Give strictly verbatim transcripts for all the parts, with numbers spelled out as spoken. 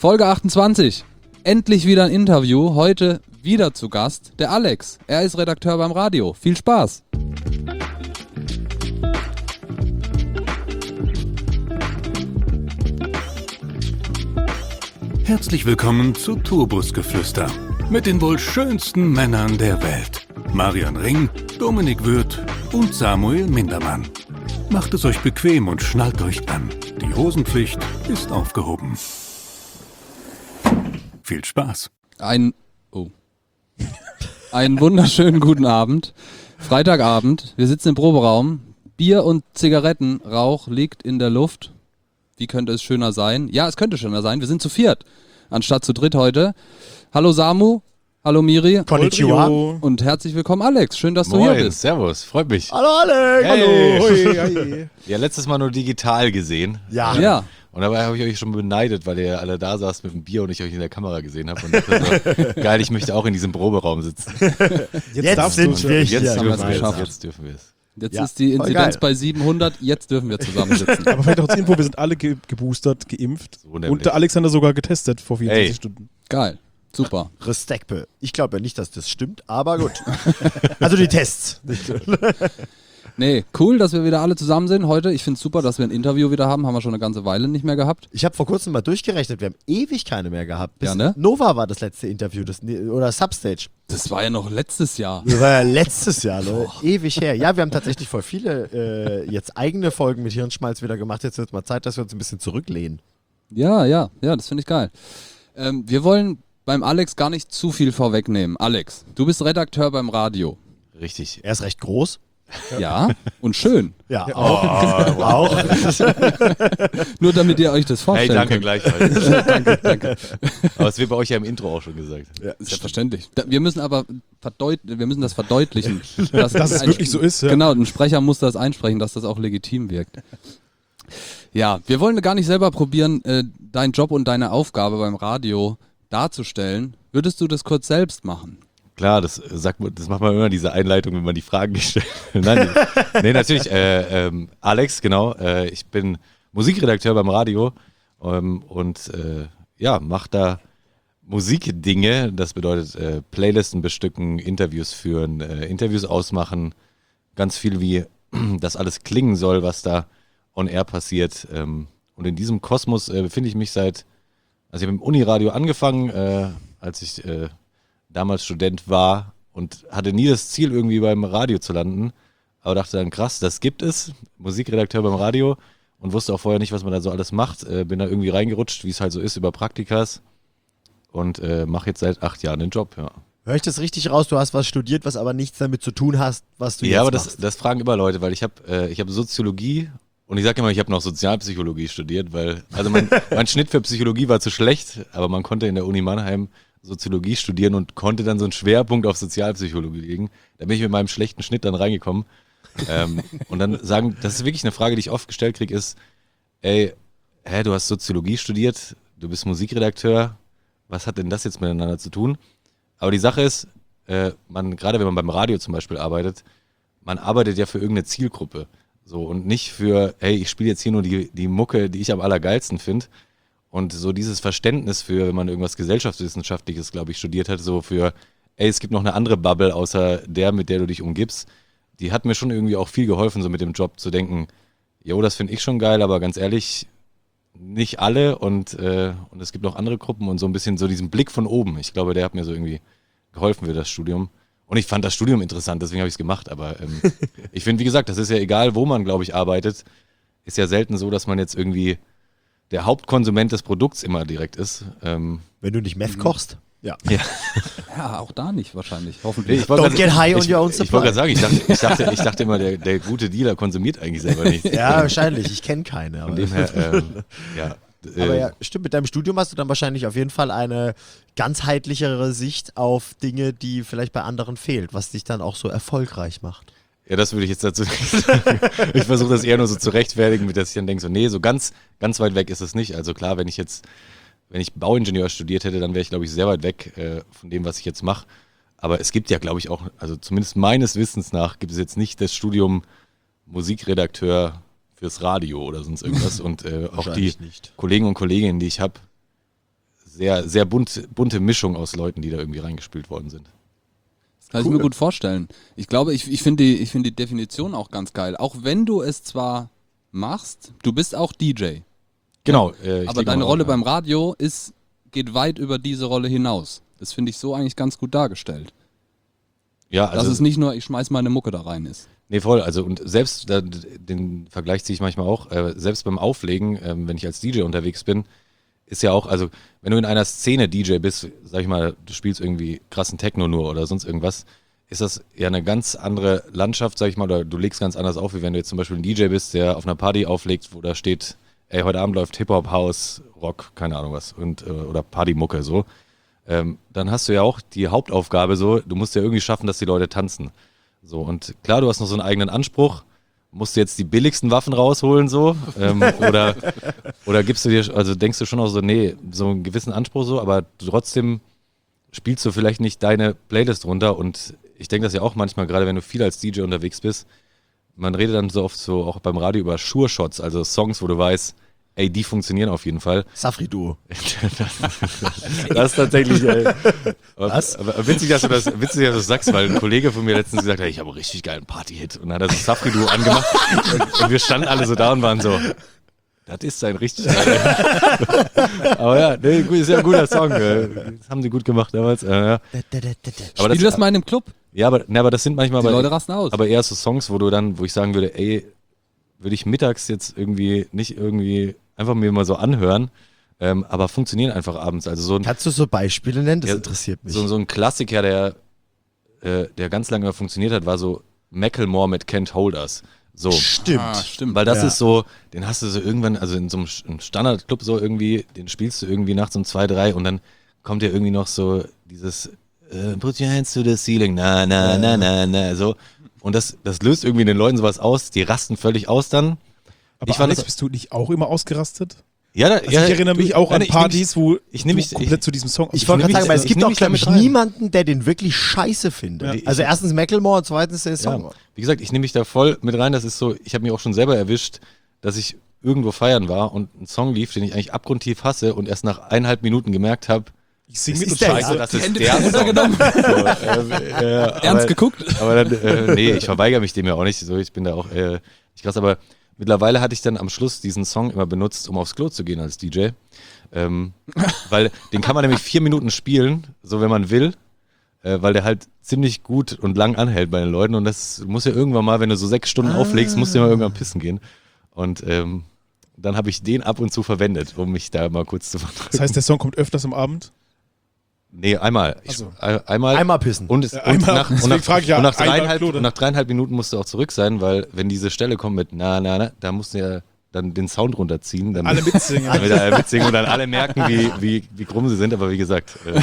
Folge achtundzwanzig. Endlich wieder ein Interview. Heute wieder zu Gast der Alex. Er ist Redakteur beim Radio. Viel Spaß. Herzlich willkommen zu Tourbusgeflüster mit den wohl schönsten Männern der Welt. Marian Ring, Dominik Würth und Samuel Mindermann. Macht es euch bequem und schnallt euch an. Die Hosenpflicht ist aufgehoben. Viel Spaß. Ein, oh. Einen wunderschönen guten Abend. Freitagabend. Wir sitzen im Proberaum. Bier und Zigarettenrauch liegt in der Luft. Wie könnte es schöner sein? Ja, es könnte schöner sein. Wir sind zu viert, anstatt zu dritt heute. Hallo Samu, hallo Miri. Konnichiwa. Und herzlich willkommen Alex. Schön, dass du Moin, hier bist. Servus, freut mich. Hallo Alex. Hey. Hallo. Hui, hui. Ja, letztes Mal nur digital gesehen. Ja. Ja. Und dabei habe ich euch schon beneidet, weil ihr alle da saßt mit dem Bier und ich euch in der Kamera gesehen habe. Und dachte so, geil, ich möchte auch in diesem Proberaum sitzen. Jetzt, jetzt sind wir Jetzt, hier. jetzt, haben wir es dürfen wir geschafft. es, jetzt dürfen wir es. Jetzt Ja, ist die voll Inzidenz geil. bei siebenhundert. Jetzt dürfen wir zusammensitzen. Aber vielleicht noch zur Info, wir sind alle ge geboostert, geimpft. So nämlich. Und der Alexander sogar getestet vor vierundzwanzig Ey. Stunden. Geil. Super. Respekte. Ich glaube ja nicht, dass das stimmt, aber gut. Also die Tests. Nee, cool, dass wir wieder alle zusammen sind heute. Ich finde es super, dass wir ein Interview wieder haben. Haben wir schon eine ganze Weile nicht mehr gehabt. Ich habe vor kurzem mal durchgerechnet, wir haben ewig keine mehr gehabt. Bis Ja, ne? Nova war das letzte Interview, das, oder Substage. Das war ja noch letztes Jahr. Das war ja letztes Jahr, ne? Ewig her. Ja, wir haben tatsächlich voll viele äh, jetzt eigene Folgen mit Hirnschmalz wieder gemacht. Jetzt wird es mal Zeit, dass wir uns ein bisschen zurücklehnen. Ja, ja, ja, das finde ich geil. Ähm, wir wollen beim Alex gar nicht zu viel vorwegnehmen. Alex, du bist Redakteur beim Radio. Richtig. Er ist recht groß. Ja, und schön. Ja, auch. auch. Nur damit ihr euch das Hey, vorstellen danke könnt. gleichfalls. danke, danke. Aber es wird bei euch ja im Intro auch schon gesagt. Ja, Selbstverständlich. Da, wir müssen aber verdeut wir müssen das verdeutlichen. Dass, Dass es ein- wirklich so ist, ja. Genau, ein Sprecher muss das einsprechen, dass das auch legitim wirkt. Ja, wir wollen gar nicht selber probieren, äh, deinen Job und deine Aufgabe beim Radio darzustellen. Würdest du das kurz selbst machen? Klar, das sagt man, das macht man immer, diese Einleitung, wenn man die Fragen gestellt hat. Nein, nee, natürlich. Äh, ähm, Alex, genau. Äh, ich bin Musikredakteur beim Radio ähm, und äh, ja, mache da Musikdinge. Das bedeutet äh, Playlisten bestücken, Interviews führen, äh, Interviews ausmachen. Ganz viel, wie das alles klingen soll, was da on air passiert. Ähm, und in diesem Kosmos äh, befinde ich mich seit, also ich habe im Uniradio angefangen, äh, als ich äh, damals Student war und hatte nie das Ziel, irgendwie beim Radio zu landen, aber dachte dann, krass, das gibt es, Musikredakteur beim Radio, und wusste auch vorher nicht, was man da so alles macht. Äh, bin da irgendwie reingerutscht, wie es halt so ist, über Praktikas, und äh, mache jetzt seit acht Jahren den Job, ja. Hör ich das richtig raus? Du hast was studiert, was aber nichts damit zu tun hast, was du Ja, jetzt aber das, machst. das fragen immer Leute, weil ich habe äh, ich hab Soziologie und ich sage immer, ich habe noch Sozialpsychologie studiert, weil, also mein, mein Schnitt für Psychologie war zu schlecht, aber man konnte in der Uni Mannheim Soziologie studieren und konnte dann so einen Schwerpunkt auf Sozialpsychologie legen. Da bin ich mit meinem schlechten Schnitt dann reingekommen. ähm, und dann sagen, das ist wirklich eine Frage, die ich oft gestellt kriege, ist, ey, hä, du hast Soziologie studiert, du bist Musikredakteur, was hat denn das jetzt miteinander zu tun? Aber die Sache ist, äh, man, gerade wenn man beim Radio zum Beispiel arbeitet, man arbeitet ja für irgendeine Zielgruppe. So, und nicht für, hey, ich spiele jetzt hier nur die, die Mucke, die ich am allergeilsten finde. Und so dieses Verständnis für, wenn man irgendwas Gesellschaftswissenschaftliches, glaube ich, studiert hat, so für, ey, es gibt noch eine andere Bubble außer der, mit der du dich umgibst, die hat mir schon irgendwie auch viel geholfen, so mit dem Job zu denken, jo, das finde ich schon geil, aber ganz ehrlich, nicht alle, und, äh, und es gibt noch andere Gruppen, und so ein bisschen so diesen Blick von oben. Ich glaube, der hat mir so irgendwie geholfen für das Studium. Und ich fand das Studium interessant, deswegen habe ich es gemacht. Aber ähm, ich finde, wie gesagt, das ist ja egal, wo man, glaube ich, arbeitet. Ist ja selten so, dass man jetzt irgendwie der Hauptkonsument des Produkts immer direkt ist. Ähm, Wenn du nicht Meth kochst? Ja. ja. Ja, auch da nicht wahrscheinlich. Hoffentlich. Ich wollte Don't grad- get high on ich, your own Ich supply. wollte gerade sagen, ich dachte, ich, dachte, ich dachte immer, der, der gute Dealer konsumiert eigentlich selber nichts. Ja, wahrscheinlich. Ich kenne keine. Von Aber, dem her, ähm, ja. äh, aber ja, stimmt, mit deinem Studium hast du dann wahrscheinlich auf jeden Fall eine ganzheitlichere Sicht auf Dinge, die vielleicht bei anderen fehlt, was dich dann auch so erfolgreich macht. Ja, das würde ich jetzt dazu nicht sagen. Ich versuche das eher nur so zu rechtfertigen, mit dass ich dann denke, so, nee, so ganz, ganz weit weg ist es nicht. Also klar, wenn ich jetzt, wenn ich Bauingenieur studiert hätte, dann wäre ich, glaube ich, sehr weit weg äh, von dem, was ich jetzt mache. Aber es gibt ja, glaube ich, auch, also zumindest meines Wissens nach, gibt es jetzt nicht das Studium Musikredakteur fürs Radio oder sonst irgendwas. Und äh, auch die Wahrscheinlich nicht. Kollegen und Kolleginnen, die ich habe, sehr, sehr bunt, bunte Mischung aus Leuten, die da irgendwie reingespielt worden sind. Das kann ich mir gut vorstellen. Ich glaube, ich, ich finde die, ich find die Definition auch ganz geil. Auch wenn du es zwar machst, du bist auch D J. Genau. Äh, ich Aber denke deine mal auch, Rolle ja. beim Radio ist, geht weit über diese Rolle hinaus. Das finde ich so eigentlich ganz gut dargestellt. Ja, Dass also, es nicht nur, ich schmeiß meine Mucke da rein ist. nee, voll. Also, und selbst, da, den Vergleich ziehe ich manchmal auch, äh, selbst beim Auflegen, ähm, wenn ich als D J unterwegs bin, ist ja auch, also, wenn du in einer Szene D J bist, sag ich mal, du spielst irgendwie krassen Techno nur oder sonst irgendwas, ist das ja eine ganz andere Landschaft, sag ich mal, oder du legst ganz anders auf, wie wenn du jetzt zum Beispiel ein D J bist, der auf einer Party auflegt, wo da steht, ey, heute Abend läuft Hip-Hop, House, Rock, keine Ahnung was, und, äh, oder Partymucke, so. Ähm, dann hast du ja auch die Hauptaufgabe so, du musst ja irgendwie schaffen, dass die Leute tanzen. So, und klar, du hast noch so einen eigenen Anspruch, musst du jetzt die billigsten Waffen rausholen, so, ähm, oder, oder gibst du dir, also denkst du schon auch so, nee, so einen gewissen Anspruch so, aber trotzdem spielst du vielleicht nicht deine Playlist runter und ich denke das ja auch manchmal, gerade wenn du viel als D J unterwegs bist, man redet dann so oft so auch beim Radio über Sure-Shots, also Songs, wo du weißt, ey, die funktionieren auf jeden Fall. Safri-Duo. Das ist tatsächlich, ey. Was? Aber, aber witzig, dass du das, witzig, dass du das sagst, weil ein Kollege von mir letztens gesagt hat, ich habe einen richtig geilen Party-Hit. Und dann hat er das Safri-Duo angemacht und, und wir standen alle so da und waren so, das ist ein richtig geiler. Aber ja, nee, ist ja ein guter Song. äh, Das haben sie gut gemacht damals. äh, ja. Aber Spiel das mal in einem Club. Ja, aber, ne, aber das sind manchmal Die aber, Leute rasten aus. aber eher so Songs, wo du dann, wo ich sagen würde, ey, würde ich mittags jetzt irgendwie nicht irgendwie einfach mir mal so anhören, ähm, aber funktionieren einfach abends. Also so ein, Kannst du so Beispiele nennen? Das Ja, interessiert mich. so, so ein Klassiker, der, äh, der ganz lange funktioniert hat, war so Macklemore mit Can't Hold Us. So. Stimmt. Ah, stimmt. Weil das Ja. ist so, den hast du so irgendwann, also in so einem Sch- einem Standardclub so irgendwie, den spielst du irgendwie nachts um zwei, drei und dann kommt ja irgendwie noch so dieses äh, Put your hands to the ceiling, na, na, na, na, na, so. Und das, das löst irgendwie in den Leuten sowas aus, die rasten völlig aus dann. Aber Ich fand Alex, das- bist du nicht auch immer ausgerastet? Ja, da, Also ja ich erinnere mich du- auch nein, an ich nehm mich- Partys, wo ich nehm du mich- komplett ich- zu diesem Song... Ich also wollte nehm gerade sagen, mich- weil es ich gibt nehm auch, mich da glaube ich, mit rein. niemanden, der den wirklich scheiße findet. Nee, Also ich- erstens Macklemore und zweitens der Song. Ja, wie gesagt, ich nehme mich da voll mit rein. Das ist so, ich habe mich auch schon selber erwischt, dass ich irgendwo feiern war und ein Song lief, den ich eigentlich abgrundtief hasse und erst nach eineinhalb Minuten gemerkt habe, ich singe Das mit ist und der, scheiße. ja. das Die ist Hände der wieder Song. runtergenommen. So, äh, äh, Ernst aber, geguckt? aber dann, äh, nee, ich verweigere mich dem ja auch nicht. So, ich bin da auch äh, nicht krass, aber mittlerweile hatte ich dann am Schluss diesen Song immer benutzt, um aufs Klo zu gehen als D J. Ähm, weil den kann man nämlich vier Minuten spielen, so wenn man will, äh, weil der halt ziemlich gut und lang anhält bei den Leuten und das muss ja irgendwann mal, wenn du so sechs Stunden Ah. auflegst, musst du ja mal irgendwann pissen gehen. Und ähm, dann habe ich den ab und zu verwendet, um mich da mal kurz zu verdrücken. Das heißt, der Song kommt öfters am Abend? Nee, einmal. Ich, Also. äh, einmal. Einmal pissen. Und, es, Ja, und, einmal. nach, und, Deswegen nach, frag ich ja, und, nach einmal dreieinhalb, Klo, oder? und nach dreieinhalb Minuten musst du auch zurück sein, weil wenn diese Stelle kommt mit na, na, na, da musst du ja dann den Sound runterziehen. Dann Alle mitsingen. damit alle mitsingen und dann alle merken, wie, wie, wie krumm sie sind. Aber wie gesagt, äh,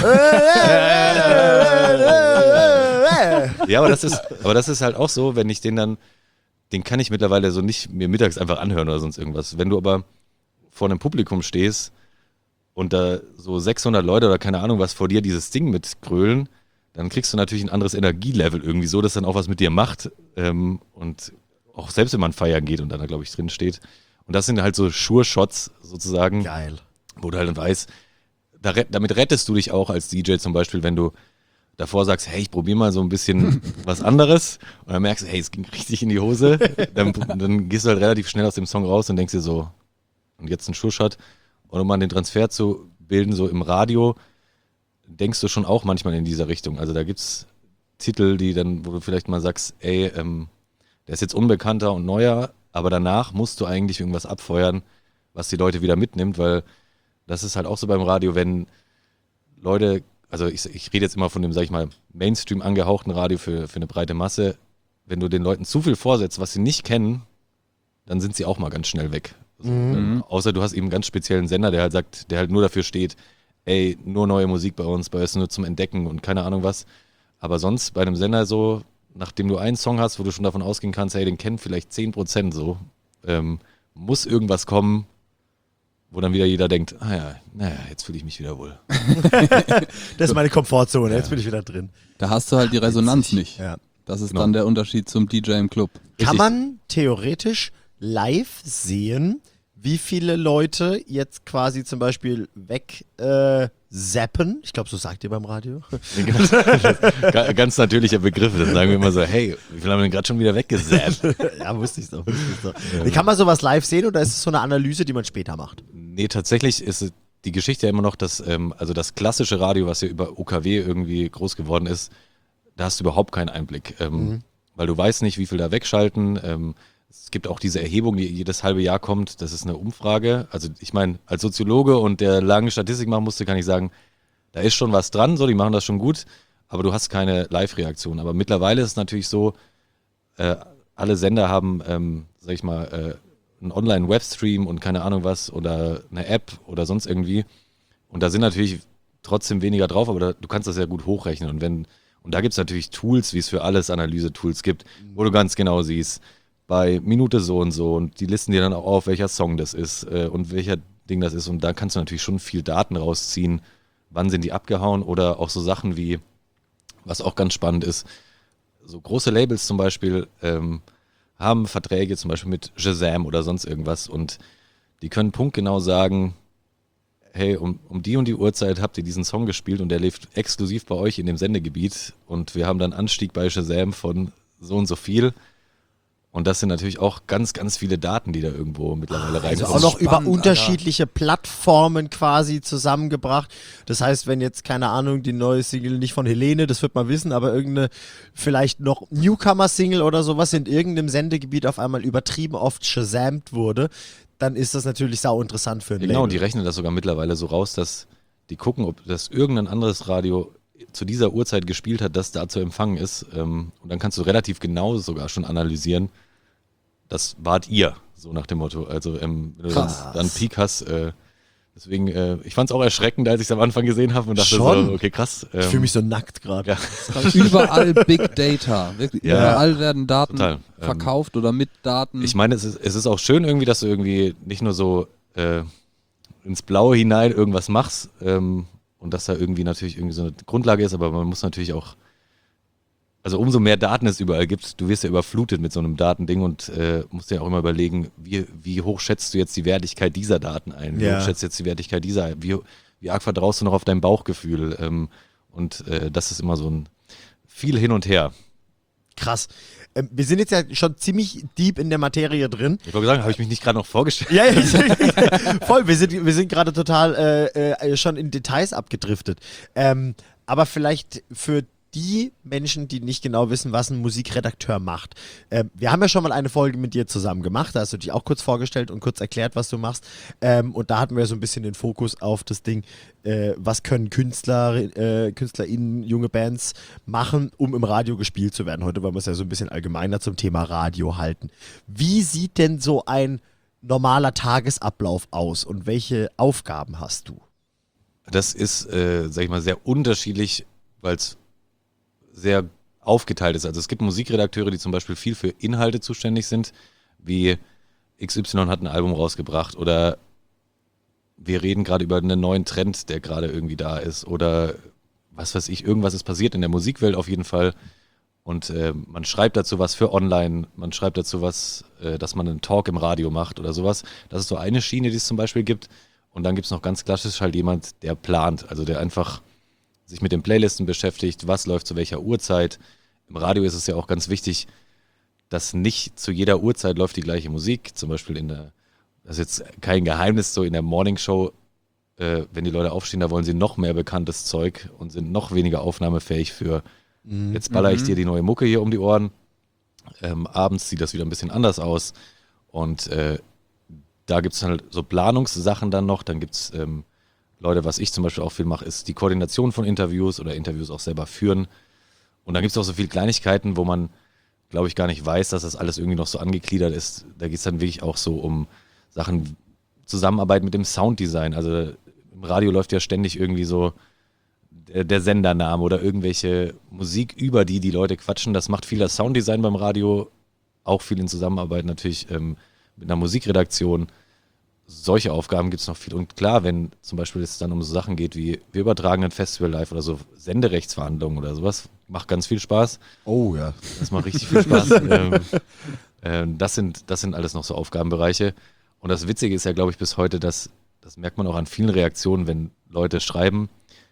ja, aber das, ist, aber das ist halt auch so, wenn ich den dann, den kann ich mittlerweile so nicht mir mittags einfach anhören oder sonst irgendwas. Wenn du aber vor einem Publikum stehst und da so sechshundert Leute oder keine Ahnung was vor dir dieses Ding mitgrölen, dann kriegst du natürlich ein anderes Energielevel irgendwie so, dass dann auch was mit dir macht ähm, und auch selbst wenn man feiern geht und dann da glaube ich drin steht. Und das sind halt so Sure-Shots sozusagen, Geil. wo du halt dann weißt, da, rett- damit rettest du dich auch als D J zum Beispiel, wenn du davor sagst, hey, ich probiere mal so ein bisschen was anderes und dann merkst du, hey, es ging richtig in die Hose, dann, dann gehst du halt relativ schnell aus dem Song raus und denkst dir so, und jetzt ein Sure-Shot. Und um mal den Transfer zu bilden, so im Radio, denkst du schon auch manchmal in dieser Richtung. Also da gibt's Titel, die dann, wo du vielleicht mal sagst, ey, ähm, der ist jetzt unbekannter und neuer, aber danach musst du eigentlich irgendwas abfeuern, was die Leute wieder mitnimmt, weil das ist halt auch so beim Radio, wenn Leute, also ich, ich rede jetzt immer von dem, sag ich mal, Mainstream angehauchten Radio für, für eine breite Masse, wenn du den Leuten zu viel vorsetzt, was sie nicht kennen, dann sind sie auch mal ganz schnell weg. Also, ähm, außer du hast eben einen ganz speziellen Sender, der halt sagt, der halt nur dafür steht, ey, nur neue Musik bei uns, bei uns nur zum Entdecken und keine Ahnung was. Aber sonst bei einem Sender so, nachdem du einen Song hast, wo du schon davon ausgehen kannst, hey, den kennen vielleicht zehn Prozent so, ähm, muss irgendwas kommen, wo dann wieder jeder denkt, ah ja, naja, jetzt fühle ich mich wieder wohl. Das ist meine Komfortzone, jetzt bin ich wieder drin. Da hast du halt die Resonanz nicht. Ja. Das ist Genau. dann der Unterschied zum D J im Club. Kann Richtig. man theoretisch live sehen, wie viele Leute jetzt quasi zum Beispiel weg äh, zappen. Ich glaube, so sagt ihr beim Radio. Ganz, ganz natürlicher Begriff. Dann sagen wir immer so, hey, wie viel haben wir denn gerade schon wieder weggesappt? Ja, wusste ich doch. Wusste ich's doch. Ja. Kann man sowas live sehen oder ist es so eine Analyse, die man später macht? Nee, tatsächlich ist die Geschichte ja immer noch, dass ähm, also das klassische Radio, was ja über O K W irgendwie groß geworden ist, da hast du überhaupt keinen Einblick. Ähm, mhm. Weil du weißt nicht, wie viel da wegschalten. Ähm, es gibt auch diese Erhebung, die jedes halbe Jahr kommt. Das ist eine Umfrage. Also ich meine, als Soziologe und der lange Statistik machen musste, kann ich sagen, da ist schon was dran, so, die machen das schon gut, aber du hast keine Live-Reaktion. Aber mittlerweile ist es natürlich so, äh, alle Sender haben, ähm, sag ich mal, äh, einen Online-Webstream und keine Ahnung was oder eine App oder sonst irgendwie. Und da sind natürlich trotzdem weniger drauf, aber da, du kannst das ja gut hochrechnen. Und wenn Und da gibt es natürlich Tools, wie es für alles Analyse-Tools gibt, wo du ganz genau siehst, bei Minute so und so und die listen dir dann auch auf, welcher Song das ist äh, und welcher Ding das ist. Und da kannst du natürlich schon viel Daten rausziehen, wann sind die abgehauen oder auch so Sachen wie, was auch ganz spannend ist, so große Labels zum Beispiel ähm, haben Verträge zum Beispiel mit Shazam oder sonst irgendwas und die können punktgenau sagen, hey, um, um die und die Uhrzeit habt ihr diesen Song gespielt und der lief exklusiv bei euch in dem Sendegebiet und wir haben dann Anstieg bei Shazam von so und so viel. Und das sind natürlich auch ganz, ganz viele Daten, die da irgendwo mittlerweile Also reinkommen. auch noch Spannend, über unterschiedliche Alter. Plattformen quasi zusammengebracht. Das heißt, wenn jetzt, keine Ahnung, die neue Single nicht von Helene, das wird man wissen, aber irgendeine vielleicht noch Newcomer-Single oder sowas in irgendeinem Sendegebiet auf einmal übertrieben oft shazamt wurde, dann ist das natürlich sau interessant für ein Genau, Label. die rechnen das sogar mittlerweile so raus, dass die gucken, ob das irgendein anderes Radio zu dieser Uhrzeit gespielt hat, das da zu empfangen ist. Und dann kannst du relativ genau sogar schon analysieren, das wart ihr, so nach dem Motto. Also ähm, wenn du dann, dann Peak hast, äh, deswegen, äh, ich fand es auch erschreckend, als ich es am Anfang gesehen habe und dachte Schon? so, okay, krass. Ähm, Ich fühle mich so nackt gerade. ja, Überall Big Data. Wirklich, Ja, überall werden Daten total. verkauft oder mit Daten. ich meine, es ist, es ist auch schön irgendwie, dass du irgendwie nicht nur so äh, ins Blaue hinein irgendwas machst ähm, und dass da irgendwie natürlich irgendwie so eine Grundlage ist, aber man muss natürlich auch, also umso mehr Daten es überall gibt, du wirst ja überflutet mit so einem Datending und äh, musst dir auch immer überlegen, wie, wie hoch schätzt du jetzt die Wertigkeit dieser Daten ein? Wie Ja. hoch schätzt du jetzt die Wertigkeit dieser ein? Wie, wie arg vertraust du noch auf dein Bauchgefühl? Ähm, und äh, das ist immer so ein viel hin und her. Krass. Ähm, wir sind jetzt ja schon ziemlich deep in der Materie drin. Ich wollte sagen, habe ich mich nicht gerade noch vorgestellt? Ja, ja, voll. Wir sind, wir sind gerade total äh, äh, schon in Details abgedriftet. Ähm, aber vielleicht für die Menschen, die nicht genau wissen, was ein Musikredakteur macht. Ähm, wir haben ja schon mal eine Folge mit dir zusammen gemacht, da hast du dich auch kurz vorgestellt und kurz erklärt, was du machst. Ähm, und da hatten wir so ein bisschen den Fokus auf das Ding, äh, was können Künstler, äh, KünstlerInnen, junge Bands machen, um im Radio gespielt zu werden. Heute wollen wir es ja so ein bisschen allgemeiner zum Thema Radio halten. Wie sieht denn so ein normaler Tagesablauf aus und welche Aufgaben hast du? Das ist, äh, sag ich mal, sehr unterschiedlich, weil es sehr aufgeteilt ist. Also es gibt Musikredakteure, die zum Beispiel viel für Inhalte zuständig sind, wie X Y hat ein Album rausgebracht oder wir reden gerade über einen neuen Trend, der gerade irgendwie da ist oder was weiß ich, irgendwas ist passiert in der Musikwelt auf jeden Fall und äh, man schreibt dazu was für online, man schreibt dazu was, äh, dass man einen Talk im Radio macht oder sowas. Das ist so eine Schiene, die es zum Beispiel gibt und dann gibt es noch ganz klassisch halt jemand, der plant, also der einfach sich mit den Playlisten beschäftigt, was läuft zu welcher Uhrzeit. Im Radio ist es ja auch ganz wichtig, dass nicht zu jeder Uhrzeit läuft die gleiche Musik. Zum Beispiel in der, das ist jetzt kein Geheimnis, so in der Morningshow, äh, wenn die Leute aufstehen, da wollen sie noch mehr bekanntes Zeug und sind noch weniger aufnahmefähig für, mhm. jetzt baller ich dir die neue Mucke hier um die Ohren. Ähm, abends sieht das wieder ein bisschen anders aus. Und äh, da gibt es halt so Planungssachen dann noch, dann gibt es ähm, Leute, was ich zum Beispiel auch viel mache, ist die Koordination von Interviews oder Interviews auch selber führen. Und dann gibt es auch so viele Kleinigkeiten, wo man, glaube ich, gar nicht weiß, dass das alles irgendwie noch so angegliedert ist. Da geht es dann wirklich auch so um Sachen, Zusammenarbeit mit dem Sounddesign. Also im Radio läuft ja ständig irgendwie so der, der Sendername oder irgendwelche Musik, über die die Leute quatschen. Das macht viel das Sounddesign beim Radio, auch viel in Zusammenarbeit natürlich ähm, mit einer Musikredaktion. Solche Aufgaben gibt es noch viel. Und klar, wenn zum Beispiel es dann um so Sachen geht wie wir übertragen ein Festival live oder so Senderechtsverhandlungen oder sowas, macht ganz viel Spaß. Oh ja. Das macht richtig viel Spaß. ähm, ähm, das sind, das sind alles noch so Aufgabenbereiche. Und das Witzige ist ja, glaube ich, bis heute, dass das merkt man auch an vielen Reaktionen, wenn Leute schreiben,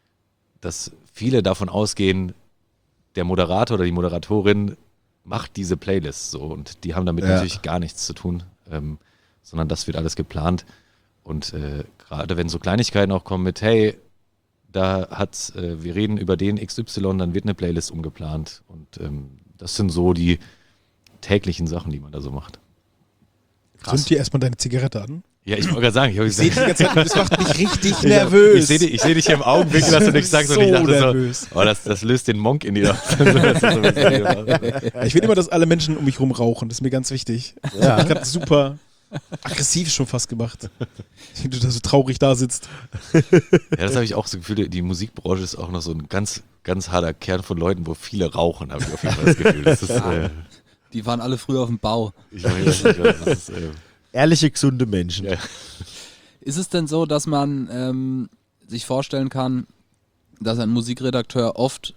dass viele davon ausgehen, der Moderator oder die Moderatorin macht diese Playlist so und die haben damit Ja. natürlich gar nichts zu tun, ähm, sondern das wird alles geplant und äh, gerade wenn so Kleinigkeiten auch kommen mit, hey, da hat, äh, wir reden über den X Y, dann wird eine Playlist umgeplant und ähm, das sind so die täglichen Sachen, die man da so macht. Zünd dir erstmal deine Zigarette an. Ja, ich wollte gerade sagen, ich habe Ich sehe gesagt, die ganze Zeit, das macht mich richtig ich, nervös. ich sehe dich, ich seh dich hier im Augenblick, dass du nichts sagst so und ich dachte nervös. so, oh, das, das löst den Monk in dir aus. Das ist so ein bisschen- Ja, ich will immer, dass alle Menschen um mich rum rauchen. Das ist mir ganz wichtig. Ja. Ich habe super aggressiv schon fast gemacht. Wie du da so traurig da sitzt. Ja, das habe ich auch so gefühlt, die Musikbranche ist auch noch so ein ganz, ganz harter Kern von Leuten, wo viele rauchen, habe ich auf jeden Fall das Gefühl. Das ist, äh, Die waren alle früher auf dem Bau. ich weiß nicht, das ist, äh, Ehrliche, gesunde Menschen. ja. Ist es denn so, dass man ähm, sich vorstellen kann, dass ein Musikredakteur oft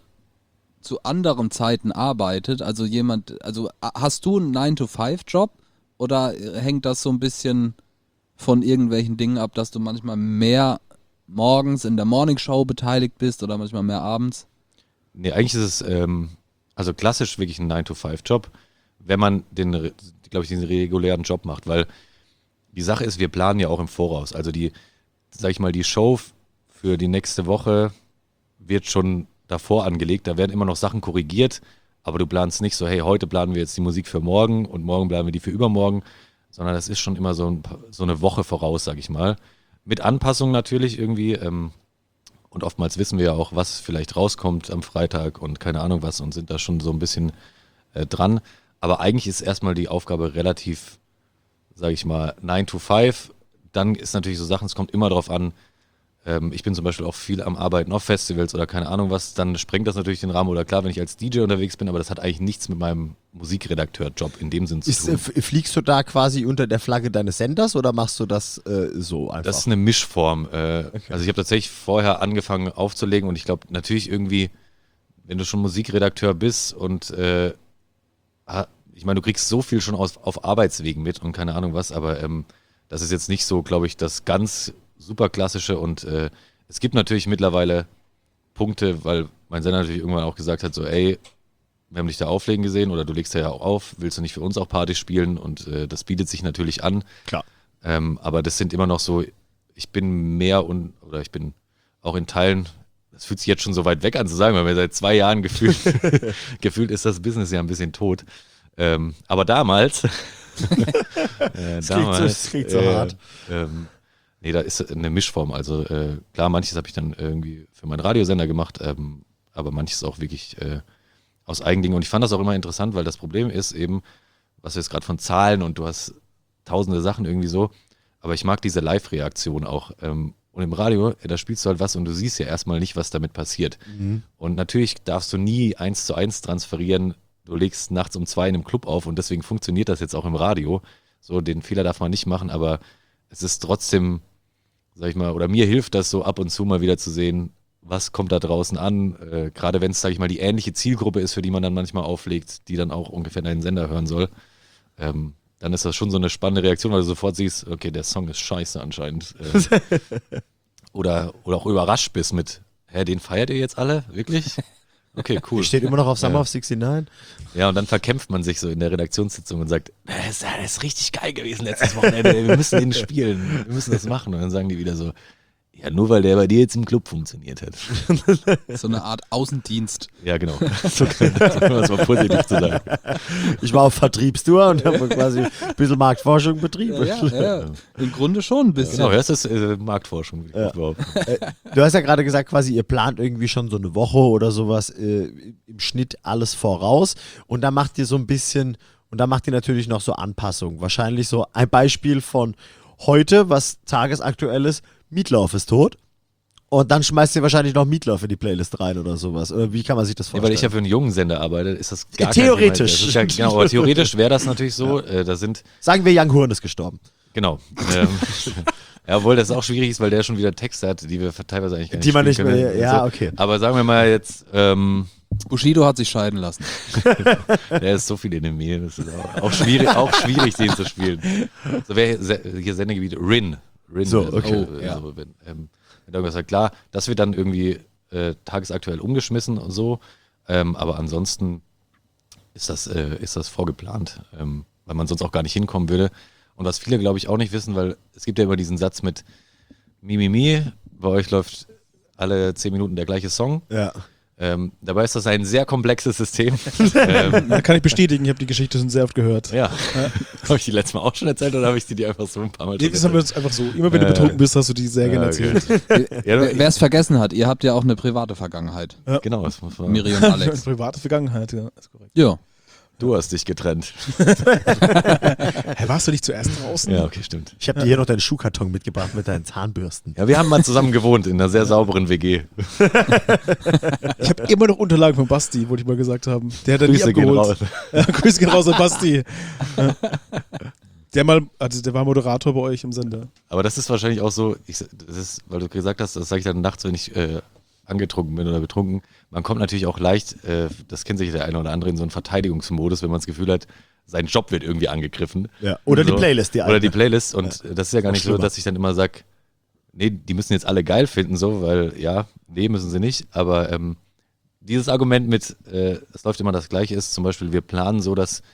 zu anderen Zeiten arbeitet? Also jemand, also a- hast du einen nine to five Job oder hängt das so ein bisschen von irgendwelchen Dingen ab, dass du manchmal mehr morgens in der Morningshow beteiligt bist oder manchmal mehr abends? Nee, eigentlich ist es ähm, also klassisch wirklich ein nine to five Job, wenn man den, glaube ich, diesen regulären Job macht, weil die Sache ist, wir planen ja auch im Voraus. Also die, sag ich mal, die Show für die nächste Woche wird schon davor angelegt, da werden immer noch Sachen korrigiert, aber du planst nicht so, hey, heute planen wir jetzt die Musik für morgen und morgen planen wir die für übermorgen, sondern das ist schon immer so, ein, paar- so eine Woche voraus, sag ich mal. Mit Anpassungen natürlich irgendwie, ähm, und oftmals wissen wir ja auch, was vielleicht rauskommt am Freitag und keine Ahnung was und sind da schon so ein bisschen äh, dran. Aber eigentlich ist erstmal die Aufgabe relativ, sage ich mal, nine to five. Dann ist natürlich so Sachen, es kommt immer darauf an, ähm, ich bin zum Beispiel auch viel am Arbeiten auf Festivals oder keine Ahnung was, dann sprengt das natürlich den Rahmen. Oder klar, wenn ich als D J unterwegs bin, aber das hat eigentlich nichts mit meinem Musikredakteur-Job in dem Sinn zu Ist, tun. äh, f- fliegst du da quasi unter der Flagge deines Senders oder machst du das äh, so einfach? Das ist eine Mischform. Äh, Also ich habe tatsächlich vorher angefangen aufzulegen und ich glaube natürlich irgendwie, wenn du schon Musikredakteur bist und äh, ha- ich meine, du kriegst so viel schon aus, auf Arbeitswegen mit und keine Ahnung was, aber ähm, das ist jetzt nicht so, glaube ich, das ganz super klassische und äh, es gibt natürlich mittlerweile Punkte, weil mein Sender natürlich irgendwann auch gesagt hat, so ey, wir haben dich da auflegen gesehen oder du legst da ja auch auf, willst du nicht für uns auch Party spielen und äh, das bietet sich natürlich an. Klar. Ähm, aber das sind immer noch so, ich bin mehr und, oder ich bin auch in Teilen, das fühlt sich jetzt schon so weit weg an zu sagen, weil wir seit zwei Jahren gefühlt, gefühlt ist das Business ja ein bisschen tot. Ähm, aber damals, äh, Das klingt so- das klingt so hart. Ähm, nee, da ist eine Mischform. Also äh, klar, manches habe ich dann irgendwie für meinen Radiosender gemacht, ähm, aber manches auch wirklich äh, aus Eigendingen. Und ich fand das auch immer interessant, weil das Problem ist eben, was du jetzt gerade von Zahlen und du hast tausende Sachen irgendwie so, aber ich mag diese Live-Reaktion auch. Ähm, und im Radio, äh, da spielst du halt was und du siehst ja erstmal nicht, was damit passiert. Und natürlich darfst du nie eins zu eins transferieren, du legst nachts um zwei in einem Club auf und deswegen funktioniert das jetzt auch im Radio. So, den Fehler darf man nicht machen, aber es ist trotzdem, sag ich mal, oder mir hilft das so ab und zu mal wieder zu sehen, was kommt da draußen an, äh, gerade wenn es, sag ich mal, die ähnliche Zielgruppe ist, für die man dann manchmal auflegt, die dann auch ungefähr deinen Sender hören soll. Ähm, dann ist das schon so eine spannende Reaktion, weil du sofort siehst, okay, der Song ist scheiße anscheinend. Äh, oder, oder auch überrascht bist mit, hä, den feiert ihr jetzt alle? Wirklich? Okay, cool. Die steht immer noch auf Summer Ja. of sixty-nine. Ja, und dann verkämpft man sich so in der Redaktionssitzung und sagt, das ist, das ist richtig geil gewesen letztes Wochenende, wir müssen den spielen, wir müssen das machen. Und dann sagen die wieder so, ja, nur weil der bei dir jetzt im Club funktioniert hat. So eine Art Außendienst. Ja, genau. So kann das um es mal positiv zu sagen. Ich war auf Vertriebstour und habe quasi ein bisschen Marktforschung betrieben. Ja, ja, ja. Im Grunde schon ein bisschen. Genau, das ist äh, Marktforschung, würde ich behaupten. Du hast ja gerade gesagt, quasi ihr plant irgendwie schon so eine Woche oder sowas äh, im Schnitt alles voraus und dann macht ihr so ein bisschen, und dann macht ihr natürlich noch so Anpassungen. Wahrscheinlich so ein Beispiel von heute, was tagesaktuell ist, Meatloaf ist tot. Und dann schmeißt ihr wahrscheinlich noch Meatloaf in die Playlist rein oder sowas. Oder wie kann man sich das Ja, vorstellen? weil ich ja für einen jungen Sender arbeite, ist das gar Theoretisch. kein Thema. Das ist ja, genau, aber theoretisch wäre das natürlich so. Äh, da sind, Sagen wir, Young Horn ist gestorben. genau. Ähm, ja, obwohl das auch schwierig ist, weil der schon wieder Texte hat, die wir teilweise eigentlich gar nicht Die man spielen nicht mehr- können. ja, So. okay. Aber sagen wir mal jetzt, ähm, Bushido hat sich scheiden lassen. der ist so viel in dem Mehl, das ist auch, auch, schwierig, auch schwierig, den zu spielen. So wäre hier Sendegebiet Rin. Rin, So, also, okay. äh, Ja. also, wenn, ähm, wenn irgendwas sagt, klar, das wird dann irgendwie äh, tagesaktuell umgeschmissen und so, ähm, aber ansonsten ist das, äh, ist das vorgeplant, ähm, weil man sonst auch gar nicht hinkommen würde. Und was viele, glaube ich, auch nicht wissen, weil es gibt ja immer diesen Satz mit Mimimi, bei euch läuft alle zehn Minuten der gleiche Song. Ja. Ähm, dabei ist das ein sehr komplexes System. ähm, Da kann ich bestätigen, ich habe die Geschichte schon sehr oft gehört. ja. Habe ich die letztes Mal auch schon erzählt oder habe ich die dir einfach so ein paar Mal Nee, schon das haben wir erzählt? uns einfach so. Immer wenn du Äh, betrunken bist, hast du die sehr gerne Ja, okay. erzählt. Ja, Wer es vergessen hat, ihr habt ja auch eine private Vergangenheit. genau, das muss man. Miri und Alex. Private Vergangenheit, ja. Ist korrekt. Ja. Du hast dich getrennt. Hä, warst du nicht zuerst draußen? Ja, okay, stimmt. Ich habe dir hier noch deinen Schuhkarton mitgebracht mit deinen Zahnbürsten. Ja, wir haben mal zusammen gewohnt in einer sehr sauberen W G. Ich habe immer noch Unterlagen von Basti, wollte ich mal gesagt haben. Der hat er nie Grüße gehen abgeholt. raus. Ja, Grüße gehen raus an Basti. Ja. Der mal, also der war Moderator bei euch im Sender. Aber das ist wahrscheinlich auch so, ich, das ist, weil du gesagt hast, das sage ich dann nachts, wenn ich äh, angetrunken bin oder betrunken. Man kommt natürlich auch leicht, äh, das kennt sich der eine oder andere, in so einen Verteidigungsmodus, wenn man das Gefühl hat, sein Job wird irgendwie angegriffen. Ja. Oder So. die Playlist, die Oder die alte. Playlist. Und das ist ja gar Noch nicht so, schlimmer. dass ich dann immer sage, nee, die müssen jetzt alle geil finden, so, weil ja, nee, müssen sie nicht. Aber ähm, dieses Argument mit, äh, es läuft immer das Gleiche ist, zum Beispiel, wir planen so, dass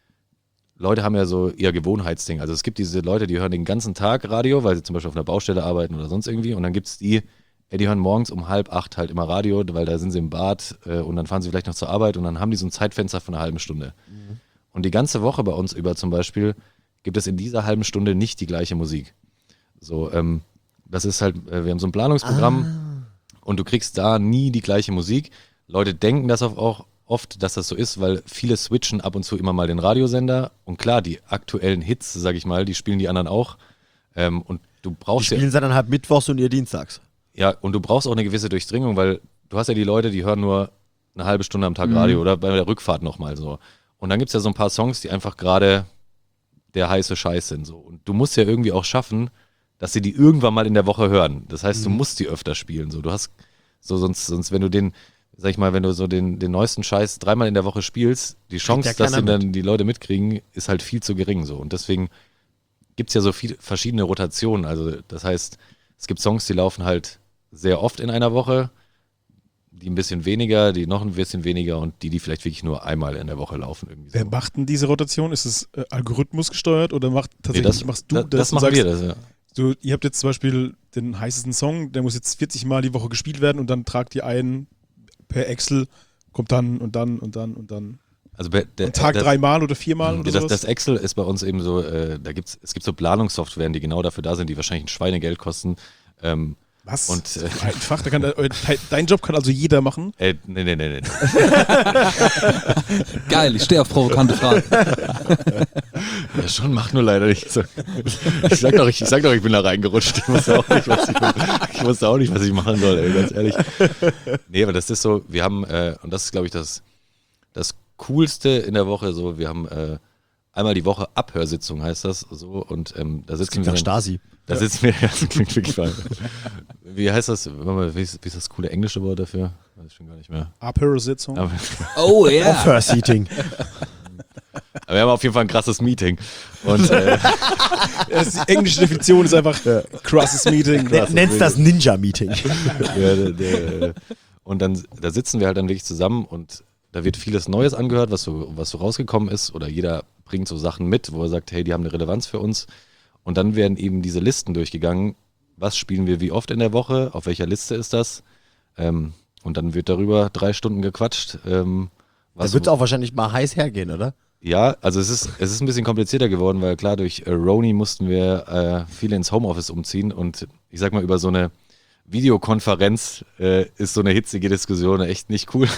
Leute haben ja so ihr Gewohnheitsding. Also es gibt diese Leute, die hören den ganzen Tag Radio, weil sie zum Beispiel auf einer Baustelle arbeiten oder sonst irgendwie. Und dann gibt es die, ja, die hören morgens um halb acht halt immer Radio, weil da sind sie im Bad äh, und dann fahren sie vielleicht noch zur Arbeit und dann haben die so ein Zeitfenster von einer halben Stunde. Mhm. Und die ganze Woche bei uns über zum Beispiel gibt es in dieser halben Stunde nicht die gleiche Musik. So, ähm, das ist halt, äh, wir haben so ein Planungsprogramm Ah. und du kriegst da nie die gleiche Musik. Leute denken das auch oft, dass das so ist, weil viele switchen ab und zu immer mal den Radiosender und klar, die aktuellen Hits, sag ich mal, die spielen die anderen auch. Ähm, und du Die brauchst ja, spielen sie dann halt mittwochs und ihr dienstags. ja, und du brauchst auch eine gewisse Durchdringung, weil du hast ja die Leute, die hören nur eine halbe Stunde am Tag Radio oder bei der Rückfahrt nochmal so. Und dann gibt es ja so ein paar Songs, die einfach gerade der heiße Scheiß sind. So. Und du musst ja irgendwie auch schaffen, dass sie die irgendwann mal in der Woche hören. Das heißt, du musst die öfter spielen. So. Du hast so, sonst, sonst, wenn du den, sag ich mal, wenn du so den, den neuesten Scheiß dreimal in der Woche spielst, die Chance, ja dass keiner den dann die Leute mitkriegen, ist halt viel zu gering. So. Und deswegen gibt es ja so viele verschiedene Rotationen. Also das heißt, es gibt Songs, die laufen halt sehr oft in einer Woche, die ein bisschen weniger, die noch ein bisschen weniger und die, die vielleicht wirklich nur einmal in der Woche laufen. Irgendwie so. Wer macht denn diese Rotation? Ist es äh, Algorithmus gesteuert oder macht Nee, tatsächlich das, machst du da, das? das und machen sagst, wir, das, ja. Du, ihr habt jetzt zum Beispiel den heißesten Song, der muss jetzt vierzig Mal die Woche gespielt werden und dann tragt ihr ein per Excel, kommt dann und dann und dann und dann. Also bei- der, Am Tag das, dreimal oder viermal oder das, sowas? das Excel ist bei uns eben so, äh, da gibt's, es gibt so Planungssoftwaren, die genau dafür da sind, die wahrscheinlich ein Schweinegeld kosten. Ähm, Was? und, Das ist äh, doch einfach, da kann, äh, dein Job kann also jeder machen. äh, nee, nee, nee, nee. Geil, ich stehe auf provokante Fragen. Ja, schon, mach nur leider nicht so. Ich sag doch, ich, ich sag doch, ich bin da reingerutscht. Ich wusste auch nicht, was ich, ich wusste auch nicht, was ich machen soll, ey, ganz ehrlich. Nee, aber das ist so, wir haben, äh, und das ist, glaube ich, das, das Coolste in der Woche, so, wir haben äh, einmal die Woche Abhörsitzung, heißt das, so, und ähm, da sitzen Klingt wir. nach dann- Stasi. Da sitzen wir, ja, das klingt wirklich falsch. Wie heißt das, warte mal, wie ist, wie ist das coole englische Wort dafür? Weiß ich schon gar nicht mehr. Abhörsitzung. Aber, Oh ja. First Seating. aber wir haben auf jeden Fall ein krasses Meeting. Und äh, Das ist die englische Definition ist einfach krasses Meeting. Ne- Nennst das Ninja-Meeting. ja, der, der, und dann da sitzen wir halt dann wirklich zusammen und da wird vieles Neues angehört, was so, was so rausgekommen ist. Oder jeder bringt so Sachen mit, wo er sagt, hey, die haben eine Relevanz für uns. Und dann werden eben diese Listen durchgegangen. Was spielen wir wie oft in der Woche? Auf welcher Liste ist das? Ähm, und dann wird darüber drei Stunden gequatscht. Ähm, Da was wird es auch wahrscheinlich mal heiß hergehen, oder? Ja, also es ist, es ist ein bisschen komplizierter geworden, weil klar, durch äh, Roni mussten wir äh, viele ins Homeoffice umziehen und ich sag mal, über so eine Videokonferenz äh, ist so eine hitzige Diskussion echt nicht cool.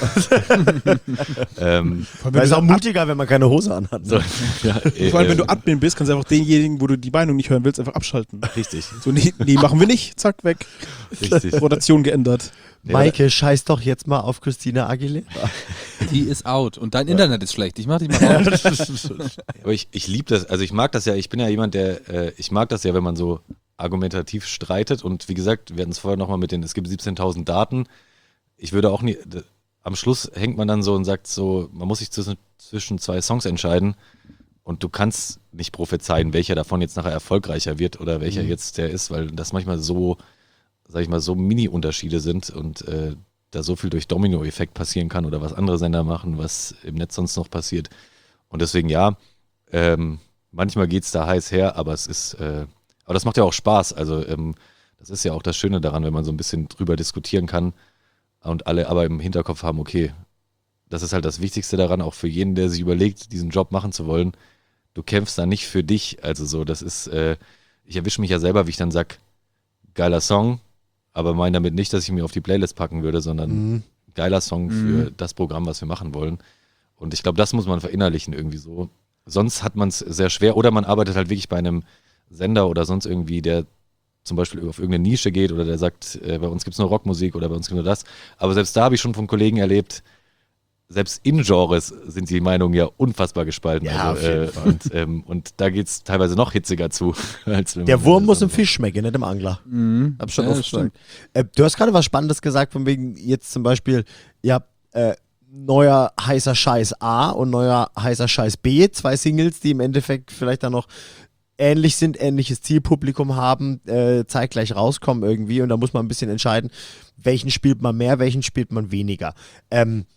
ähm, Vor allem, Da wenn ist du, auch mutiger, wenn man keine Hose anhat. so, ja, äh, vor allem, wenn äh, du Admin bist, kannst du einfach denjenigen, wo du die Meinung nicht hören willst, einfach abschalten. richtig, So, nee, nee, machen wir nicht. Zack, weg. richtig. Rotation geändert. Maike, scheiß doch jetzt mal auf Christina Aguilera. Die ist out. Und dein Internet ist schlecht. Ich mach dich mal raus. Aber ich, ich liebe das, also ich mag das ja, ich bin ja jemand, der, äh, ich mag das ja, wenn man so argumentativ streitet und wie gesagt, wir hatten es vorher nochmal mit den, es gibt siebzehntausend Daten, ich würde auch nie, d- am Schluss hängt man dann so und sagt so, man muss sich zwischen, zwischen zwei Songs entscheiden und du kannst nicht prophezeien, welcher davon jetzt nachher erfolgreicher wird oder welcher Mhm. jetzt der ist, weil das manchmal so, sag ich mal, so Mini-Unterschiede sind und äh, da so viel durch Domino-Effekt passieren kann oder was andere Sender machen, was im Netz sonst noch passiert. Und deswegen ja, ähm, manchmal geht es da heiß her, aber es ist, äh, aber das macht ja auch Spaß. Also ähm, das ist ja auch das Schöne daran, wenn man so ein bisschen drüber diskutieren kann und alle aber im Hinterkopf haben, okay, das ist halt das Wichtigste daran, auch für jeden, der sich überlegt, diesen Job machen zu wollen. Du kämpfst da nicht für dich. Also so, das ist, äh, ich erwische mich ja selber, wie ich dann sag, geiler Song, aber meine damit nicht, dass ich mir auf die Playlist packen würde, sondern Mhm. geiler Song für das Programm, was wir machen wollen. Und ich glaube, das muss man verinnerlichen irgendwie so. Sonst hat man es sehr schwer oder man arbeitet halt wirklich bei einem Sender oder sonst irgendwie, der zum Beispiel auf irgendeine Nische geht oder der sagt, äh, bei uns gibt es nur Rockmusik oder bei uns gibt es nur das. Aber selbst da habe ich schon von Kollegen erlebt, selbst in Genres sind die Meinungen ja unfassbar gespalten. Ja, also, auf jeden äh, Fall. Und, ähm, und da geht es teilweise noch hitziger zu. Als wenn Der man- Wurm muss im Fisch schmecken, nicht im Angler. Mhm. Hab schon Ja, oft das stimmt. gesagt. Äh, du hast gerade was Spannendes gesagt, von wegen jetzt zum Beispiel, ihr habt äh, neuer heißer Scheiß A und neuer heißer Scheiß B, zwei Singles, die im Endeffekt vielleicht dann noch ähnlich sind, ähnliches Zielpublikum haben, äh, zeitgleich rauskommen irgendwie und da muss man ein bisschen entscheiden, welchen spielt man mehr, welchen spielt man weniger. Ähm,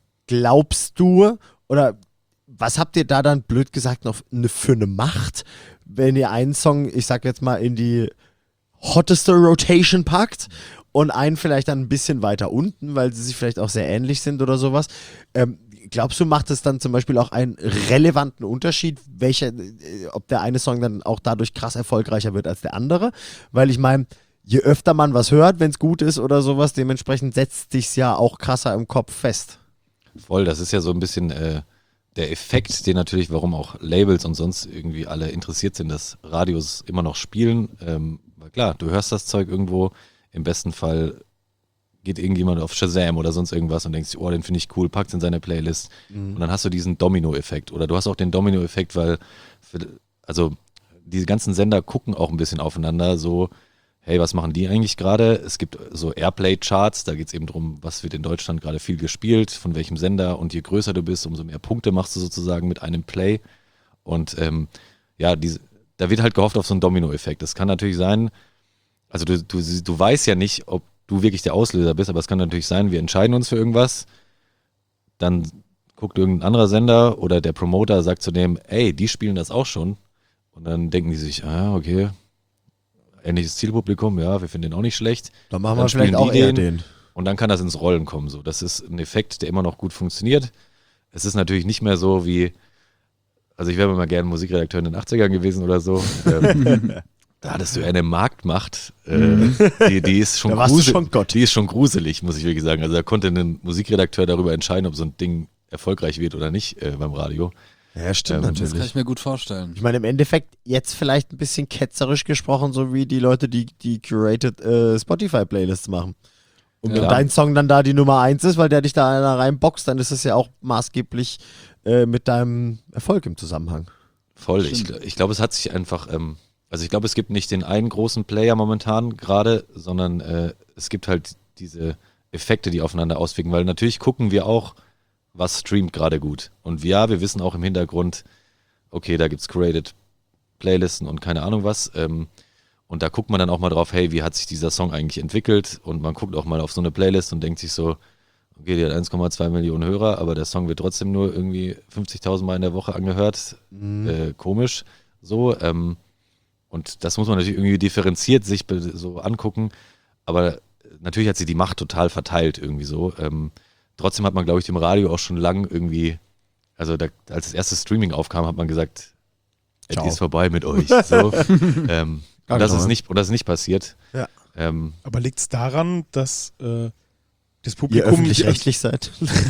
glaubst du, oder was habt ihr da dann blöd gesagt noch ne, für eine Macht, wenn ihr einen Song, ich sag jetzt mal, in die hotteste Rotation packt und einen vielleicht dann ein bisschen weiter unten, weil sie sich vielleicht auch sehr ähnlich sind oder sowas. Ähm, glaubst du, macht es dann zum Beispiel auch einen relevanten Unterschied, welcher, äh, ob der eine Song dann auch dadurch krass erfolgreicher wird als der andere? Weil ich meine, je öfter man was hört, wenn es gut ist oder sowas, dementsprechend setzt sich's ja auch krasser im Kopf fest. Voll, das ist ja so ein bisschen äh, der Effekt, den natürlich, warum auch Labels und sonst irgendwie alle interessiert sind, dass Radios immer noch spielen. Ähm, weil klar, du hörst das Zeug irgendwo, im besten Fall geht irgendjemand auf Shazam oder sonst irgendwas und denkst, oh, den finde ich cool, packt's in seine Playlist. Und dann hast du diesen Domino-Effekt. Oder du hast auch den Domino-Effekt, weil, für, also diese ganzen Sender gucken auch ein bisschen aufeinander, so, hey, was machen die eigentlich gerade? Es gibt so Airplay-Charts, da geht es eben darum, was wird in Deutschland gerade viel gespielt, von welchem Sender und je größer du bist, umso mehr Punkte machst du sozusagen mit einem Play. Und ähm, ja, diese, da wird halt gehofft auf so einen Domino-Effekt. Das kann natürlich sein, also du, du, du weißt ja nicht, ob du wirklich der Auslöser bist, aber es kann natürlich sein, wir entscheiden uns für irgendwas, dann guckt irgendein anderer Sender oder der Promoter sagt zu dem, ey, die spielen das auch schon. Und dann denken die sich, ah, okay, ähnliches Zielpublikum, ja, wir finden den auch nicht schlecht. Dann machen Dann wir vielleicht spielen auch die eher den. den. Und dann kann das ins Rollen kommen. So. Das ist ein Effekt, der immer noch gut funktioniert. Es ist natürlich nicht mehr so wie, also ich wäre mal gerne Musikredakteur in den achtzigern gewesen oder so. Ähm, da hattest du eher eine Marktmacht, äh, die, die, ist schon Da warst du grusel- schon Gott. die ist schon gruselig, muss ich wirklich sagen. Also da konnte ein Musikredakteur darüber entscheiden, ob so ein Ding erfolgreich wird oder nicht äh, beim Radio. Ja, stimmt Ähm, Das kann natürlich. ich mir gut vorstellen. Ich meine, im Endeffekt jetzt vielleicht ein bisschen ketzerisch gesprochen, so wie die Leute, die die curated äh, Spotify-Playlists machen. Und Ja. wenn dein Song dann da die Nummer eins ist, weil der dich da einer reinboxt, dann ist es ja auch maßgeblich äh, mit deinem Erfolg im Zusammenhang. Voll. Ich, ich glaube, es hat sich einfach, ähm, also ich glaube, es gibt nicht den einen großen Player momentan gerade, sondern äh, es gibt halt diese Effekte, die aufeinander auswirken, weil natürlich gucken wir auch, was streamt gerade gut. Und ja, wir wissen auch im Hintergrund, okay, da gibt's curated Playlisten und keine Ahnung was. Ähm, und da guckt man dann auch mal drauf, hey, wie hat sich dieser Song eigentlich entwickelt? Und man guckt auch mal auf so eine Playlist und denkt sich so, okay, die hat eins Komma zwei Millionen Hörer, aber der Song wird trotzdem nur irgendwie fünfzigtausend Mal in der Woche angehört. Äh, komisch. So, ähm, und das muss man natürlich irgendwie differenziert sich be- so angucken. Aber natürlich hat sie die Macht total verteilt irgendwie so. Ähm, trotzdem hat man, glaube ich, dem Radio auch schon lang irgendwie, also da, als das erste Streaming aufkam, hat man gesagt, es Ciao. ist vorbei mit euch. So. ähm, und, das ist nicht, und das ist nicht passiert. Ja. Ähm, Aber liegt es daran, dass äh, das Ihr Publikum. öffentlich-rechtlich seid.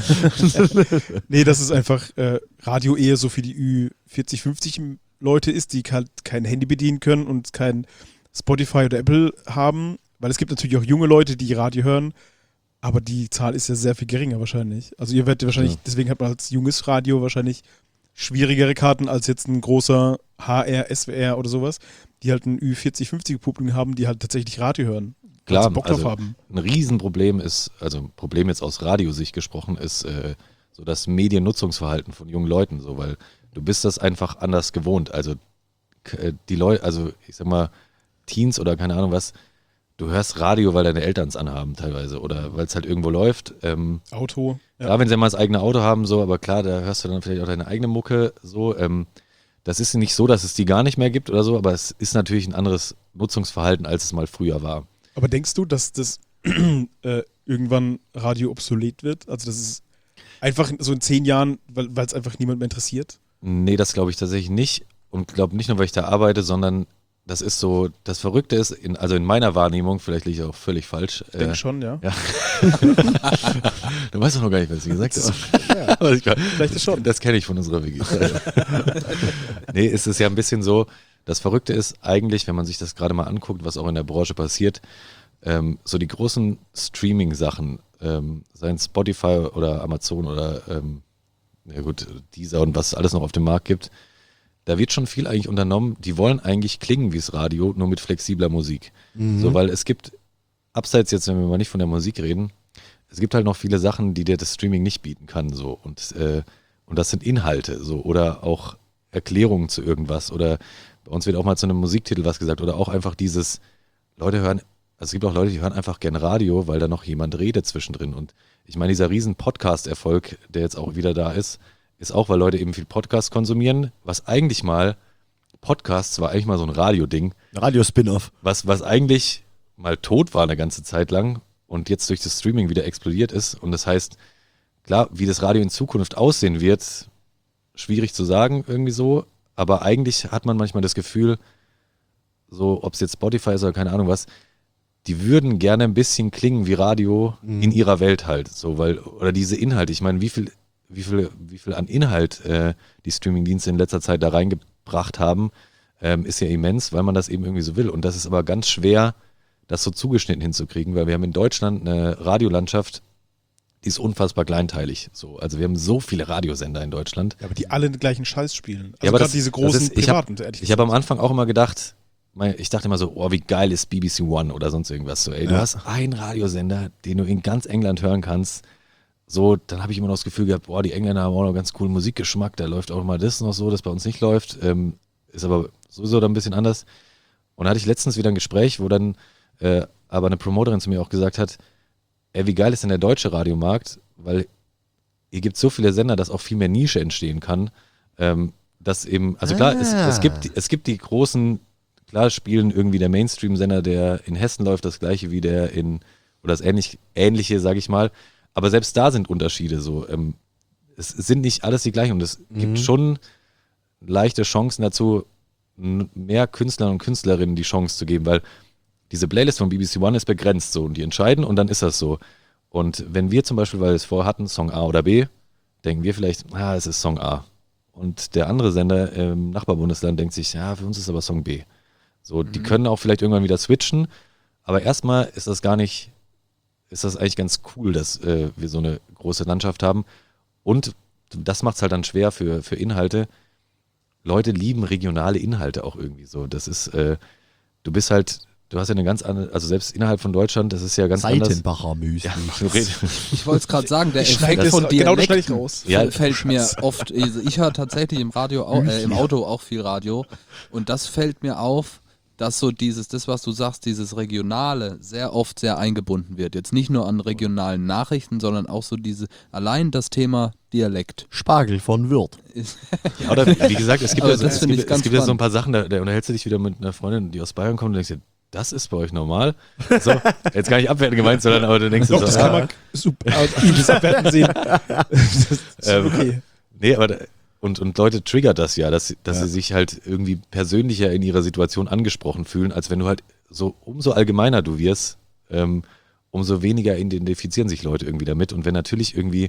Nee, dass es einfach äh, Radio eher so für die Ü vierzig, fünfzig Leute ist, die halt kein Handy bedienen können und kein Spotify oder Apple haben. Weil es gibt natürlich auch junge Leute, die Radio hören, aber die Zahl ist ja sehr viel geringer wahrscheinlich. Also ihr werdet wahrscheinlich, Ja. deswegen hat man als junges Radio wahrscheinlich schwierigere Karten als jetzt ein großer H R, S W R oder sowas, die halt ein Ü vierzig, fünfzig Publikum haben, die halt tatsächlich Radio hören. weil Klar, sie Bock drauf also haben. ein Riesenproblem ist, also ein Problem jetzt aus Radiosicht gesprochen, ist äh, so das Mediennutzungsverhalten von jungen Leuten, so, weil du bist das einfach anders gewohnt. Also die Leute, also ich sag mal, Teens oder keine Ahnung was, du hörst Radio, weil deine Eltern es anhaben teilweise oder weil es halt irgendwo läuft. Ähm, Auto. Ja, ja wenn sie mal das eigene Auto haben, so, aber klar, da hörst du dann vielleicht auch deine eigene Mucke, so. Ähm, das ist nicht so, dass es die gar nicht mehr gibt oder so, aber es ist natürlich ein anderes Nutzungsverhalten, als es mal früher war. Aber denkst du, dass das äh, irgendwann Radio obsolet wird? Also das ist einfach so in zehn Jahren, weil es einfach niemand mehr interessiert? Nee, das glaube ich tatsächlich nicht. Und glaube nicht nur, weil ich da arbeite, sondern das ist so, das Verrückte ist, in, also in meiner Wahrnehmung, vielleicht liege ich auch völlig falsch. Ich denke äh, schon, ja. ja. Du weißt doch noch gar nicht, was ich gesagt habe. Ja, Aber ich, vielleicht ist schon. Das kenne ich von unserer W G. Nee, es ist ja ein bisschen so, das Verrückte ist eigentlich, wenn man sich das gerade mal anguckt, was auch in der Branche passiert, ähm, so die großen Streaming-Sachen, ähm, seien Spotify oder Amazon oder ähm, ja gut, Deezer und was es alles noch auf dem Markt gibt, da wird schon viel eigentlich unternommen. Die wollen eigentlich klingen wie das Radio, nur mit flexibler Musik. Mhm. So, weil es gibt, abseits jetzt, wenn wir mal nicht von der Musik reden, es gibt halt noch viele Sachen, die dir das Streaming nicht bieten kann. So. Und, äh, und das sind Inhalte so oder auch Erklärungen zu irgendwas. Oder bei uns wird auch mal zu einem Musiktitel was gesagt. Oder auch einfach dieses, Leute hören, also es gibt auch Leute, die hören einfach gern Radio, weil da noch jemand redet zwischendrin. Und ich meine, dieser riesen Podcast-Erfolg, der jetzt auch wieder da ist, ist auch, weil Leute eben viel Podcast konsumieren, was eigentlich mal, Podcasts war eigentlich mal so ein Radio-Ding. Radio-Spin-Off. Was, was eigentlich mal tot war eine ganze Zeit lang und jetzt durch das Streaming wieder explodiert ist. Und das heißt, klar, wie das Radio in Zukunft aussehen wird, schwierig zu sagen irgendwie so, aber eigentlich hat man manchmal das Gefühl, so ob es jetzt Spotify ist oder keine Ahnung was, die würden gerne ein bisschen klingen wie Radio Mhm. in ihrer Welt halt, so, weil, oder diese Inhalte, ich meine, wie viel wie viel, wie viel an Inhalt äh, die Streamingdienste in letzter Zeit da reingebracht haben, ähm, ist ja immens, weil man das eben irgendwie so will. Und das ist aber ganz schwer, das so zugeschnitten hinzukriegen, weil wir haben in Deutschland eine Radiolandschaft, die ist unfassbar kleinteilig. So, also wir haben so viele Radiosender in Deutschland. Ja, aber die alle den gleichen Scheiß spielen. Also Ja, aber gerade das- diese das großen ist- ich hab- privaten. ehrlich Ich habe am gesagt. Anfang auch immer gedacht, mein- ich dachte immer so, oh, wie geil ist B B C One oder sonst irgendwas. So, ey, du Ja. hast einen Radiosender, den du in ganz England hören kannst. So, dann habe ich immer noch das Gefühl gehabt, boah, die Engländer haben auch noch ganz coolen Musikgeschmack, da läuft auch mal das noch so, das bei uns nicht läuft. Ähm, ist aber sowieso dann ein bisschen anders. Und da hatte ich letztens wieder ein Gespräch, wo dann äh, aber eine Promoterin zu mir auch gesagt hat, ey, wie geil ist denn der deutsche Radiomarkt, weil hier gibt es so viele Sender, dass auch viel mehr Nische entstehen kann. Ähm, dass eben, also klar, es, Ah. es, gibt, es gibt die großen, klar spielen irgendwie der Mainstream-Sender, der in Hessen läuft, das gleiche wie der in, oder das ähnlich, ähnliche, sage ich mal. Aber selbst da sind Unterschiede so. Ähm, es sind nicht alles die gleichen und es Mhm. gibt schon leichte Chancen dazu, n- mehr Künstlern und Künstlerinnen die Chance zu geben, weil diese Playlist von B B C One ist begrenzt so und die entscheiden und dann ist das so. Und wenn wir zum Beispiel, weil wir es vorher hatten, Song A oder B, denken wir vielleicht, ah, es ist Song A. Und der andere Sender im Nachbarbundesland denkt sich, ja, für uns ist aber Song B. So, die können auch vielleicht irgendwann wieder switchen, aber erstmal ist das gar nicht, ist das eigentlich ganz cool, dass äh, wir so eine große Landschaft haben. Und das macht es halt dann schwer für, für Inhalte. Leute lieben regionale Inhalte auch irgendwie so. Das ist, äh, du bist halt, du hast ja eine ganz andere, also selbst innerhalb von Deutschland, das ist ja ganz anders. Seitenbacher Müsli. Ja, du redest- Ich wollte es gerade sagen, der Ich schneide Effekt das- von genau das schneide ich Dialekten raus. Ja, f- fällt mir oft, also ich höre tatsächlich im Radio, au- äh, im Auto auch viel Radio und das fällt mir auf, dass so dieses, das was du sagst, dieses Regionale sehr oft sehr eingebunden wird. Jetzt nicht nur an regionalen Nachrichten, sondern auch so diese, allein das Thema Dialekt. Spargel von Würth. Ist, Ja, oder wie gesagt, es gibt, Aber ja so, das es finde gibt, ich ganz es gibt ja so ein spannend. paar Sachen, da, da unterhältst du dich wieder mit einer Freundin, die aus Bayern kommt und denkst dir, das ist bei euch normal. So, jetzt gar nicht abwertend gemeint, sondern aber du denkst dir Doch, so, das ah, kann man super, äh, übelst abwerten sehen. Das ist Ähm, okay. nee, aber da, und, und Leute triggert das ja, dass, dass Ja. sie sich halt irgendwie persönlicher in ihrer Situation angesprochen fühlen, als wenn du halt so, umso allgemeiner du wirst, ähm, umso weniger identifizieren sich Leute irgendwie damit. Und wenn natürlich irgendwie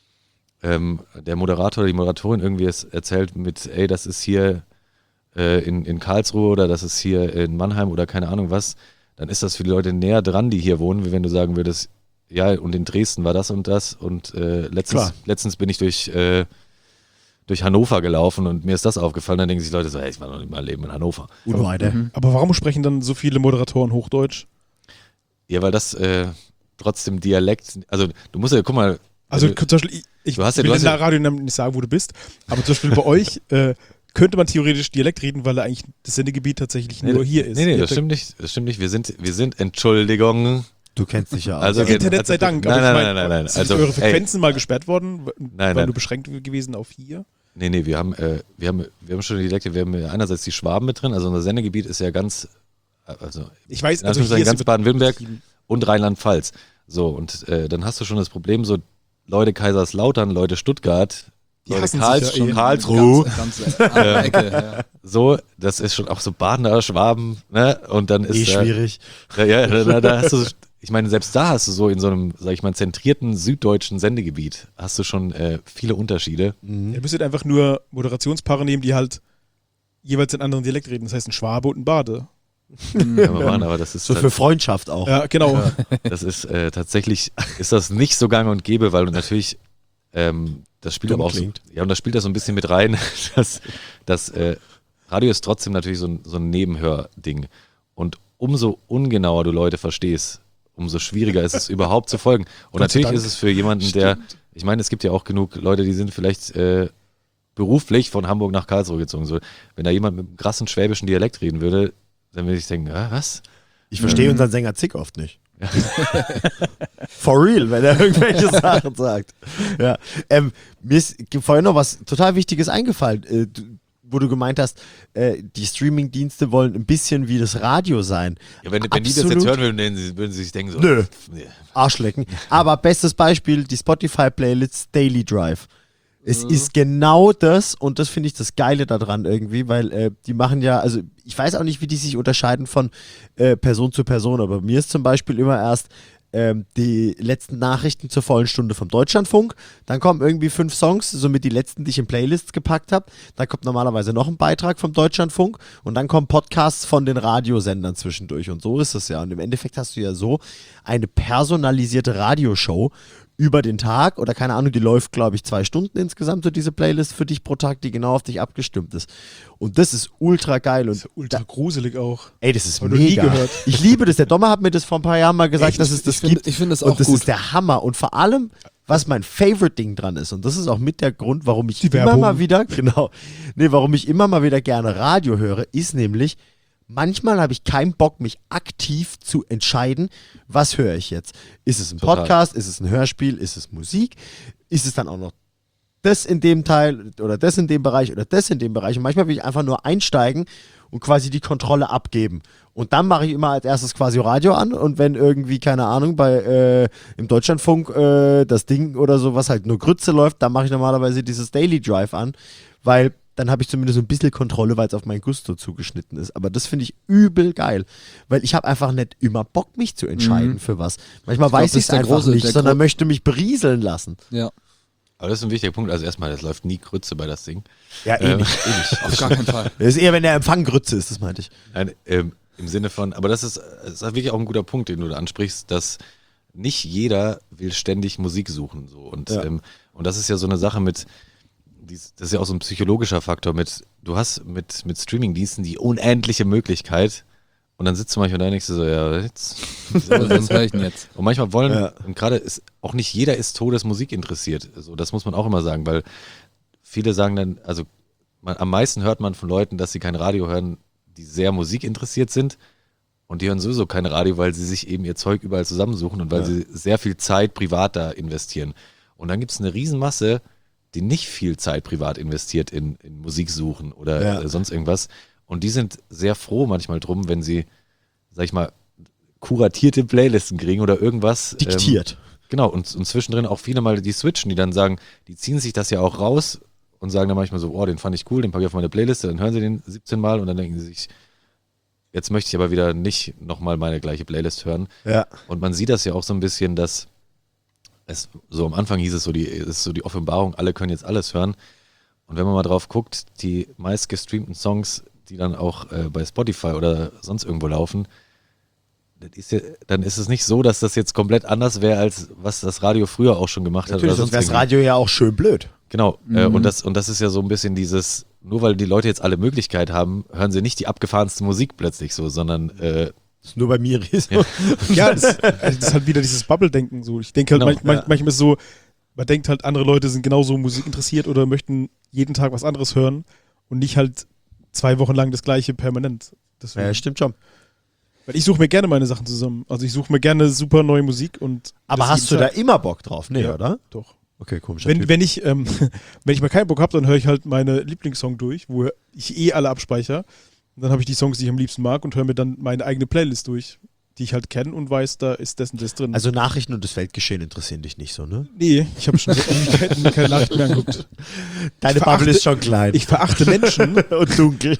ähm, der Moderator oder die Moderatorin irgendwie es erzählt mit, ey, das ist hier äh, in, in Karlsruhe oder das ist hier in Mannheim oder keine Ahnung was, dann ist das für die Leute näher dran, die hier wohnen, wie wenn du sagen würdest, ja, und in Dresden war das und das und äh, letztens, Klar. letztens bin ich durch, äh, durch Hannover gelaufen und mir ist das aufgefallen, dann denken sich Leute so, hey, ich war noch nicht mal Leben in Hannover. Und weiter. Aber warum sprechen dann so viele Moderatoren Hochdeutsch? Ja, weil das äh, trotzdem Dialekt, also du musst ja, guck mal, Also wenn du- zum Beispiel, ich, ich Du hast ja- will du hast den ja- Radionamen nicht sagen, wo du bist, aber zum Beispiel bei euch äh, könnte man theoretisch Dialekt reden, weil eigentlich das Sendegebiet tatsächlich nur hier ist. Nee, nee, Ihr das habt ja- stimmt nicht. Das stimmt nicht. Wir sind, wir sind, Entschuldigung. Du kennst dich ja auch. Also, Ja, Internet sei also- Dank. Nein, aber nein, ich nein, mein, nein, nein. Sind Also, eure ey, Frequenzen mal gesperrt worden, weil nein. weil du beschränkt gewesen auf hier? nee, nee, wir haben, äh, wir haben, wir haben schon die Dialekte. Wir haben ja einerseits die Schwaben mit drin. Also unser Sendegebiet ist ja ganz, also Ich weiß, in also Anführungszeichen hier ganz ist Baden-Württemberg und Rheinland-Pfalz. So, und äh, dann hast du schon das Problem, so Leute Kaiserslautern, Leute Stuttgart, Die Leute hassen Karls, sich ja eh. Karlsruhe. Ganz, ganz andere Ecke. Ja. So, das ist schon auch so Badener, Schwaben, ne? Und dann ist eh da- schwierig. Ja, ja da, da, da hast du, ich meine, selbst da hast du so in so einem, sag ich mal, zentrierten süddeutschen Sendegebiet, hast du schon äh, viele Unterschiede. Ihr müsstet einfach nur Moderationspaare nehmen, die halt jeweils in anderen Dialekt reden. Das heißt ein Schwabe und ein Bade. Kann man machen, aber das ist, So für Freundschaft auch. Ja, genau. das ist äh, tatsächlich, ist das nicht so gang und gäbe, weil du natürlich, ähm, das spielt Dumm aber auch so, klingt. ja, und das spielt da so ein bisschen mit rein, dass das äh, Radio ist trotzdem natürlich so ein, so ein Nebenhörding. Und umso ungenauer du Leute verstehst, umso schwieriger ist es überhaupt zu folgen. Und Gott sei natürlich Dank. ist es für jemanden, der, ich meine, es gibt ja auch genug Leute, die sind vielleicht äh, beruflich von Hamburg nach Karlsruhe gezogen. So, wenn da jemand mit einem krassen schwäbischen Dialekt reden würde, dann würde ich denken, ah, was? Ich verstehe unseren Sänger Zick oft nicht. For real, wenn er irgendwelche Sachen sagt. Ja. Ähm, mir ist vorhin noch was total Wichtiges eingefallen, äh, du, wo du gemeint hast, äh, die Streaming-Dienste wollen ein bisschen wie das Radio sein. Ja, wenn, wenn die das jetzt Absolut. hören würden, würden sie, würden sie sich denken so, Nö. pff, nee. Arschlecken. Aber bestes Beispiel, die Spotify-Playlist Daily Drive. Es ist genau das und das finde ich das Geile daran irgendwie, weil äh, die machen ja, also ich weiß auch nicht, wie die sich unterscheiden von äh, Person zu Person, aber mir ist zum Beispiel immer erst ähm, die letzten Nachrichten zur vollen Stunde vom Deutschlandfunk, dann kommen irgendwie fünf Songs, somit die letzten, die ich in Playlists gepackt habe, dann kommt normalerweise noch ein Beitrag vom Deutschlandfunk und dann kommen Podcasts von den Radiosendern zwischendurch und so ist es ja und im Endeffekt hast du ja so eine personalisierte Radioshow über den Tag oder keine Ahnung, die läuft, glaube ich, zwei Stunden insgesamt, so diese Playlist für dich pro Tag, die genau auf dich abgestimmt ist. Und das ist ultra geil. Und Das ist ultra gruselig auch. ey, das ist Hab ich noch nie mega. gehört. Ich liebe das. Der Dommer hat mir das vor ein paar Jahren mal gesagt, Echt? dass es das Ich finde- gibt. ich finde es Und auch das gut. ist der Hammer. Und vor allem, was mein Favorite-Ding dran ist, und das ist auch mit der Grund, warum ich Die immer Werbung. mal wieder, genau, nee, warum ich immer mal wieder gerne Radio höre, ist nämlich, manchmal habe ich keinen Bock, mich aktiv zu entscheiden, was höre ich jetzt. Ist es ein Total. Podcast, ist es ein Hörspiel, ist es Musik, ist es dann auch noch das in dem Teil oder das in dem Bereich oder das in dem Bereich. Und manchmal will ich einfach nur einsteigen und quasi die Kontrolle abgeben. Und dann mache ich immer als erstes quasi Radio an und wenn irgendwie, keine Ahnung, bei äh, im Deutschlandfunk äh, das Ding oder so, was halt nur Grütze läuft, dann mache ich normalerweise dieses Daily Drive an, weil dann habe ich zumindest so ein bisschen Kontrolle, weil es auf mein Gusto zugeschnitten ist. Aber das finde ich übel geil, weil ich habe einfach nicht immer Bock, mich zu entscheiden Mhm. für was. Manchmal Ich glaub, weiß das ich es ist der einfach große- nicht, der sondern gro- möchte mich berieseln lassen. Ja, Aber das ist ein wichtiger Punkt. Also erstmal, das läuft nie Grütze bei das Ding. Ja, eh Ähm. nicht, eh nicht. auf gar keinen Fall. Das ist eher, wenn der Empfang Grütze ist, das meinte ich. Nein, ähm, im Sinne von, aber das ist, das ist wirklich auch ein guter Punkt, den du da ansprichst, dass nicht jeder will ständig Musik suchen. So. Und, Ja. ähm, und das ist ja so eine Sache mit, dies- das ist ja auch so ein psychologischer Faktor mit, du hast mit, mit Streamingdiensten die unendliche Möglichkeit und dann sitzt du manchmal da und denkst du so, ja, jetzt. So, was höre ich denn jetzt? Und manchmal wollen, Ja. und gerade ist, auch nicht jeder ist Todesmusik interessiert. So, das muss man auch immer sagen, weil viele sagen dann, also man, am meisten hört man von Leuten, dass sie kein Radio hören, die sehr musikinteressiert sind. Und die hören sowieso kein Radio, weil sie sich eben ihr Zeug überall zusammensuchen und weil Ja. sie sehr viel Zeit privat da investieren. Und dann gibt es eine Riesenmasse, die nicht viel Zeit privat investiert in, in Musik suchen oder Ja. äh, sonst irgendwas. Und die sind sehr froh manchmal drum, wenn sie, sag ich mal, kuratierte Playlisten kriegen oder irgendwas. Ähm, Diktiert. genau, und, und zwischendrin auch viele mal die switchen, die dann sagen, die ziehen sich das ja auch raus und sagen dann manchmal so, oh, den fand ich cool, den packe ich auf meine Playliste, dann hören sie den siebzehn Mal und dann denken sie sich, jetzt möchte ich aber wieder nicht nochmal meine gleiche Playlist hören. Ja. Und man sieht das ja auch so ein bisschen, dass es so am Anfang hieß es so, die, es ist so die Offenbarung, alle können jetzt alles hören. Und wenn man mal drauf guckt, die meist gestreamten Songs, die dann auch äh, bei Spotify oder sonst irgendwo laufen, das ist ja, dann ist es nicht so, dass das jetzt komplett anders wäre, als was das Radio früher auch schon gemacht Natürlich, hat. Oder sonst wäre das irgendwie. Radio ja auch schön blöd. Genau, äh, und, das, und das ist ja so ein bisschen dieses, nur weil die Leute jetzt alle Möglichkeit haben, hören sie nicht die abgefahrenste Musik plötzlich so, sondern äh, Das ist nur bei mir so. Ja. Ja, das, also das ist halt wieder dieses Bubble-Denken so. Ich denke halt, Genau, manch, manch, ja. manchmal ist es so, man denkt halt, andere Leute sind genauso Musik interessiert oder möchten jeden Tag was anderes hören und nicht halt zwei Wochen lang das Gleiche permanent. Deswegen, Ja, stimmt schon. weil ich suche mir gerne meine Sachen zusammen. Also ich suche mir gerne super neue Musik und Aber das hast du jeden da Tag. immer Bock drauf? Nee, Ja. oder? Doch. Okay, komisch. Wenn, wenn, ich, ähm, wenn ich mal keinen Bock habe, dann höre ich halt meine Lieblingssong durch, wo ich eh alle abspeichere. Und dann habe ich die Songs, die ich am liebsten mag und höre mir dann meine eigene Playlist durch, die ich halt kenne und weiß, da ist das und das drin. Also Nachrichten und das Weltgeschehen interessieren dich nicht so, ne? nee, ich habe schon seit Ewigkeiten keine Nachrichten mehr angeguckt. Deine Ich Bubble verachte- ist schon klein. Ich verachte Menschen. und dunkel.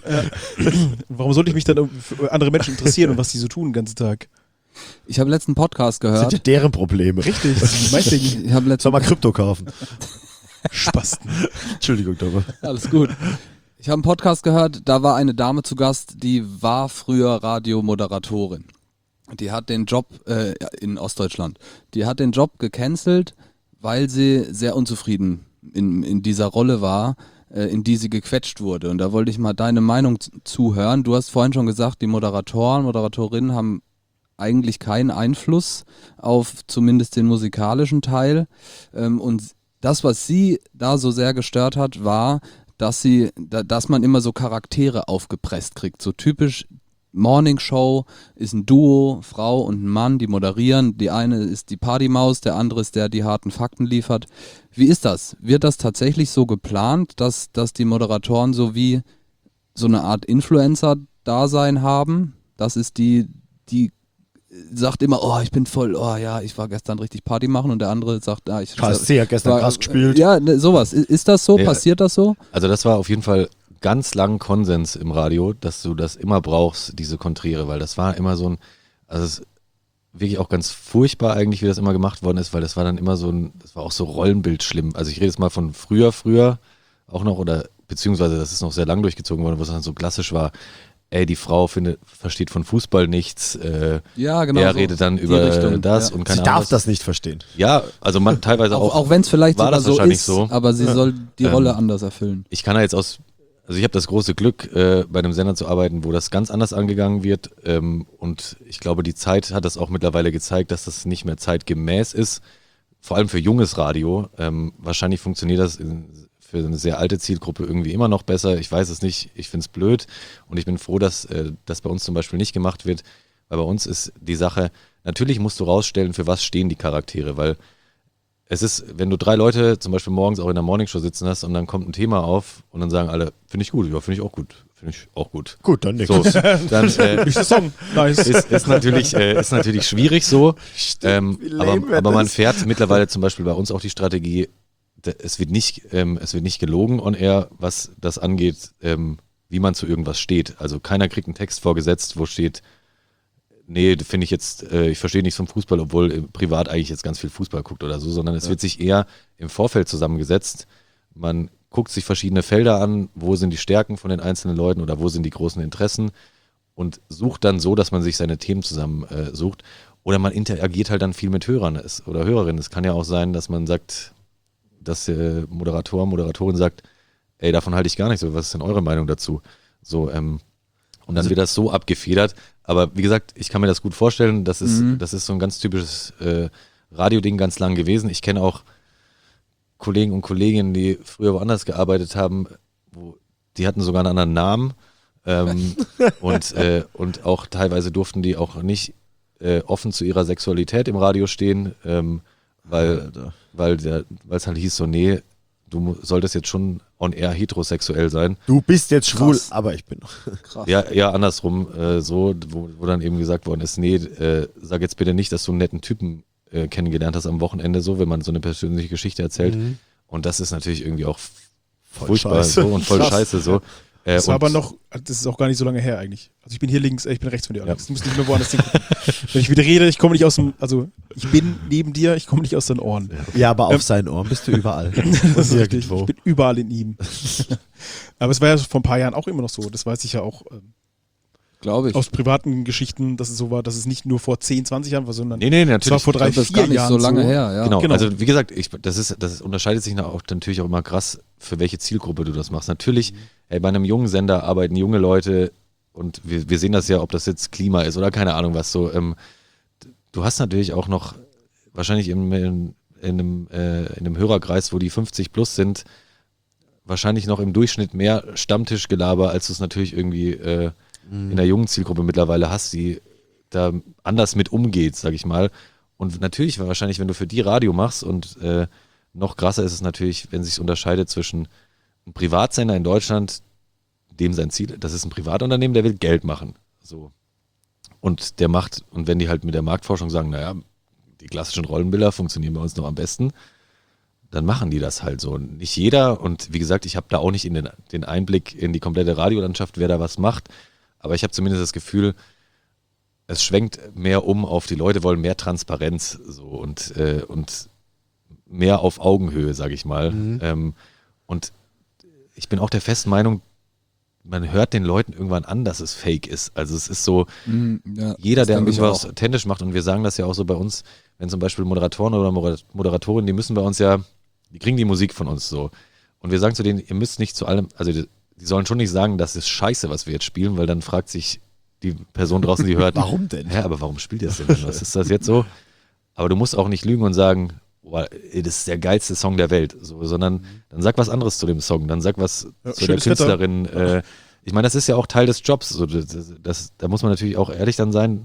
Warum sollte ich mich dann für andere Menschen interessieren und was die so tun den ganzen Tag? Ich habe letzten Podcast Das sind ja gehört. deren Probleme. Richtig, das ist mein Ding. Ich habe letzten Soll mal Krypto kaufen. Spasten. Entschuldigung, Domme. Alles gut. Ich habe einen Podcast gehört, da war eine Dame zu Gast, die war früher Radiomoderatorin. Die hat den Job äh, in Ostdeutschland, die hat den Job gecancelt, weil sie sehr unzufrieden in, in dieser Rolle war, äh, in die sie gequetscht wurde. Und da wollte ich mal deine Meinung z- zuhören. Du hast vorhin schon gesagt, die Moderatoren, Moderatorinnen haben eigentlich keinen Einfluss auf zumindest den musikalischen Teil. Ähm, und das, was sie da so sehr gestört hat, war, dass sie, da, dass man immer so Charaktere aufgepresst kriegt. So typisch Morning Show ist ein Duo, Frau und ein Mann, die moderieren. Die eine ist die Partymaus, der andere ist der, die harten Fakten liefert. Wie ist das? Wird das tatsächlich so geplant, dass, dass die Moderatoren so wie so eine Art Influencer-Dasein haben? Das ist die, die sagt immer, oh, ich bin voll, oh ja, ich war gestern richtig Party machen, und der andere sagt, ah, ich K S C hat gestern war- krass gespielt. Ja, ne, sowas. I- Ist das so? Ja. Passiert das so? Also das war auf jeden Fall ganz lang Konsens im Radio, dass du das immer brauchst, diese Konträre, weil das war immer so ein, also es ist wirklich auch ganz furchtbar eigentlich, wie das immer gemacht worden ist, weil das war dann immer so ein, das war auch so Rollenbild schlimm. Also ich rede jetzt mal von früher, früher auch noch, oder beziehungsweise das ist noch sehr lang durchgezogen worden, wo es dann so klassisch war, ey, die Frau findet, versteht von Fußball nichts, äh, Ja, genau. er so. redet dann Die über Richtung, das ja. und keine Sie Ahnung darf was. das nicht verstehen. Ja, also man teilweise Auch, auch, auch wenn es vielleicht war sogar das so wahrscheinlich ist, so. aber sie soll die Ähm, Rolle anders erfüllen. ich kann da jetzt aus, also ich habe das große Glück, äh, bei einem Sender zu arbeiten, wo das ganz anders angegangen wird, ähm, und ich glaube, die Zeit hat das auch mittlerweile gezeigt, dass das nicht mehr zeitgemäß ist, vor allem für junges Radio. Ähm, wahrscheinlich funktioniert das in, für eine sehr alte Zielgruppe irgendwie immer noch besser. Ich weiß es nicht, ich finde es blöd und ich bin froh, dass äh, das bei uns zum Beispiel nicht gemacht wird, weil bei uns ist die Sache, natürlich musst du rausstellen, für was stehen die Charaktere, weil es ist, wenn du drei Leute zum Beispiel morgens auch in der Morningshow sitzen hast und dann kommt ein Thema auf und dann sagen alle, finde ich gut, ja, finde ich auch gut, finde ich auch gut. Gut, dann nix. So, dann äh, Nächster Song. Nice. ist, ist, natürlich, äh, ist natürlich schwierig so, ähm, wie lame aber, wäre aber man das? fährt mittlerweile zum Beispiel bei uns auch die Strategie, d- es wird nicht, ähm, es wird nicht gelogen on air, was das angeht, ähm, wie man zu irgendwas steht. Also keiner kriegt einen Text vorgesetzt, wo steht, nee, finde ich jetzt, äh, ich verstehe nichts vom Fußball, obwohl äh, privat eigentlich jetzt ganz viel Fußball guckt oder so, sondern es wird sich eher im Vorfeld zusammengesetzt. Man guckt sich verschiedene Felder an, wo sind die Stärken von den einzelnen Leuten oder wo sind die großen Interessen und sucht dann so, dass man sich seine Themen zusammen äh, sucht. Oder man interagiert halt dann viel mit Hörern es, oder Hörerinnen. Es kann ja auch sein, dass man sagt, dass der Moderator, Moderatorin sagt, ey, davon halte ich gar nicht so, was ist denn eure Meinung dazu? So, ähm, und dann wird das so abgefedert. Aber wie gesagt, ich kann mir das gut vorstellen. Das ist, Mhm. das ist so ein ganz typisches äh, Radioding ganz lang gewesen. Ich kenne auch Kollegen und Kolleginnen, die früher woanders gearbeitet haben, wo, die hatten sogar einen anderen Namen. Ähm, und, äh, und auch teilweise durften die auch nicht äh, offen zu ihrer Sexualität im Radio stehen, ähm, weil Alter. weil der, weil es halt hieß so, nee, du mu- solltest jetzt schon on air heterosexuell sein. Du bist jetzt schwul, Krass. aber ich bin noch. Krass. Ja, eher andersrum, äh, so, wo, wo dann eben gesagt worden ist, nee, äh, sag jetzt bitte nicht, dass du einen netten Typen äh, kennengelernt hast am Wochenende, so, wenn man so eine persönliche Geschichte erzählt. Mhm. Und das ist natürlich irgendwie auch Voll furchtbar scheiße. so und voll Krass. scheiße so. Äh, Das war und- aber noch, das ist auch gar nicht so lange her eigentlich. Also ich bin hier links, äh, ich bin rechts von dir, Alex. Ja. Du musst nicht mehr woanders hingucken. Wenn ich wieder rede, ich komme nicht aus dem, also ich bin neben dir, ich komme nicht aus deinen Ohren. Ja, aber auf Ähm, seinen Ohren bist du überall. Das ist richtig. Irgendwo. Ich bin überall in ihm. Aber es war ja vor ein paar Jahren auch immer noch so. Das weiß ich ja auch ähm, Glaube ich. aus privaten Geschichten, dass es so war, dass es nicht nur vor zehn, zwanzig Jahren war, sondern nee, nee, es war natürlich. vor drei, das ist vier gar nicht Jahren so lange her, ja. Genau. Genau. Also wie gesagt, ich, das ist, das unterscheidet sich auch natürlich auch immer krass, für welche Zielgruppe du das machst. Natürlich, ey, bei einem jungen Sender arbeiten junge Leute und wir, wir sehen das ja, ob das jetzt Klima ist oder keine Ahnung was so. Ähm, du hast natürlich auch noch wahrscheinlich im, in, in einem, äh, in einem Hörerkreis, wo die fünfzig plus sind, wahrscheinlich noch im Durchschnitt mehr Stammtischgelaber, als du es natürlich irgendwie äh, mhm. in der jungen Zielgruppe mittlerweile hast, die da anders mit umgeht, sag ich mal. Und natürlich, wahrscheinlich, wenn du für die Radio machst und äh, noch krasser ist es natürlich, wenn sich unterscheidet zwischen einem Privatsender in Deutschland, dem sein Ziel, das ist ein Privatunternehmen, der will Geld machen. So. Und der macht, und wenn die halt mit der Marktforschung sagen, naja, die klassischen Rollenbilder funktionieren bei uns noch am besten, dann machen die das halt so. Nicht jeder, und wie gesagt, ich habe da auch nicht in den, den Einblick in die komplette Radiolandschaft, wer da was macht, aber ich habe zumindest das Gefühl, es schwenkt mehr um auf, die Leute wollen mehr Transparenz so und, äh, und mehr auf Augenhöhe, sage ich mal. Mhm. Ähm, und ich bin auch der festen Meinung, man hört den Leuten irgendwann an, dass es fake ist. Also es ist so, mhm, ja, jeder, der irgendwas authentisch macht, und wir sagen das ja auch so bei uns, wenn zum Beispiel Moderatoren oder Moderatorinnen, die müssen bei uns ja, die kriegen die Musik von uns so. Und wir sagen zu denen, ihr müsst nicht zu allem, also die, die sollen schon nicht sagen, das ist scheiße, was wir jetzt spielen, weil dann fragt sich die Person draußen, die hört, warum denn? Hä, aber warum spielt ihr das denn? Was ist das jetzt so? Aber du musst auch nicht lügen und sagen, boah, das ist der geilste Song der Welt, so, sondern dann sag was anderes zu dem Song, dann sag was ja, zu der Künstlerin. Äh, ich meine, das ist ja auch Teil des Jobs. So, das, das, da muss man natürlich auch ehrlich dann sein.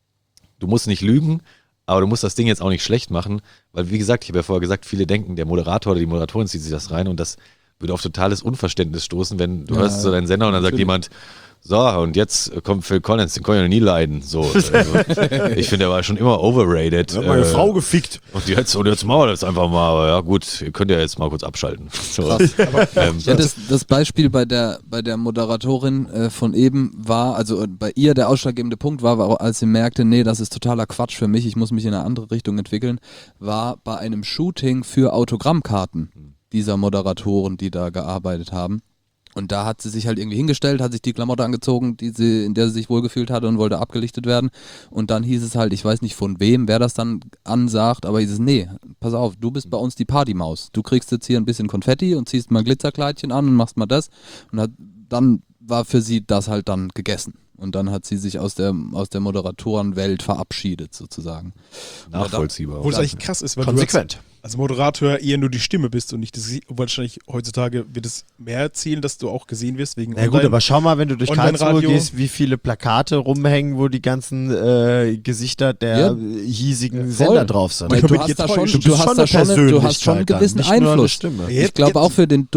Du musst nicht lügen, aber du musst das Ding jetzt auch nicht schlecht machen, weil wie gesagt, ich habe ja vorher gesagt, viele denken, der Moderator oder die Moderatorin zieht sich das rein und das würde auf totales Unverständnis stoßen, wenn du ja, hörst so deinen Sender und dann sagt jemand, so, und jetzt kommt Phil Collins, den kann ich noch nie leiden. So, also, ich finde, der war schon immer overrated. Ich hab meine äh, Frau gefickt. Und jetzt, und jetzt machen wir das einfach mal. Aber ja gut, ihr könnt ja jetzt mal kurz abschalten. So, aber, ähm, ja, das, das Beispiel bei der, bei der Moderatorin äh, von eben war, also bei ihr der ausschlaggebende Punkt war, war, als sie merkte, nee, das ist totaler Quatsch für mich, ich muss mich in eine andere Richtung entwickeln, war bei einem Shooting für Autogrammkarten dieser Moderatoren, die da gearbeitet haben. Und da hat sie sich halt irgendwie hingestellt, hat sich die Klamotte angezogen, die sie, in der sie sich wohlgefühlt hatte und wollte abgelichtet werden. Und dann hieß es halt, ich weiß nicht von wem, wer das dann ansagt, aber hieß es, nee, pass auf, du bist bei uns die Partymaus. Du kriegst jetzt hier ein bisschen Konfetti und ziehst mal ein Glitzerkleidchen an und machst mal das. Und hat, dann war für sie das halt dann gegessen. Und dann hat sie sich aus der, aus der Moderatorenwelt verabschiedet, sozusagen. Nachvollziehbar. Obwohl es eigentlich krass ist, weil konsequent. du als, als Moderator eher nur die Stimme bist und nicht das Gesicht. Wahrscheinlich heutzutage wird es mehr erzählen, dass du auch gesehen wirst wegen Ja gut, aber schau mal, wenn du durch Karlsruhe gehst, wie viele Plakate rumhängen, wo die ganzen äh, Gesichter der ja. hiesigen ja, Sender drauf sind. Du, du hast da schon, du du hast da schon, du hast schon einen gewissen Einfluss. Ich glaube auch für den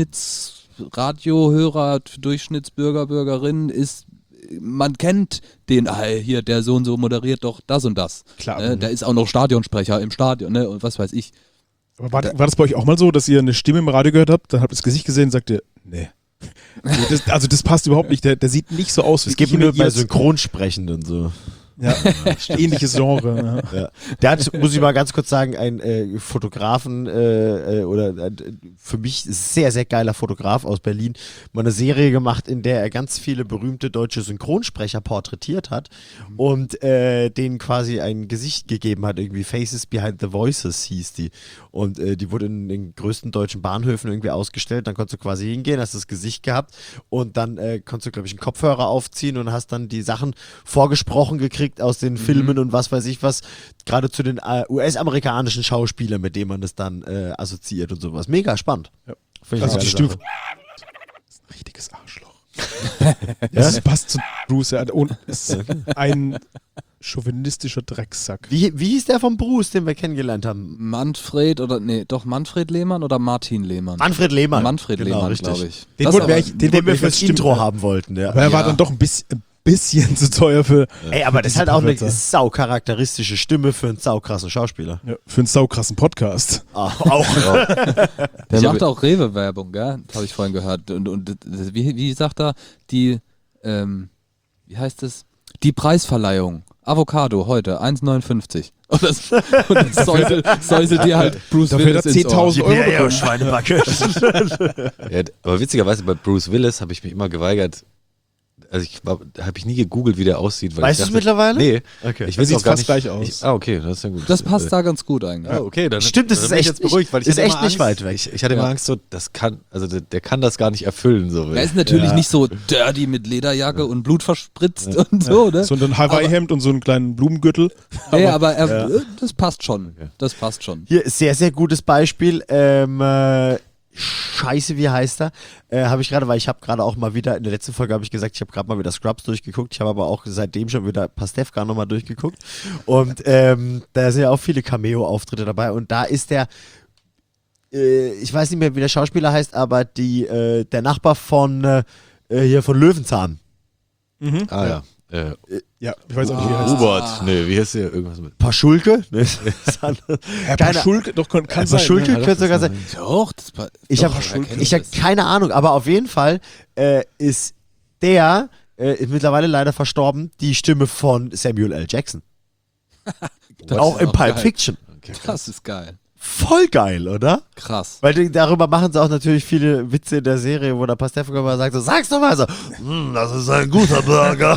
Durchschnittsradiohörer, Durchschnittsbürger, Bürgerin ist, man kennt den, ah, hier, der so und so moderiert doch das und das. Klar. Ne? Der ist auch noch Stadionsprecher im Stadion, ne? Und was weiß ich. Aber war, war das bei euch auch mal so, dass ihr eine Stimme im Radio gehört habt, dann habt ihr das Gesicht gesehen und sagt ihr, nee. Also das, also das passt überhaupt nicht, der, der sieht nicht so aus. Es gibt nur bei Synchronsprechenden so. Ja, ähnliches Genre. Ja. Ja. Der hat, muss ich mal ganz kurz sagen, ein äh, Fotografen äh, oder äh, für mich sehr, sehr geiler Fotograf aus Berlin, mal eine Serie gemacht, in der er ganz viele berühmte deutsche Synchronsprecher porträtiert hat mhm. und äh, denen quasi ein Gesicht gegeben hat, irgendwie Faces Behind the Voices hieß die. Und äh, die wurde in den größten deutschen Bahnhöfen irgendwie ausgestellt, dann konntest du quasi hingehen, hast das Gesicht gehabt und dann äh, konntest du, glaube ich, einen Kopfhörer aufziehen und hast dann die Sachen vorgesprochen gekriegt aus den Filmen mhm. und was weiß ich was, gerade zu den äh, U S-amerikanischen Schauspielern, mit denen man das dann äh, assoziiert und sowas. Mega spannend. Ja. Also die Stimme. Das ist ein richtiges Arschloch. Das ja? passt zu Bruce. Und ist ein chauvinistischer Drecksack. Wie, wie hieß der von Bruce, den wir kennengelernt haben? Manfred oder, nee, doch Manfred Lehmann oder Martin Lehmann? Manfred Lehmann. Manfred genau, Lehmann, glaube ich. Den, wollten wir, den, den, den wir fürs Intro haben wollten. Ja. Aber er war ja. dann doch ein bisschen... bisschen zu teuer für. Ey, aber das ist halt auch eine saucharakteristische Stimme für einen saukrassen Schauspieler. Ja, für einen saukrassen Podcast. Ah, auch. Ja. Der ich macht auch Rewe-Werbung, gell? Das habe ich vorhin gehört. Und, und wie, wie sagt er, die, ähm, wie heißt es? Die Preisverleihung. Avocado heute, eins neunundfünfzig. Und das, und das säuselt, säuselt dir halt Bruce Dafür Willis zehntausend Euro bekommen. Ja, Schweinebacke. Ja, aber witzigerweise bei Bruce Willis habe ich mich immer geweigert, also ich habe ich nie gegoogelt, wie der aussieht. Weil Weißt ich du es dachte, mittlerweile? Nee, Okay. ich Das weiß auch sieht gar fast nicht. gleich aus. Ich, ah, okay, das ist ja gut. Das passt da ganz gut eigentlich. Ja, okay, dann Stimmt, das dann ist bin ich echt jetzt beruhigt, weil ich ist hatte echt immer nicht Angst, weit weg. Ich, ich hatte immer Ja. Angst, so, das kann, also der, der kann das gar nicht erfüllen. So. Er ist natürlich Ja. nicht so dirty mit Lederjacke und Blut verspritzt und so, ne? So ein Hawaii-Hemd und so einen kleinen Blumengürtel. Nee, aber er, Ja. äh, das passt schon. Das passt schon. Hier, sehr, sehr gutes Beispiel. Ähm, äh, Scheiße, wie heißt er? Äh, habe ich gerade, weil ich habe gerade auch mal wieder, in der letzten Folge habe ich gesagt, ich habe gerade mal wieder Scrubs durchgeguckt. Ich habe aber auch seitdem schon wieder Pastewka nochmal durchgeguckt. Und ähm, da sind ja auch viele Cameo-Auftritte dabei. Und da ist der, äh, ich weiß nicht mehr, wie der Schauspieler heißt, aber die, äh, der Nachbar von, äh, hier von Löwenzahn. Mhm. Ah ja. Äh, Ja, ich weiß auch nicht, wie er heißt. Hubert, nee, wie heißt der? Irgendwas mit. Paschulke? Ne? Herr Keine- Paschulke, doch, kann, kann Herr sein. Paschulke ne? könnte sogar sein. Doch, das pa- Ich doch, habe woher kenn ich hab das? keine Ahnung, aber auf jeden Fall äh, ist der, äh, ist mittlerweile leider verstorben, die Stimme von Samuel L. Jackson. Das auch ist in auch Pulp geil. Fiction. Das ist geil. Voll geil, oder? Krass. Weil die, darüber machen sie auch natürlich viele Witze in der Serie, wo der Pastewka mal sagt, so, sag's doch mal so, "Mm, das ist ein guter Burger.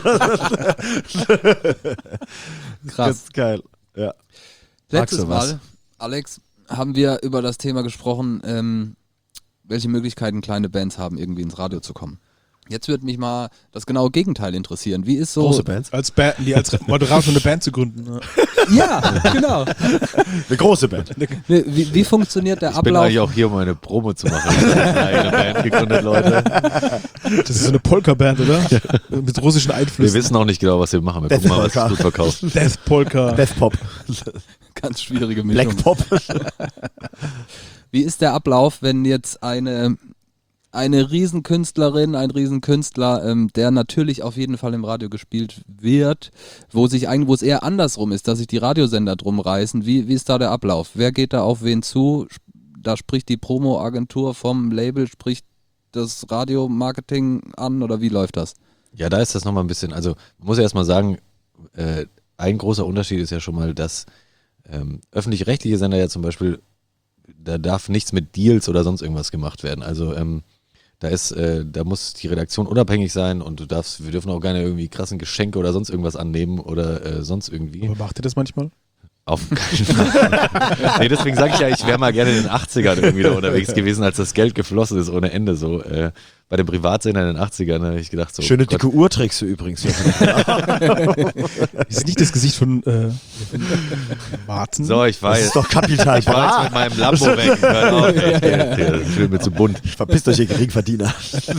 Krass. Ganz geil. Ja. Letztes du was? Mal, Alex, haben wir über das Thema gesprochen, ähm, welche Möglichkeiten kleine Bands haben, irgendwie ins Radio zu kommen. Jetzt würde mich mal das genaue Gegenteil interessieren. Wie ist so... Große Bands. Als, Band, nee, als Moderator eine Band zu gründen. Ne? Ja, genau. Eine große Band. Wie, wie, wie funktioniert der Ich bin Ablauf? eigentlich auch hier, um eine Promo zu machen. Ich habe eine eigene Band gegründet, Leute. Das ist so eine Polka-Band, oder? Mit russischen Wir Einflüssen. wissen auch nicht genau, was wir machen. Wir Death gucken mal, was Polka. sich gut verkauft. Death Polka. Death Pop. Ganz schwierige Mischung. Black Pop. Wie ist der Ablauf, wenn jetzt eine, eine Riesenkünstlerin, ein Riesenkünstler, ähm, der natürlich auf jeden Fall im Radio gespielt wird, wo sich eigentlich, wo es eher andersrum ist, dass sich die Radiosender drum reißen. Wie, wie ist da der Ablauf? Wer geht da auf wen zu? Da spricht die Promo-Agentur vom Label, spricht das Radiomarketing an oder wie läuft das? Ja, da ist das nochmal ein bisschen, also man muss ja erstmal sagen, äh, ein großer Unterschied ist ja schon mal, dass ähm, öffentlich-rechtliche Sender ja zum Beispiel, da darf nichts mit Deals oder sonst irgendwas gemacht werden. Also ähm, da ist, äh, da muss die Redaktion unabhängig sein und du darfst, wir dürfen auch keine irgendwie krassen Geschenke oder sonst irgendwas annehmen oder äh, sonst irgendwie. Aber macht ihr das manchmal? Auf keinen Fall. Nee, deswegen sage ich ja, ich wäre mal gerne in den achtzigern irgendwie da unterwegs gewesen, als das Geld geflossen ist ohne Ende so. Äh, bei dem Privatsender in den achtzigern habe ich gedacht so. Schöne Gott, dicke Uhr trägst du übrigens. Das ist nicht das Gesicht von äh, Martin. So, ich war Das jetzt, ist doch Kapital. ich war jetzt mit meinem Lambo weg. Hört auf, ey, der ist mir zu bunt. Verpisst euch, ihr Geringverdiener.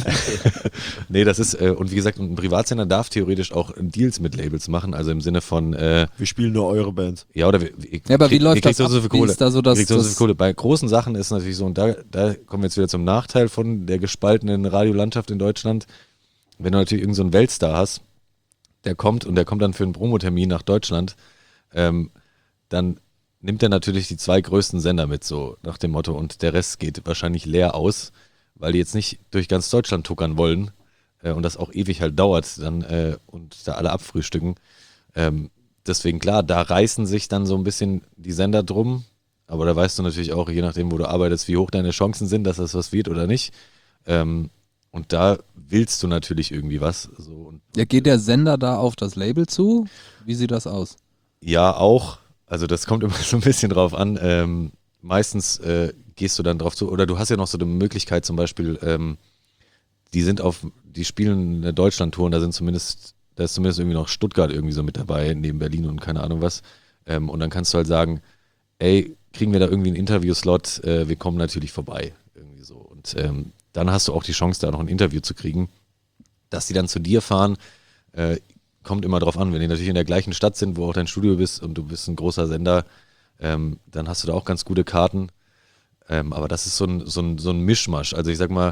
Nee, das ist, äh, und wie gesagt, ein Privatsender darf theoretisch auch Deals mit Labels machen, also im Sinne von, äh, Wir spielen nur eure Bands. ja, oder wir, wir, Ja, aber wie krieg- läuft ihr kriegt das so, so ab? viel Wie Kohle. ist da so Ihr das- kriegt so, so viel das- Kohle. Bei großen Sachen ist natürlich so, und da, da kommen wir jetzt wieder zum Nachteil von der gespaltenen Radiolandschaft in Deutschland. Wenn du natürlich irgendeinen so einen Weltstar hast, der kommt und der kommt dann für einen Promotermin nach Deutschland, ähm, dann nimmt er natürlich die zwei größten Sender mit, so nach dem Motto, und der Rest geht wahrscheinlich leer aus, weil die jetzt nicht durch ganz Deutschland tuckern wollen äh, und das auch ewig halt dauert dann äh, und da alle abfrühstücken. Ähm, deswegen klar, da reißen sich dann so ein bisschen die Sender drum, aber da weißt du natürlich auch, je nachdem, wo du arbeitest, wie hoch deine Chancen sind, dass das was wird oder nicht. Ähm, und da willst du natürlich irgendwie was. So. Und Ja, geht der Sender da auf das Label zu? Wie sieht das aus? ja, auch. Also das kommt immer so ein bisschen drauf an. Ähm, meistens äh, gehst du dann drauf zu, oder du hast ja noch so eine Möglichkeit zum Beispiel, ähm, die sind auf, die spielen eine Deutschland-Tour und da sind zumindest, da ist zumindest irgendwie noch Stuttgart irgendwie so mit dabei, neben Berlin und keine Ahnung was. Ähm, und dann kannst du halt sagen, ey, kriegen wir da irgendwie einen Interviewslot, äh, wir kommen natürlich vorbei. Irgendwie so. Und ähm, dann hast du auch die Chance, da noch ein Interview zu kriegen. Dass die dann zu dir fahren, äh, kommt immer drauf an. Wenn die natürlich in der gleichen Stadt sind, wo auch dein Studio bist und du bist ein großer Sender, ähm, dann hast du da auch ganz gute Karten. Ähm, aber das ist so ein, so, ein, so ein Mischmasch. Also ich sag mal,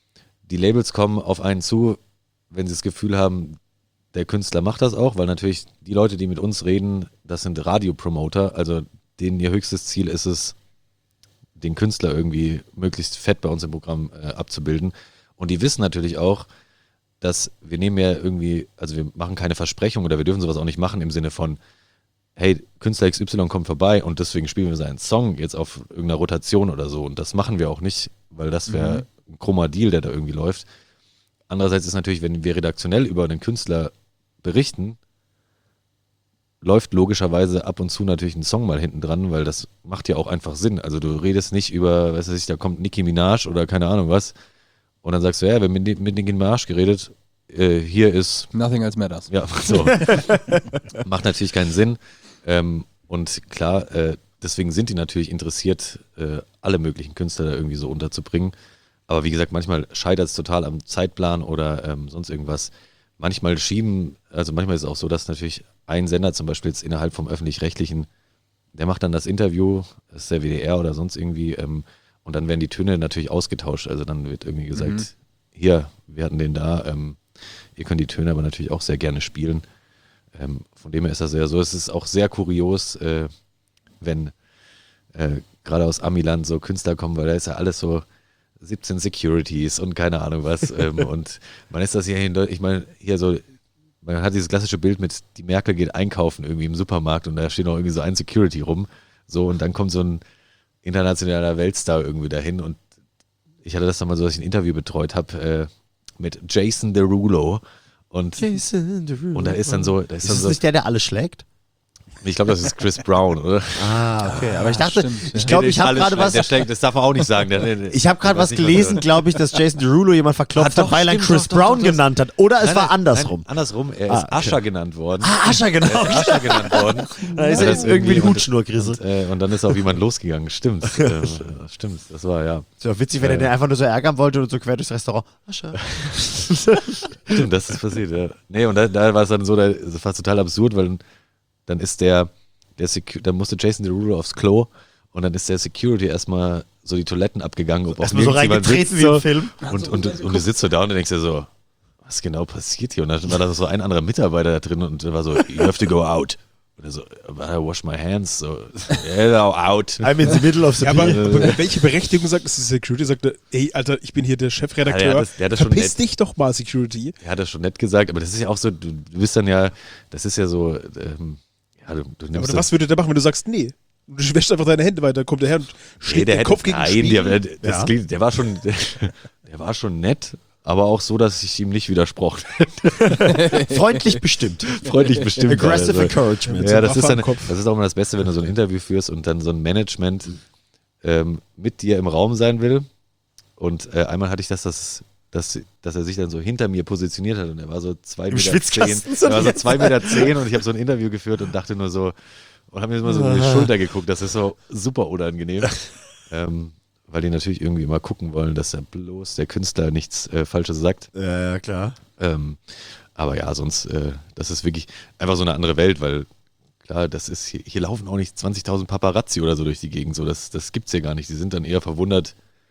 die Labels kommen auf einen zu, wenn sie das Gefühl haben, der Künstler macht das auch, weil natürlich die Leute, die mit uns reden, das sind Radiopromoter, also denen ihr höchstes Ziel ist es, den Künstler irgendwie möglichst fett bei uns im Programm äh, abzubilden. Und die wissen natürlich auch, dass wir nehmen ja irgendwie, also wir machen keine Versprechung oder wir dürfen sowas auch nicht machen im Sinne von, hey, Künstler X Y kommt vorbei und deswegen spielen wir seinen Song jetzt auf irgendeiner Rotation oder so. Und das machen wir auch nicht, weil das wäre ein krummer Deal, der da irgendwie läuft. andererseits ist natürlich, wenn wir redaktionell über einen Künstler berichten, läuft logischerweise ab und zu natürlich ein Song mal hinten dran, weil das macht ja auch einfach Sinn. Also du redest nicht über, was weiß ich, da kommt Nicki Minaj oder keine Ahnung was und dann sagst du, ja, wir haben mit, mit Nicki Minaj geredet, äh, hier ist... Nothing else matters. Ja, so. Macht natürlich keinen Sinn. Ähm, und klar, äh, deswegen sind die natürlich interessiert, äh, alle möglichen Künstler da irgendwie so unterzubringen. Aber wie gesagt, manchmal scheitert es total am Zeitplan oder ähm, sonst irgendwas. Manchmal schieben, also manchmal ist es auch so, dass natürlich ein Sender zum Beispiel jetzt innerhalb vom Öffentlich-Rechtlichen, der macht dann das Interview, das ist der W D R oder sonst irgendwie, ähm, und dann werden die Töne natürlich ausgetauscht. Also dann wird irgendwie gesagt, Mhm. hier, wir hatten den da, ähm, ihr könnt die Töne aber natürlich auch sehr gerne spielen. Ähm, von dem her ist das ja so. Es ist auch sehr kurios, äh, wenn äh, gerade aus Amiland so Künstler kommen, weil da ist ja alles so siebzehn Securities und keine Ahnung was. ähm, und man ist das hier in Deutschland, ich meine, hier so, man hat dieses klassische Bild mit, die Merkel geht einkaufen irgendwie im Supermarkt und da steht noch irgendwie so ein Security rum. So, und dann kommt so ein internationaler Weltstar irgendwie dahin. Und ich hatte das dann mal so, dass ich ein Interview betreut habe äh, mit Jason Derulo. Und, und da ist dann so, da ist Ist dann das so, nicht der, der alles schlägt? ich glaube, das ist Chris Brown, oder? Ah, okay. Aber ich dachte, stimmt, ich ja. glaube, ich habe Alles gerade schlecht, was... Der schlägt, das darf man auch nicht sagen. Der, der, Ich habe gerade weiß was nicht, gelesen, er- glaube ich, dass Jason Derulo jemand verklopft Ah, doch, hat, weil er ihn stimmt, Chris doch, doch, Brown doch, das- genannt hat. Oder es Nein, war nein, andersrum. Nein, andersrum, er Ah, ist okay. Ascher genannt worden. Ah, Ascher, genau. Er ist Ascher genannt worden. Da ist Weil er das jetzt irgendwie die und- Hutschnurgrisse. Und, äh, und dann ist auch jemand losgegangen. Stimmt. äh, stimmt, das war ja. Ist ja witzig, wenn er Äh. den einfach nur so ärgern wollte und so quer durchs Restaurant. Ascher. Stimmt, das ist passiert, ja. Nee, und da, da war es dann so, da, das war total absurd, weil dann ist der, der Secu- dann musste Jason Derulo aufs Klo und dann ist der Security erstmal so die Toiletten abgegangen, ob auch Erstmal so nirgends jemand reingetreten sitzt, wie im so. Film. Und, und, und du sitzt so da und dann denkst dir so, was genau passiert hier? Und dann war da so ein anderer Mitarbeiter da drin und der war so, you have to go out. Und er so, I wash my hands. So, hello, out. I'm in the middle of the Ja, aber, meal. aber welche Berechtigung sagt es die Security? Sagt er, ey, Alter, ich bin hier der Chefredakteur. Ja, der hat das- der hat das schon Verpiss nett- dich doch mal, Security. Er hat das schon nett gesagt, aber das ist ja auch so, du, du bist dann ja, das ist ja so, ähm, ja, du, du nimmst Aber das, was würde der machen, wenn du sagst, nee? Du wäschst einfach deine Hände weiter, kommt der her und Nee, schlägt der den hätte, Kopf gegen den nein, Spiegel. der, der, das Ja. klingt, der war schon, der, der war schon nett, aber auch so, dass ich ihm nicht widersprochen. Freundlich bestimmt. Freundlich bestimmt. Aggressive also. encouragement. Ja, das Waffe ist, dann, am Kopf. das ist auch immer das Beste, wenn du so ein Interview führst und dann so ein Management ähm, mit dir im Raum sein will. Und äh, einmal hatte ich das, dass, dass, dass er sich dann so hinter mir positioniert hat und er war so zwei Im Meter Schwitzkasten, zehn. so Er war so jetzt. zwei Meter zehn und ich habe so ein Interview geführt und dachte nur so, und habe mir immer so über die Schulter geguckt, das ist so super unangenehm. ähm, weil die natürlich irgendwie immer gucken wollen, dass er bloß der Künstler nichts äh, Falsches sagt. Ja, ja, klar. Ähm, aber ja, sonst, äh, das ist wirklich einfach so eine andere Welt, weil klar, das ist, hier, hier laufen auch nicht zwanzigtausend Paparazzi oder so durch die Gegend, so, das, das gibt's hier gar nicht. Die sind dann eher verwundert,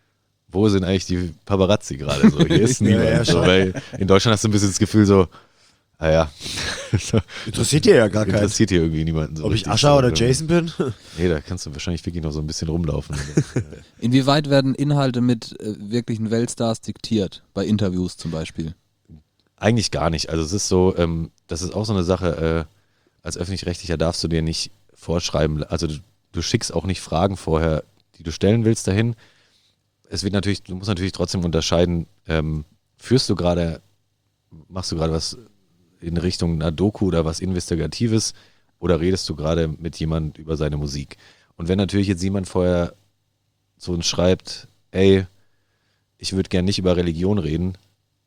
wo sind eigentlich die Paparazzi gerade? So, hier ist Ja, niemand. ja, so, schon. weil in Deutschland hast du ein bisschen das Gefühl so, ah ja, so, Interessiert dir ja gar keinen. interessiert hier irgendwie niemanden so. Ob ich richtig. Ascher oder Ähm, Jason bin? Nee, da kannst du wahrscheinlich wirklich noch so ein bisschen rumlaufen. Inwieweit werden Inhalte mit äh, wirklichen Weltstars diktiert? Bei Interviews zum Beispiel. Eigentlich gar nicht. Also es ist so, ähm, das ist auch so eine Sache, äh, als Öffentlich-Rechtlicher darfst du dir nicht vorschreiben, also du, du schickst auch nicht Fragen vorher, die du stellen willst dahin. Es wird natürlich, du musst natürlich trotzdem unterscheiden, ähm, führst du gerade, machst du gerade was in Richtung einer Doku oder was Investigatives oder redest du gerade mit jemand über seine Musik? Und wenn natürlich jetzt jemand vorher zu uns schreibt, ey, ich würde gern nicht über Religion reden,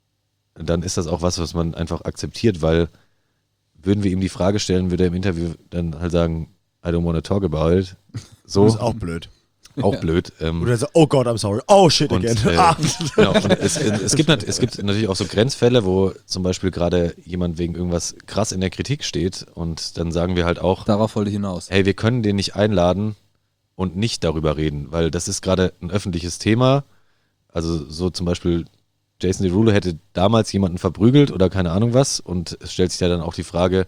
dann ist das auch was, was man einfach akzeptiert, weil würden wir ihm die Frage stellen, würde er im Interview dann halt sagen, I don't want to talk about it. So, Das ist auch blöd. auch blöd. Ähm, Oder so, oh Gott, I'm sorry. Oh shit und, again. äh, Ah. genau, und es, es, gibt nat- es gibt natürlich auch so Grenzfälle, wo zum Beispiel gerade jemand wegen irgendwas krass in der Kritik steht und dann sagen wir halt auch, Darauf wollte ich hinaus. hey, wir können den nicht einladen und nicht darüber reden, weil das ist gerade ein öffentliches Thema. Also so zum Beispiel Jason Derulo hätte damals jemanden verprügelt oder keine Ahnung was und es stellt sich ja dann auch die Frage,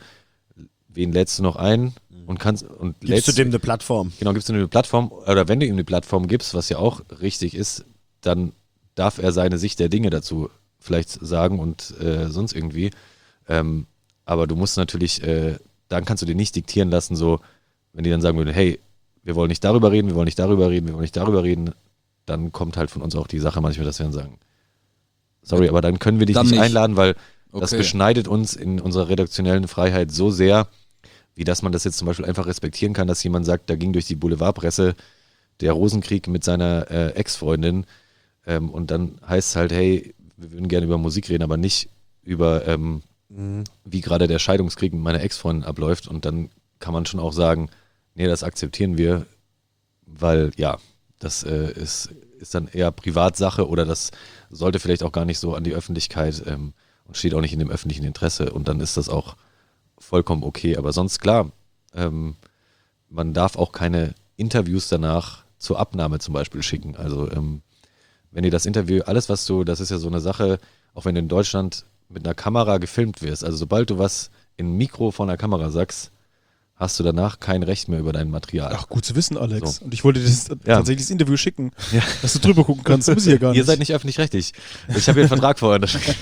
wen lädst du noch ein und kannst und Gibst du lädst- dem eine Plattform? Genau, gibst du ihm eine Plattform, oder wenn du ihm eine Plattform gibst, was ja auch richtig ist, dann darf er seine Sicht der Dinge dazu vielleicht sagen und äh, sonst irgendwie. Ähm, aber du musst natürlich, äh, dann kannst du dir nicht diktieren lassen, so, wenn die dann sagen würden, hey, wir wollen nicht darüber reden, wir wollen nicht darüber reden, wir wollen nicht darüber reden, dann kommt halt von uns auch die Sache manchmal, dass wir dann sagen, sorry, aber dann können wir dich Dann nicht nicht. einladen, weil das Okay. beschneidet uns in unserer redaktionellen Freiheit so sehr, wie dass man das jetzt zum Beispiel einfach respektieren kann, dass jemand sagt, da ging durch die Boulevardpresse der Rosenkrieg mit seiner äh, Ex-Freundin ähm, und dann heißt es halt, hey, wir würden gerne über Musik reden, aber nicht über, ähm, Mhm. wie gerade der Scheidungskrieg mit meiner Ex-Freundin abläuft und dann kann man schon auch sagen, nee, das akzeptieren wir, weil ja, das äh, ist, ist dann eher Privatsache oder das sollte vielleicht auch gar nicht so an die Öffentlichkeit ähm, und steht auch nicht in dem öffentlichen Interesse und dann ist das auch vollkommen okay. Aber sonst klar, ähm, man darf auch keine Interviews danach zur Abnahme zum Beispiel schicken. Also ähm, wenn ihr das Interview, alles was du, das ist ja so eine Sache, auch wenn du in Deutschland mit einer Kamera gefilmt wirst, also sobald du was in ein Mikro vor einer Kamera sagst, hast du danach kein Recht mehr über dein Material. Ach, gut zu wissen, Alex. So. Und ich wollte dir das, Ja. tatsächlich das Interview schicken, Ja. dass du drüber gucken kannst. Muss ich ja gar nicht. Ihr seid nicht öffentlich-rechtlich. Ich habe hier einen Vertrag vorher unterschrieben.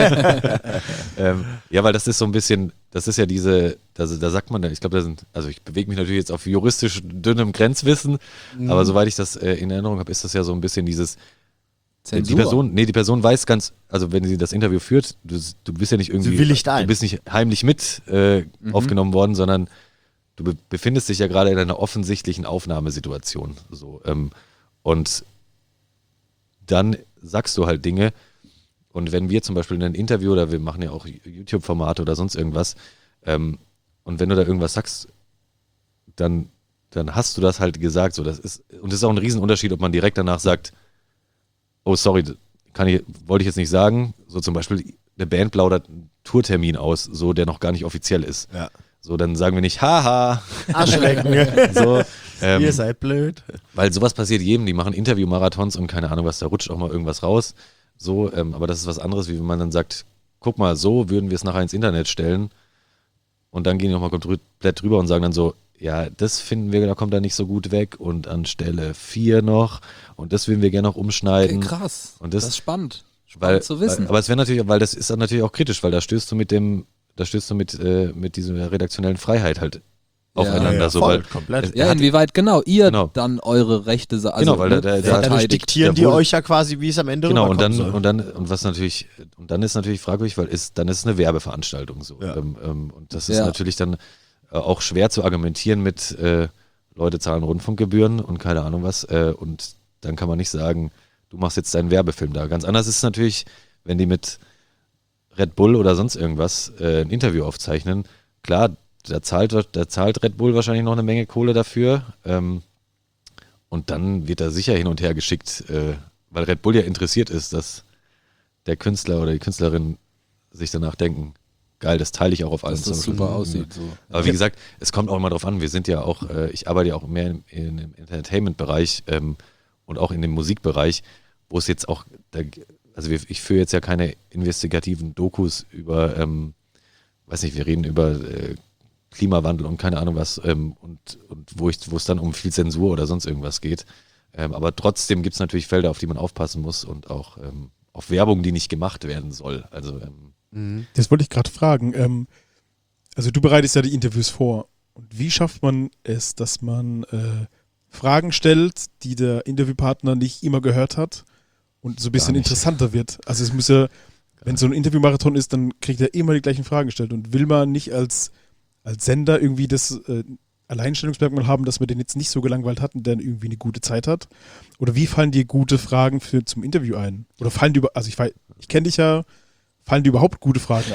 ähm, ja, weil das ist so ein bisschen, das ist ja diese, da, da sagt man, ich glaube, da sind, also ich bewege mich natürlich jetzt auf juristisch dünnem Grenzwissen, Mhm. aber soweit ich das äh, in Erinnerung habe, ist das ja so ein bisschen dieses, Zensur. die Person, nee, die Person weiß ganz, also wenn sie das Interview führt, du, du bist ja nicht irgendwie, Sie willigt ein. du bist nicht heimlich mit äh, Mhm. aufgenommen worden, sondern du be befindest dich ja gerade in einer offensichtlichen Aufnahmesituation. So, ähm, und dann sagst du halt Dinge. Und wenn wir zum Beispiel in ein Interview oder wir machen ja auch YouTube-Formate oder sonst irgendwas, ähm, und wenn du da irgendwas sagst, dann, dann hast du das halt gesagt. So, das ist, und das ist auch ein Riesenunterschied, ob man direkt danach sagt, oh sorry, kann ich, wollte ich jetzt nicht sagen. So zum Beispiel, eine Band plaudert einen Tourtermin aus, so der noch gar nicht offiziell ist. Ja. So, dann sagen wir nicht, haha. Arschlecken. So, ähm, Ihr seid blöd. weil sowas passiert jedem, die machen Interview-Marathons und keine Ahnung was, da rutscht auch mal irgendwas raus. So, ähm, aber das ist was anderes, wie wenn man dann sagt, guck mal, so würden wir es nachher ins Internet stellen und dann gehen die nochmal komplett drüber und sagen dann so, ja, das finden wir, da kommt er nicht so gut weg und an Stelle vier noch und das würden wir gerne noch umschneiden. Okay, krass. Und das- das ist spannend. Spannend Weil, zu wissen. Weil, aber es wäre natürlich, weil das ist dann natürlich auch kritisch, weil da stößt du mit dem, da stößt du mit, äh, mit dieser redaktionellen Freiheit halt aufeinander. ja, so, voll, weil, komplett. es- ja, hat- inwieweit genau ihr Genau. dann eure Rechte, sa- also Genau, weil ne, da- da- da- Dadurch verteidigt. diktieren die Jawohl. euch ja quasi, wie es am Ende Genau, und dann, rüberkommen soll. und dann, und was natürlich, und dann ist natürlich fragwürdig, weil ist, dann ist es eine Werbeveranstaltung so. Ja. Ähm, ähm, und das ist Ja. natürlich dann äh, auch schwer zu argumentieren mit äh, Leute zahlen Rundfunkgebühren und keine Ahnung was. Äh, und dann kann man nicht sagen, du machst jetzt deinen Werbefilm da. Ganz anders ist es natürlich, wenn die mit Red Bull oder sonst irgendwas äh, ein Interview aufzeichnen. Klar, da zahlt, da zahlt Red Bull wahrscheinlich noch eine Menge Kohle dafür. Ähm, und dann wird er sicher hin und her geschickt, äh, weil Red Bull ja interessiert ist, dass der Künstler oder die Künstlerin sich danach denken, geil, das teile ich auch auf allen dass das Social super Media. aussieht. So. Aber wie gesagt, es kommt auch immer drauf an, wir sind ja auch, äh, ich arbeite ja auch mehr im, in, im Entertainment-Bereich ähm, und auch in dem Musikbereich, wo es jetzt auch, da, also wir, ich führe jetzt ja keine investigativen Dokus über, ähm, weiß nicht, wir reden über äh, Klimawandel und keine Ahnung was ähm, und, und wo ich, wo es dann um viel Zensur oder sonst irgendwas geht. Ähm, aber trotzdem gibt es natürlich Felder, auf die man aufpassen muss und auch ähm, auf Werbung, die nicht gemacht werden soll. Also ähm, Das wollte ich gerade fragen. Ähm, also du bereitest ja die Interviews vor. Und wie schafft man es, dass man äh, Fragen stellt, die der Interviewpartner nicht immer gehört hat und so ein bisschen nicht. interessanter wird? Also es muss ja, wenn so ein Interviewmarathon ist, dann kriegt er immer die gleichen Fragen gestellt. Und will man nicht als, als Sender irgendwie das äh, Alleinstellungsmerkmal haben, dass man den jetzt nicht so gelangweilt hat und der irgendwie eine gute Zeit hat? Oder wie fallen dir gute Fragen für, zum Interview ein? Oder fallen dir über, also ich, weiß- ich kenne dich ja, fallen dir überhaupt gute Fragen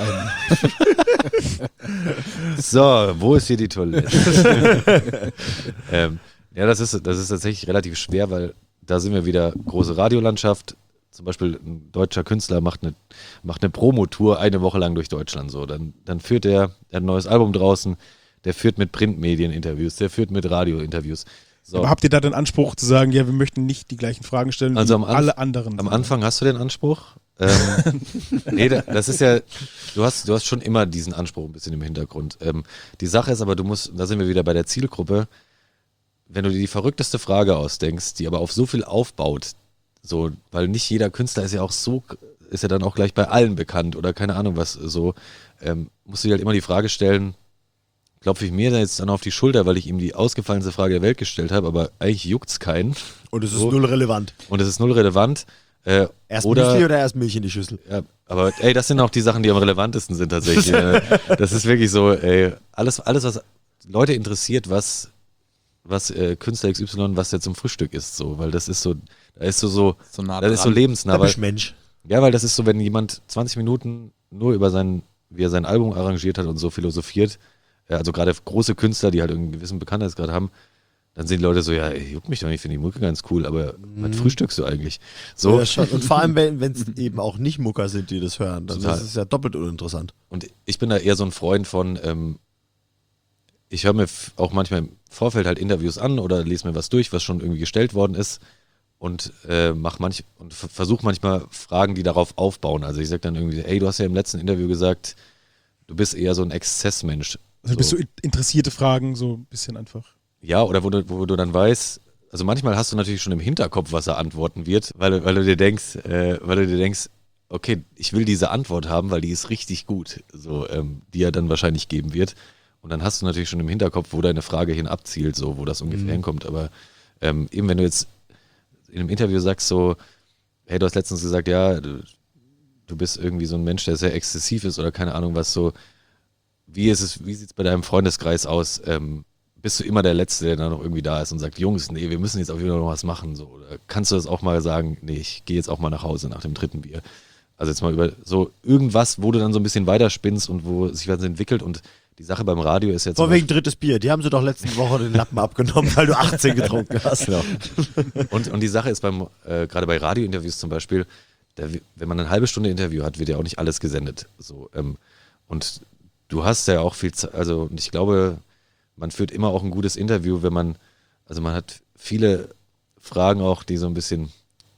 ein? So, wo ist hier die Toilette? ähm, ja, das ist, das ist tatsächlich relativ schwer, weil da sind wir wieder große Radiolandschaft. Zum Beispiel ein deutscher Künstler macht eine, macht eine Promotour eine Woche lang durch Deutschland. So, dann, dann führt er, er hat ein neues Album draußen, der führt mit Printmedien-Interviews, der führt mit Radio-Interviews. So. Aber habt ihr da den Anspruch zu sagen, ja, wir möchten nicht die gleichen Fragen stellen Also wie am Anf- alle anderen? Am Anfang hast du den Anspruch. Ähm, nee, da- das ist ja, du hast, du hast schon immer diesen Anspruch ein bisschen im Hintergrund. Ähm, die Sache ist aber, du musst, da sind wir wieder bei der Zielgruppe, wenn du dir die verrückteste Frage ausdenkst, die aber auf so viel aufbaut, so, weil nicht jeder Künstler ist ja auch so, ist ja dann auch gleich bei allen bekannt oder keine Ahnung was, so, ähm, musst du dir halt immer die Frage stellen, klopfe ich mir da jetzt dann auf die Schulter, weil ich ihm die ausgefallenste Frage der Welt gestellt habe, aber eigentlich juckt's keinen. Und es ist So. null relevant. Und es ist null relevant. Äh, Erst oder, Müsli oder erst Milch in die Schüssel? Ja, aber ey, das sind auch die Sachen, die am relevantesten sind tatsächlich. Das ist wirklich so, ey, alles, alles was Leute interessiert, was, was äh, Künstler X Y, was der zum Frühstück isst, so, weil das ist so, da ist so, so, So nah das ist so dran. lebensnah. Da Weil, bist du Mensch. ja, weil das ist so, wenn jemand zwanzig Minuten nur über sein, wie er sein Album arrangiert hat und so philosophiert, äh, also gerade große Künstler, die halt einen gewissen Bekanntheitsgrad haben, dann sind die Leute so, ja, ey, juckt mich doch nicht, ich finde die Mucke ganz cool, aber was frühstückst du eigentlich? So. Ja, schon. Und vor allem, wenn es eben auch nicht Mucker sind, die das hören, dann Total. ist es ja doppelt uninteressant. Und ich bin da eher so ein Freund von, ähm, ich höre mir f- auch manchmal im Vorfeld halt Interviews an oder lese mir was durch, was schon irgendwie gestellt worden ist und äh, mach manch und f- versuche manchmal Fragen, die darauf aufbauen. Also ich sage dann irgendwie, ey, du hast ja im letzten Interview gesagt, du bist eher so ein Exzessmensch. Also so. bist du in- interessierte Fragen, so ein bisschen einfach. Ja, oder wo du, wo du dann weißt, also manchmal hast du natürlich schon im Hinterkopf, was er antworten wird, weil, du- weil du dir denkst, äh, weil du dir denkst, okay, ich will diese Antwort haben, weil die ist richtig gut, so, ähm, die er dann wahrscheinlich geben wird. Und dann hast du natürlich schon im Hinterkopf, wo deine Frage hin abzielt, so, wo das ungefähr hinkommt. Aber ähm, eben wenn du jetzt in einem Interview sagst so, hey, du hast letztens gesagt, ja, du, du bist irgendwie so ein Mensch, der sehr exzessiv ist oder keine Ahnung was so, wie ist es, wie sieht es bei deinem Freundeskreis aus? Ähm, bist du immer der Letzte, der da noch irgendwie da ist und sagt, Jungs, nee, wir müssen jetzt auch wieder noch was machen, so, oder kannst du das auch mal sagen, nee, ich gehe jetzt auch mal nach Hause nach dem dritten Bier. Also jetzt mal über so irgendwas, wo du dann so ein bisschen weiterspinnst und wo sich was entwickelt und die Sache beim Radio ist jetzt Vor wegen drittes Bier. Die haben sie doch letzte Woche den Lappen abgenommen, weil du achtzehn getrunken hast. Genau. Und, und die Sache ist beim, äh, gerade bei Radiointerviews zum Beispiel, da, wenn man eine halbe Stunde Interview hat, wird ja auch nicht alles gesendet. So, ähm, und du hast ja auch viel Zeit, also und ich glaube, man führt immer auch ein gutes Interview, wenn man, also man hat viele Fragen auch, die so ein bisschen,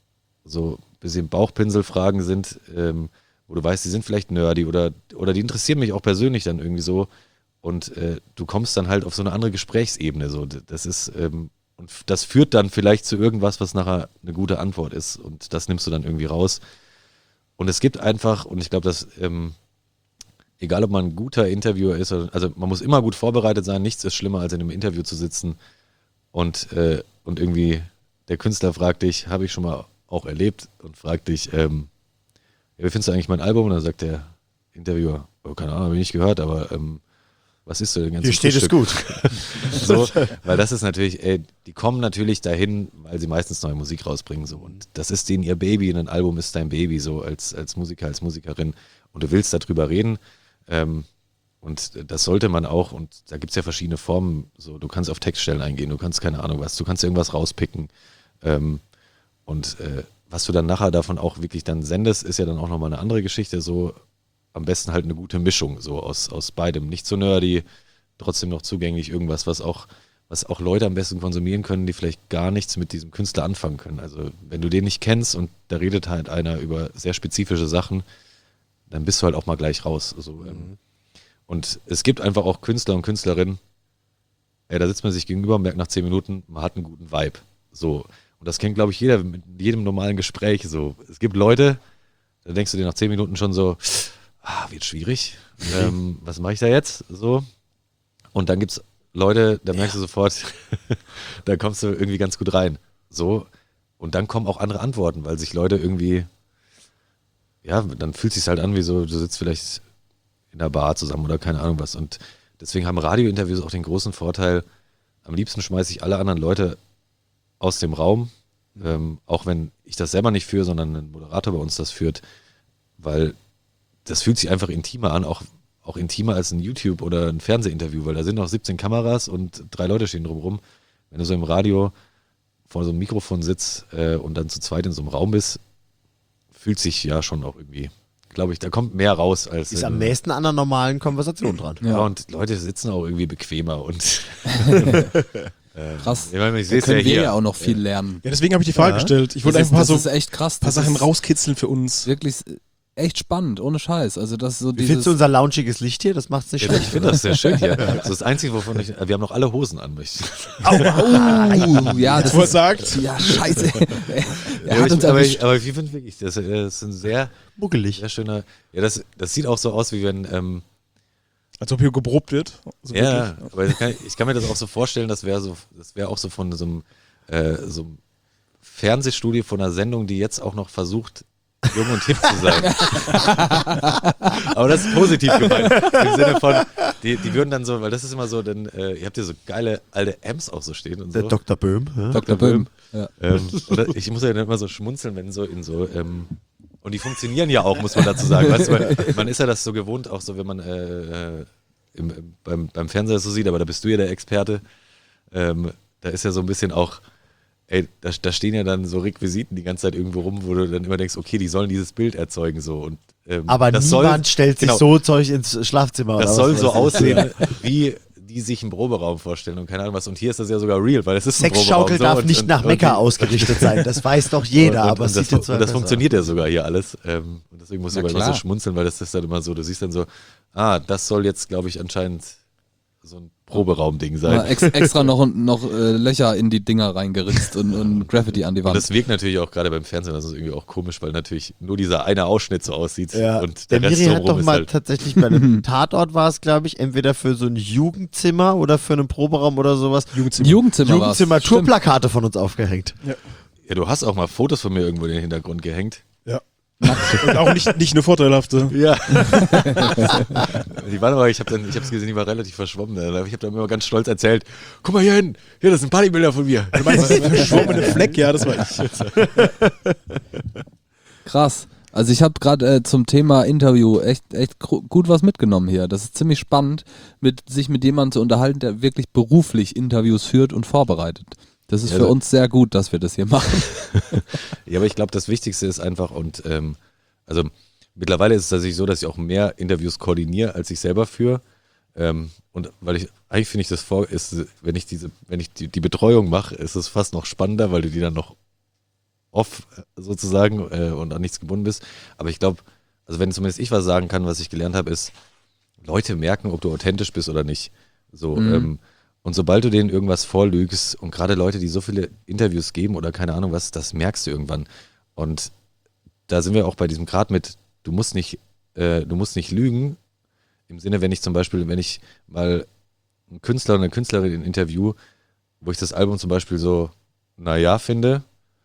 so ein bisschen Bauchpinselfragen sind, ähm, wo du weißt, die sind vielleicht nerdy oder, oder die interessieren mich auch persönlich dann irgendwie so. Und äh, du kommst dann halt auf so eine andere Gesprächsebene. So. Das ist, ähm, und das führt dann vielleicht zu irgendwas, was nachher eine gute Antwort ist. Und das nimmst du dann irgendwie raus. Und es gibt einfach, und ich glaube, dass, ähm, egal ob man ein guter Interviewer ist, oder, also man muss immer gut vorbereitet sein. Nichts ist schlimmer, als in einem Interview zu sitzen und, äh, und irgendwie der Künstler fragt dich, habe ich schon mal auch erlebt, und fragt dich, ähm, ja, wie findest du eigentlich mein Album? Und dann sagt der Interviewer, oh, keine Ahnung, habe ich nicht gehört, aber ähm, was ist du denn ganz Hier steht es gut. So, weil das ist natürlich, ey, die kommen natürlich dahin, weil sie meistens neue Musik rausbringen, so, und das ist denen ihr Baby, und ein Album ist dein Baby, so, als, als Musiker, als Musikerin, und du willst darüber reden, ähm, und das sollte man auch, und da gibt es ja verschiedene Formen, so, du kannst auf Textstellen eingehen, du kannst keine Ahnung was, du kannst irgendwas rauspicken, ähm, und äh, was du dann nachher davon auch wirklich dann sendest, ist ja dann auch nochmal eine andere Geschichte, so, am besten halt eine gute Mischung, so aus, aus beidem. Nicht so nerdy, trotzdem noch zugänglich, irgendwas, was auch, was auch Leute am besten konsumieren können, die vielleicht gar nichts mit diesem Künstler anfangen können. Also wenn du den nicht kennst und da redet halt einer über sehr spezifische Sachen, dann bist du halt auch mal gleich raus. So, mhm. ähm, und es gibt einfach auch Künstler und Künstlerinnen, ey, da sitzt man sich gegenüber und merkt nach zehn Minuten, man hat einen guten Vibe. So. Und das kennt, glaube ich, jeder mit jedem normalen Gespräch. So. Es gibt Leute, da denkst du dir nach zehn Minuten schon so, ah, wird schwierig. Ähm, was mache ich da jetzt? So. Und dann gibt es Leute, da merkst du sofort, da kommst du irgendwie ganz gut rein. So. Und dann kommen auch andere Antworten, weil sich Leute irgendwie, ja, dann fühlt es sich halt an, wie so, du sitzt vielleicht in der Bar zusammen oder keine Ahnung was. Und deswegen haben Radiointerviews auch den großen Vorteil, am liebsten schmeiße ich alle anderen Leute aus dem Raum, mhm. ähm, auch wenn ich das selber nicht führe, sondern ein Moderator bei uns das führt, weil das fühlt sich einfach intimer an, auch, auch intimer als ein YouTube- oder ein Fernsehinterview, weil da sind noch siebzehn Kameras und drei Leute stehen drumherum. Wenn du so im Radio vor so einem Mikrofon sitzt äh, und dann zu zweit in so einem Raum bist, fühlt sich ja schon auch irgendwie, glaube ich, da kommt mehr raus als... Ist äh, am nächsten an einer normalen Konversation dran. Ja, und Leute sitzen auch irgendwie bequemer und... äh, Krass. Ich meine, ich Da sehe es ja können wir hier. ja auch noch viel lernen. Ja, deswegen habe ich die Frage Ja. gestellt. Ich Das wollte ist, einfach mal das so ist echt krass. ein paar Das Sachen ist rauskitzeln für uns. wirklich echt spannend, ohne Scheiß. Also das ist so Wie dieses... findest du unser launchiges Licht hier? Das macht's nicht Ja, schlecht. ich finde das sehr schön hier. Das ist das Einzige, wovon ich... Wir haben noch alle Hosen an, möchte ich. Oh, ja, das Wo er ist, sagt, ja, scheiße. er Ja, hat ich, uns aber, erwischt. ich, aber ich finde wirklich, das, äh, das ist ein sehr, Muggelig. sehr schöner... Ja, das, das sieht auch so aus, wie wenn... Ähm, als ob hier geprobt wird. So ja, wirklich. aber ich kann, ich kann mir das auch so vorstellen, das wäre so, das wäre auch so von so einem, äh, so einem Fernsehstudio von einer Sendung, die jetzt auch noch versucht, jung und hip zu sein. Aber das ist positiv gemeint. Im Sinne von, die, die würden dann so, weil das ist immer so, dann, äh, ihr habt ja so geile alte Amps auch so stehen und so. Der Doktor Böhm. Ja? Doktor Böhm. Ja. Ähm, oder ich muss ja dann immer so schmunzeln, wenn so in so, ähm, und die funktionieren ja auch, muss man dazu sagen. Weißt du, weil man ist ja das so gewohnt, auch so, wenn man äh, äh, im, im, beim, beim Fernseher so sieht, aber da bist du ja der Experte. Ähm, da ist ja so ein bisschen auch, ey, da, da stehen ja dann so Requisiten die ganze Zeit irgendwo rum, wo du dann immer denkst, okay, die sollen dieses Bild erzeugen so. Und, ähm, Aber das niemand soll, stellt sich genau, so Zeug ins Schlafzimmer. das oder soll was so weiß ich. aussehen, wie die sich einen Proberaum vorstellen und keine Ahnung was. Und hier ist das ja sogar real, weil es ist ein Sexschaukel Proberaum. So, darf und, nicht und, nach und Mekka die- ausgerichtet sein. Das weiß doch jeder, und, und, aber und es das, sieht jetzt und das funktioniert ja sogar hier alles. Ähm, und deswegen muss ich Na aber immer klar. so schmunzeln, weil das ist dann immer so, du siehst dann so, ah, das soll jetzt, glaube ich, anscheinend so ein Proberaum-Ding sein. Mal ex extra noch, noch äh, Löcher in die Dinger reingeritzt und, und Graffiti an die Und Wand. das wirkt natürlich auch gerade beim Fernsehen, das ist irgendwie auch komisch, weil natürlich nur dieser eine Ausschnitt so aussieht Ja, und der der Rest Miri hat drumherum doch ist mal halt. tatsächlich bei einem Tatort war es, glaube ich, entweder für so ein Jugendzimmer oder für einen Proberaum oder sowas. Jugendzimmer. Jugendzimmer war's. Jugendzimmer Stimmt. Tourplakate von uns aufgehängt. Ja, du hast auch mal Fotos von mir irgendwo in den Hintergrund gehängt. Ja. Und auch nicht, nicht nur vorteilhafte. Ja. Die waren aber, ich habe dann, ich habe es gesehen, die war relativ verschwommen. Ich habe dann immer ganz stolz erzählt, guck mal hier hin, hier, das sind Partybilder von mir. Du meinst, der verschwommene Fleck? Ja, das war ich. Krass. Also ich habe gerade äh, zum Thema Interview echt echt gru- gut was mitgenommen hier. Das ist ziemlich spannend, mit sich mit jemandem zu unterhalten, der wirklich beruflich Interviews führt und vorbereitet. Das ist Ja, für da- uns sehr gut, dass wir das hier machen. Ja, aber ich glaube, das Wichtigste ist einfach und ähm, also mittlerweile ist es tatsächlich so, dass ich auch mehr Interviews koordiniere, als ich selber führe. Ähm, und weil ich, eigentlich finde ich das vor, ist, wenn ich diese, wenn ich die, die Betreuung mache, ist es fast noch spannender, weil du die dann noch off äh, sozusagen äh, und an nichts gebunden bist. Aber ich glaube, also wenn zumindest ich was sagen kann, was ich gelernt habe, ist, Leute merken, ob du authentisch bist oder nicht. So, Mhm. ähm, und sobald du denen irgendwas vorlügst und gerade Leute, die so viele Interviews geben oder keine Ahnung was, das merkst du irgendwann. Und da sind wir auch bei diesem Grad mit, du musst nicht, äh, du musst nicht lügen. Im Sinne, wenn ich zum Beispiel, wenn ich mal einen Künstler oder eine Künstlerin in Interview, wo ich das Album zum Beispiel so, naja, finde,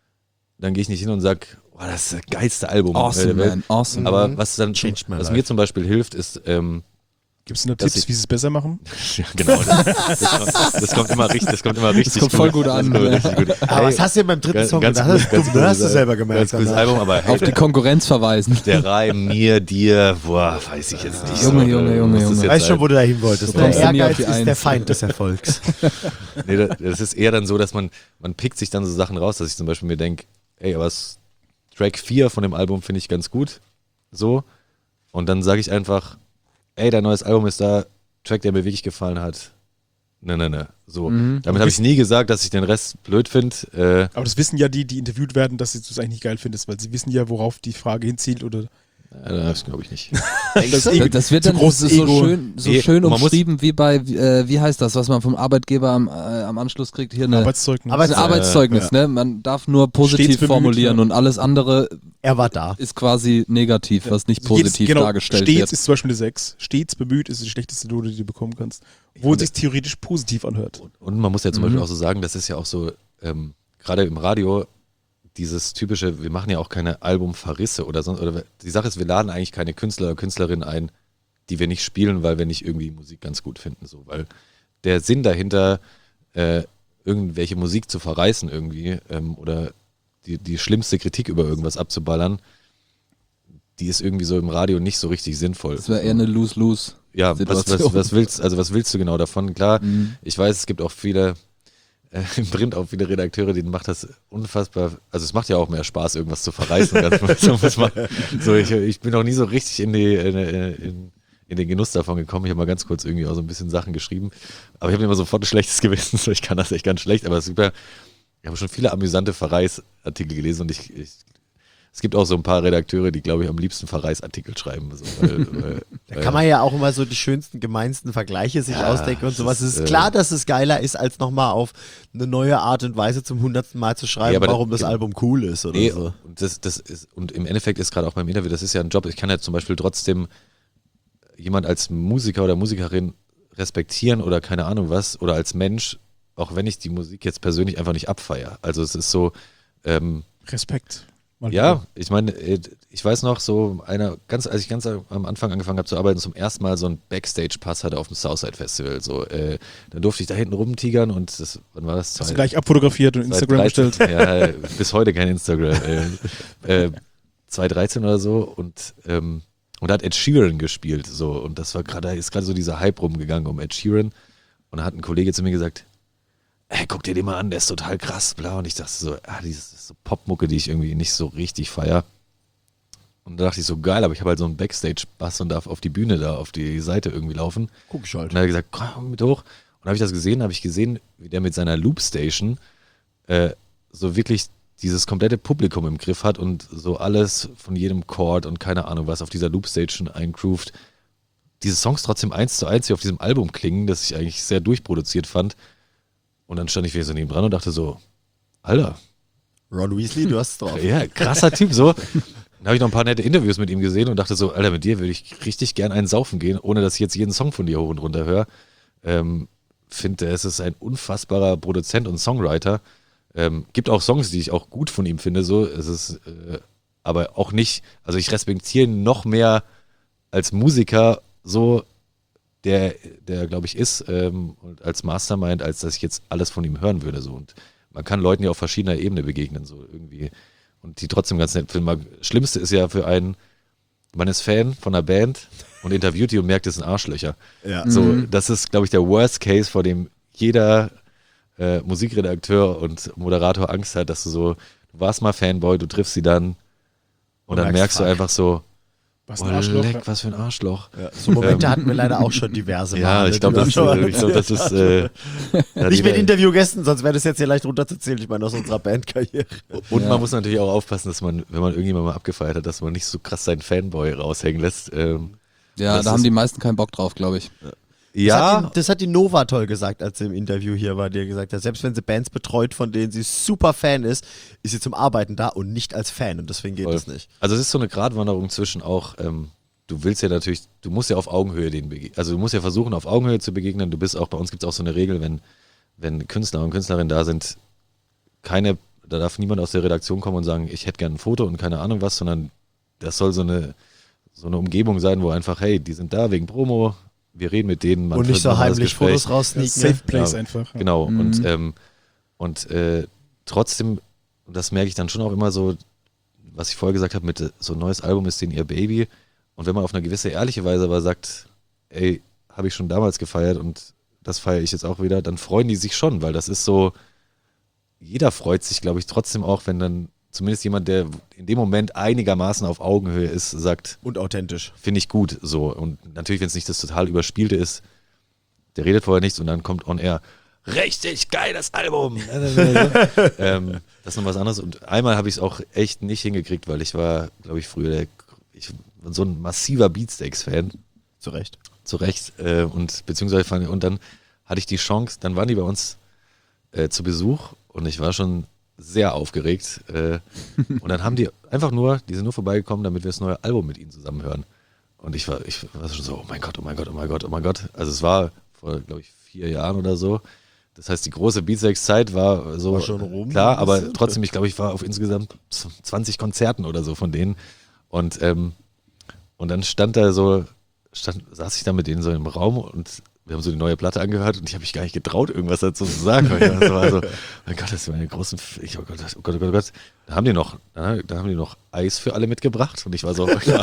dann gehe ich nicht hin und sage, oh, das ist das geilste Album Awesome, der Welt. man. Awesome. Aber was dann, Changed my was life. mir zum Beispiel hilft, ist, ähm, Gibt es da Das Tipps, ich- wie sie es besser machen? ja, genau, das, das, kommt, das kommt immer richtig, das kommt immer richtig kommt voll gut an, Das kommt ne? richtig gut. Aber was hast du denn beim dritten Ganz- Song ganz gedacht? gut, Das ganz du hast du gutes- selber gemerkt. Ganz gutes danach. Album, aber hey, Auf die Konkurrenz verweisen. der Reim, mir, dir, boah, weiß ich jetzt nicht. Junge, so, Junge, äh, Junge, muss das Junge. jetzt Weißt schon, sein? wo du da hin wolltest. Du Der kommst ja nie auf Ehrgeiz die ist der Eins. Feind des Erfolgs. Nee, das, das ist eher dann so, dass man, man pickt sich dann so Sachen raus, dass ich zum Beispiel mir denke, ey, aber es- Track vier von dem Album finde ich ganz gut, so, und dann sage ich einfach, ey, dein neues Album ist da, Track, der mir wirklich gefallen hat, ne, ne, ne, so. Mhm. Damit habe ich nie gesagt, dass ich den Rest blöd finde, äh, Aber das wissen ja die, die interviewt werden, dass du es eigentlich nicht geil findest, weil sie wissen ja, worauf die Frage hinzielt oder das glaube ich nicht. das Das, Ego- das wird zu dann großes so Ego. schön, so Nee, schön man muss- umschrieben wie bei, äh, wie heißt das, was man vom Arbeitgeber am, äh, am Anschluss kriegt, hier eine, Arbeitszeugnis. Aber- ein Arbeitszeugnis, ne? Man darf nur Stets positiv bemüht, formulieren ja. und alles andere Er war da. ist quasi negativ, was nicht Also jedes- positiv genau, dargestellt stets wird. ist zum Beispiel eine sechs. Stets bemüht ist die schlechteste Note, die du bekommen kannst. Obwohl es sich theoretisch positiv anhört. Und man muss ja zum Mhm. Beispiel auch so sagen, das ist ja auch so, ähm, gerade im Radio, dieses typische, wir machen ja auch keine Albumverrisse oder sonst, oder die Sache ist, wir laden eigentlich keine Künstler oder Künstlerinnen ein, die wir nicht spielen, weil wir nicht irgendwie Musik ganz gut finden, so, weil der Sinn dahinter, äh, irgendwelche Musik zu verreißen irgendwie, ähm, oder die, die schlimmste Kritik über irgendwas abzuballern, die ist irgendwie so im Radio nicht so richtig sinnvoll. Das wäre eher eine Lose-Lose. Ja, was, was, Situation. was willst, also was willst du genau davon? Klar, Mhm. ich weiß, es gibt auch viele, äh, im Print auch viele Redakteure, denen macht das unfassbar, also es macht ja auch mehr Spaß, irgendwas zu verreißen. ganz- so, muss man, so ich, ich bin auch nie so richtig in, die, in, in, in den Genuss davon gekommen. Ich habe mal ganz kurz irgendwie auch so ein bisschen Sachen geschrieben, aber ich habe immer sofort ein schlechtes Gewissen, so ich kann das echt ganz schlecht, aber es gibt ja, ich habe schon viele amüsante Verreisartikel gelesen und ich, ich es gibt auch so ein paar Redakteure, die, glaube ich, am liebsten Verreisartikel schreiben. So, weil, weil, Da kann man ja auch immer so die schönsten, gemeinsten Vergleiche sich Ja, ausdenken und das sowas. Es ist, ist äh, klar, dass es geiler ist, als nochmal auf eine neue Art und Weise zum hundertsten Mal zu schreiben, Ja, aber warum das- das Album cool ist oder Nee, so. und, das, das ist, und im Endeffekt ist gerade auch beim Interview, das ist ja ein Job, ich kann ja zum Beispiel trotzdem jemand als Musiker oder Musikerin respektieren oder keine Ahnung was, oder als Mensch, auch wenn ich die Musik jetzt persönlich einfach nicht abfeiere. Also es ist so, Ähm, Respekt. Mal ja, wieder. ich meine, äh, ich weiß noch, so einer, ganz, als ich ganz am Anfang angefangen habe zu arbeiten, zum ersten Mal so einen Backstage-Pass hatte auf dem Southside Festival. So, äh, dann durfte ich da hinten rumtigern und das, wann war das? Hast du gleich abfotografiert und Instagram zweitausenddreizehn bestellt? Ja, bis heute kein Instagram. Äh, äh, zweitausenddreizehn oder so und ähm, und da hat Ed Sheeran gespielt so und das war gerade, da ist gerade so dieser Hype rumgegangen um Ed Sheeran und da hat ein Kollege zu mir gesagt, ey, guck dir den mal an, der ist total krass, bla. Und ich dachte so, ah, dieses ist so Popmucke, die ich irgendwie nicht so richtig feier. Und da dachte ich so, geil, aber ich habe halt so einen Backstage-Bass und darf auf die Bühne da, auf die Seite irgendwie laufen. Guck ich Und halt. dann hat er gesagt, komm mit hoch. Und habe ich das gesehen, habe ich gesehen, wie der mit seiner Loopstation äh, so wirklich dieses komplette Publikum im Griff hat und so alles von jedem Chord und keine Ahnung was auf dieser Loopstation eingroovt. Diese Songs trotzdem eins zu eins wie auf diesem Album klingen, das ich eigentlich sehr durchproduziert fand. Und dann stand ich wieder so neben dran und dachte so, Alter, Ron Weasley, du hast es drauf. ja, krasser Typ so. Dann habe ich noch ein paar nette Interviews mit ihm gesehen und dachte so, Alter, mit dir würde ich richtig gern einen saufen gehen, ohne dass ich jetzt jeden Song von dir hoch und runter höre. Ähm, finde, es ist ein unfassbarer Produzent und Songwriter. Ähm, gibt auch Songs, die ich auch gut von ihm finde, so. Es ist äh, aber auch nicht, also ich respektiere ihn noch mehr als Musiker so, der, der glaube ich, ist ähm, und als Mastermind, als dass ich jetzt alles von ihm hören würde. So. Und man kann Leuten ja auf verschiedener Ebene begegnen, so irgendwie. Und die trotzdem ganz nett finden. Schlimmste ist ja für einen, man ist Fan von einer Band und interviewt die und merkt, es sind Arschlöcher. Ja. So, Mhm. das ist, glaube ich, der Worst Case, vor dem jeder äh, Musikredakteur und Moderator Angst hat, dass du so, du warst mal Fanboy, du triffst sie dann und, Und dann merkst, merkst du fuck. einfach so, Was oh, ein Arschloch. leck, was für ein Arschloch. Ja. So Momente Ähm, hatten wir leider auch schon diverse Male. Ja, ich glaube, die das, wir schon äh, ich glaub, das ist äh, ja, nicht mit jeder- Interviewgästen, sonst wäre das jetzt hier leicht runterzuzählen. Ich meine, aus unserer Bandkarriere. Und Ja. man muss natürlich auch aufpassen, dass man, wenn man irgendjemand mal abgefeiert hat, dass man nicht so krass seinen Fanboy raushängen lässt. Ähm, Ja, Das da haben ist- die meisten keinen Bock drauf, glaube ich. Das, hat ja, die, das hat die Nova toll gesagt, als sie im Interview hier war, die gesagt hat, selbst wenn sie Bands betreut, von denen sie super Fan ist, ist sie zum Arbeiten da und nicht als Fan und deswegen geht voll. das nicht. Also es ist so eine Gratwanderung zwischen auch, ähm, du willst ja natürlich, du musst ja auf Augenhöhe den begegnen, also du musst ja versuchen, auf Augenhöhe zu begegnen. Du bist auch, bei uns gibt es auch so eine Regel, wenn, wenn Künstler und Künstlerinnen da sind, keine, da darf niemand aus der Redaktion kommen und sagen, ich hätte gerne ein Foto und keine Ahnung was, sondern das soll so eine, so eine Umgebung sein, wo einfach, hey, die sind da wegen Promo, wir reden mit denen. Man Und nicht tritt so nochmal das heimlich Gespräch. Fotos Ja, raussneaken. Safe Place Ja, einfach. Ja. Genau, Mhm. und, ähm, und äh, trotzdem, und das merke ich dann schon auch immer so, was ich vorher gesagt habe, mit äh, so ein neues Album ist denen ihr Baby. Und wenn man auf eine gewisse ehrliche Weise aber sagt, ey, habe ich schon damals gefeiert und das feiere ich jetzt auch wieder, dann freuen die sich schon, weil das ist so, jeder freut sich, glaube ich, trotzdem auch, wenn dann zumindest jemand, der in dem Moment einigermaßen auf Augenhöhe ist, sagt, Und authentisch. finde ich gut, so. Und natürlich, wenn es nicht das total Überspielte ist, der redet vorher nichts und dann kommt on air, richtig geil, das Album. ähm, das ist noch was anderes. Und einmal habe ich es auch echt nicht hingekriegt, weil ich war, glaube ich, früher der, ich war so ein massiver Beatsteaks-Fan, Zu Recht. zu Recht. Äh, und beziehungsweise fand- und dann hatte ich die Chance, dann waren die bei uns äh, zu Besuch und ich war schon sehr aufgeregt. Äh, und dann haben die einfach nur, die sind nur vorbeigekommen, damit wir das neue Album mit ihnen zusammen hören. Und ich war, ich war schon so, oh mein Gott, oh mein Gott, oh mein Gott, oh mein Gott. Also es war vor, glaube ich, vier Jahren oder so. Das heißt, die große Beatsteaks-Zeit war so, War schon rum, klar, ein aber bisschen. trotzdem, ich glaube, ich war auf insgesamt zwanzig Konzerten oder so von denen. Und, ähm, und dann stand da so, stand, saß ich da mit denen so im Raum und wir haben so die neue Platte angehört und ich habe mich gar nicht getraut, irgendwas dazu zu sagen. Weil das war so, oh mein Gott, das ist meine großen, F- ich, oh Gott, das- oh Gott, oh Gott, oh Gott. Da haben die noch, da, da haben die noch Eis für alle mitgebracht und ich war so,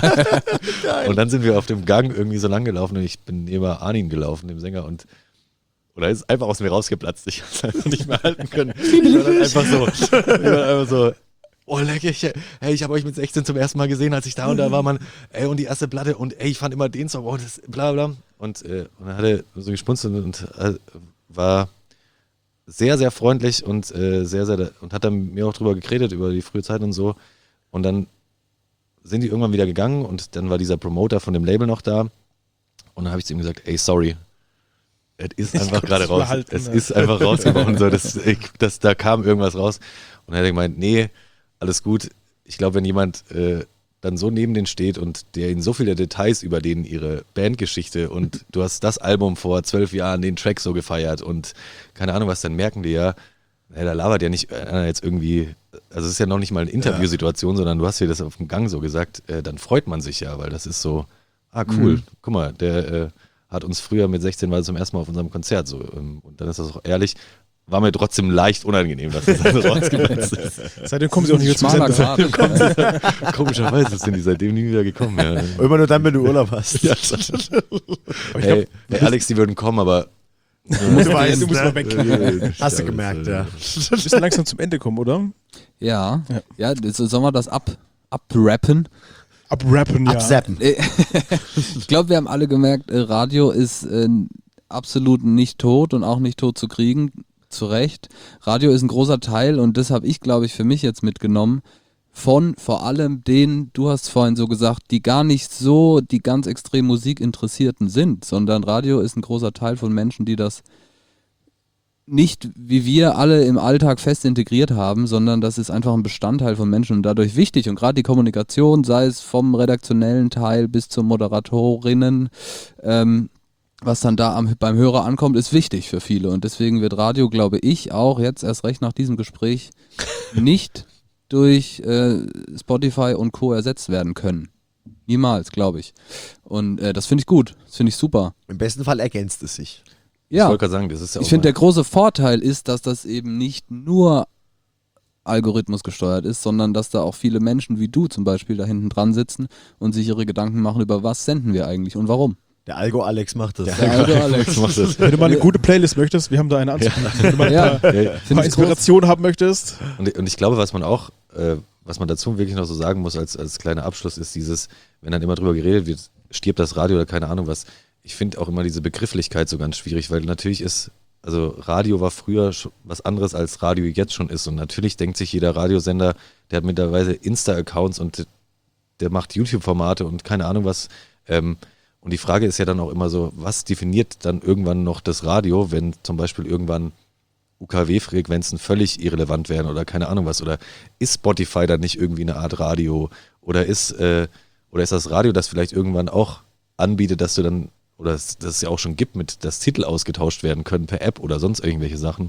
und dann sind wir auf dem Gang irgendwie so lang gelaufen und ich bin neben Arnin gelaufen, dem Sänger, und oder ist einfach aus mir rausgeplatzt. Ich habe es einfach nicht mehr halten können. Ich war dann einfach so, ich war einfach so, oh leck, ich, hey, ich habe euch mit sechzehn zum ersten Mal gesehen, als ich da und da war, man, ey, und die erste Platte und ey, ich fand immer den Song, oh, das, bla bla. Und, äh, und dann hat er so gespunzt und, und äh, war sehr, sehr freundlich und äh, sehr, sehr, und hat dann mir auch drüber geredet, über die frühe Zeit und so. Und dann sind die irgendwann wieder gegangen und dann war dieser Promoter von dem Label noch da. Und dann habe ich zu ihm gesagt, ey, sorry. Es ist Ich einfach konnte gerade es raus. behalten, Es ja. ist einfach rausgebrochen. So, das, ich, das, da kam irgendwas raus. Und dann hat er gemeint, nee, alles gut. Ich glaube, wenn jemand äh, dann so neben denen steht und der ihnen so viele Details über denen ihre Bandgeschichte und du hast das Album vor zwölf Jahren, den Track so gefeiert und keine Ahnung was, dann merken die ja, hey, da labert ja nicht einer jetzt irgendwie also es ist ja noch nicht mal eine Interviewsituation, sondern du hast dir das auf dem Gang so gesagt, äh, dann freut man sich ja, weil das ist so, ah cool, Mhm. guck mal, der äh, hat uns früher mit sechzehn war zum ersten Mal auf unserem Konzert so ähm, und dann ist das auch ehrlich, war mir trotzdem leicht unangenehm, dass das dann rausgeplatzt ist. Seitdem kommen sie auch nicht mehr zum Schmaler Sender. Grad. Komischerweise sind die seitdem nie wieder gekommen. Ja. Immer nur dann, wenn du Urlaub hast. Ja. Aber ich Hey, glaube, hey, Alex, die würden kommen, aber du musst, weißt, du musst ne? mal weg. Hast du gemerkt, ja. Wir müssen langsam zum Ende kommen, oder? Ja, Ja. ja, das- sollen wir das ab, abrappen? Abrappen, ja. Absappen. Äh, Ich glaube, wir haben alle gemerkt, äh, Radio ist äh, absolut nicht tot und auch nicht tot zu kriegen, zu Recht. Radio ist ein großer Teil und das habe ich, glaube ich, für mich jetzt mitgenommen, von vor allem denen, du hast vorhin so gesagt, die gar nicht so die ganz extrem Musikinteressierten sind, sondern Radio ist ein großer Teil von Menschen, die das nicht wie wir alle im Alltag fest integriert haben, sondern das ist einfach ein Bestandteil von Menschen und dadurch wichtig. Und gerade die Kommunikation, sei es vom redaktionellen Teil bis zur Moderatorinnen, ähm, was dann da am, beim Hörer ankommt, ist wichtig für viele. Und deswegen wird Radio, glaube ich, auch jetzt erst recht nach diesem Gespräch nicht durch äh, Spotify und Co. ersetzt werden können. Niemals, glaube ich. Und äh, das finde ich gut. Das finde ich super. Im besten Fall ergänzt es sich. ich Ja. wollte gerade sagen, das ist ja Ich auch finde, der mal- große Vorteil ist, dass das eben nicht nur Algorithmus gesteuert ist, sondern dass da auch viele Menschen wie du zum Beispiel da hinten dran sitzen und sich ihre Gedanken machen, über was senden wir eigentlich und warum. Der Algo Alex macht das. Der Algo Alex. macht das. Wenn du mal eine gute Playlist möchtest, wir haben da eine anzubieten. Wenn du mal ein Ja. paar, Ja, ja. ein Finde paar ich groß. Inspirationen haben möchtest. Und, und ich glaube, was man auch, äh, was man dazu wirklich noch so sagen muss als, als kleiner Abschluss, ist dieses, wenn dann immer drüber geredet wird, stirbt das Radio oder keine Ahnung was. Ich finde auch immer diese Begrifflichkeit so ganz schwierig, weil natürlich ist, also Radio war früher schon was anderes als Radio jetzt schon ist. Und natürlich denkt sich jeder Radiosender, der hat mittlerweile Insta-Accounts und der macht YouTube-Formate und keine Ahnung was. Ähm, und die Frage ist ja dann auch immer so, was definiert dann irgendwann noch das Radio, wenn zum Beispiel irgendwann U K W-Frequenzen völlig irrelevant wären oder keine Ahnung was. Oder ist Spotify dann nicht irgendwie eine Art Radio? Oder ist, äh, oder ist das Radio, das vielleicht irgendwann auch anbietet, dass du dann, oder dass es ja auch schon gibt, mit dass Titel ausgetauscht werden können per App oder sonst irgendwelche Sachen.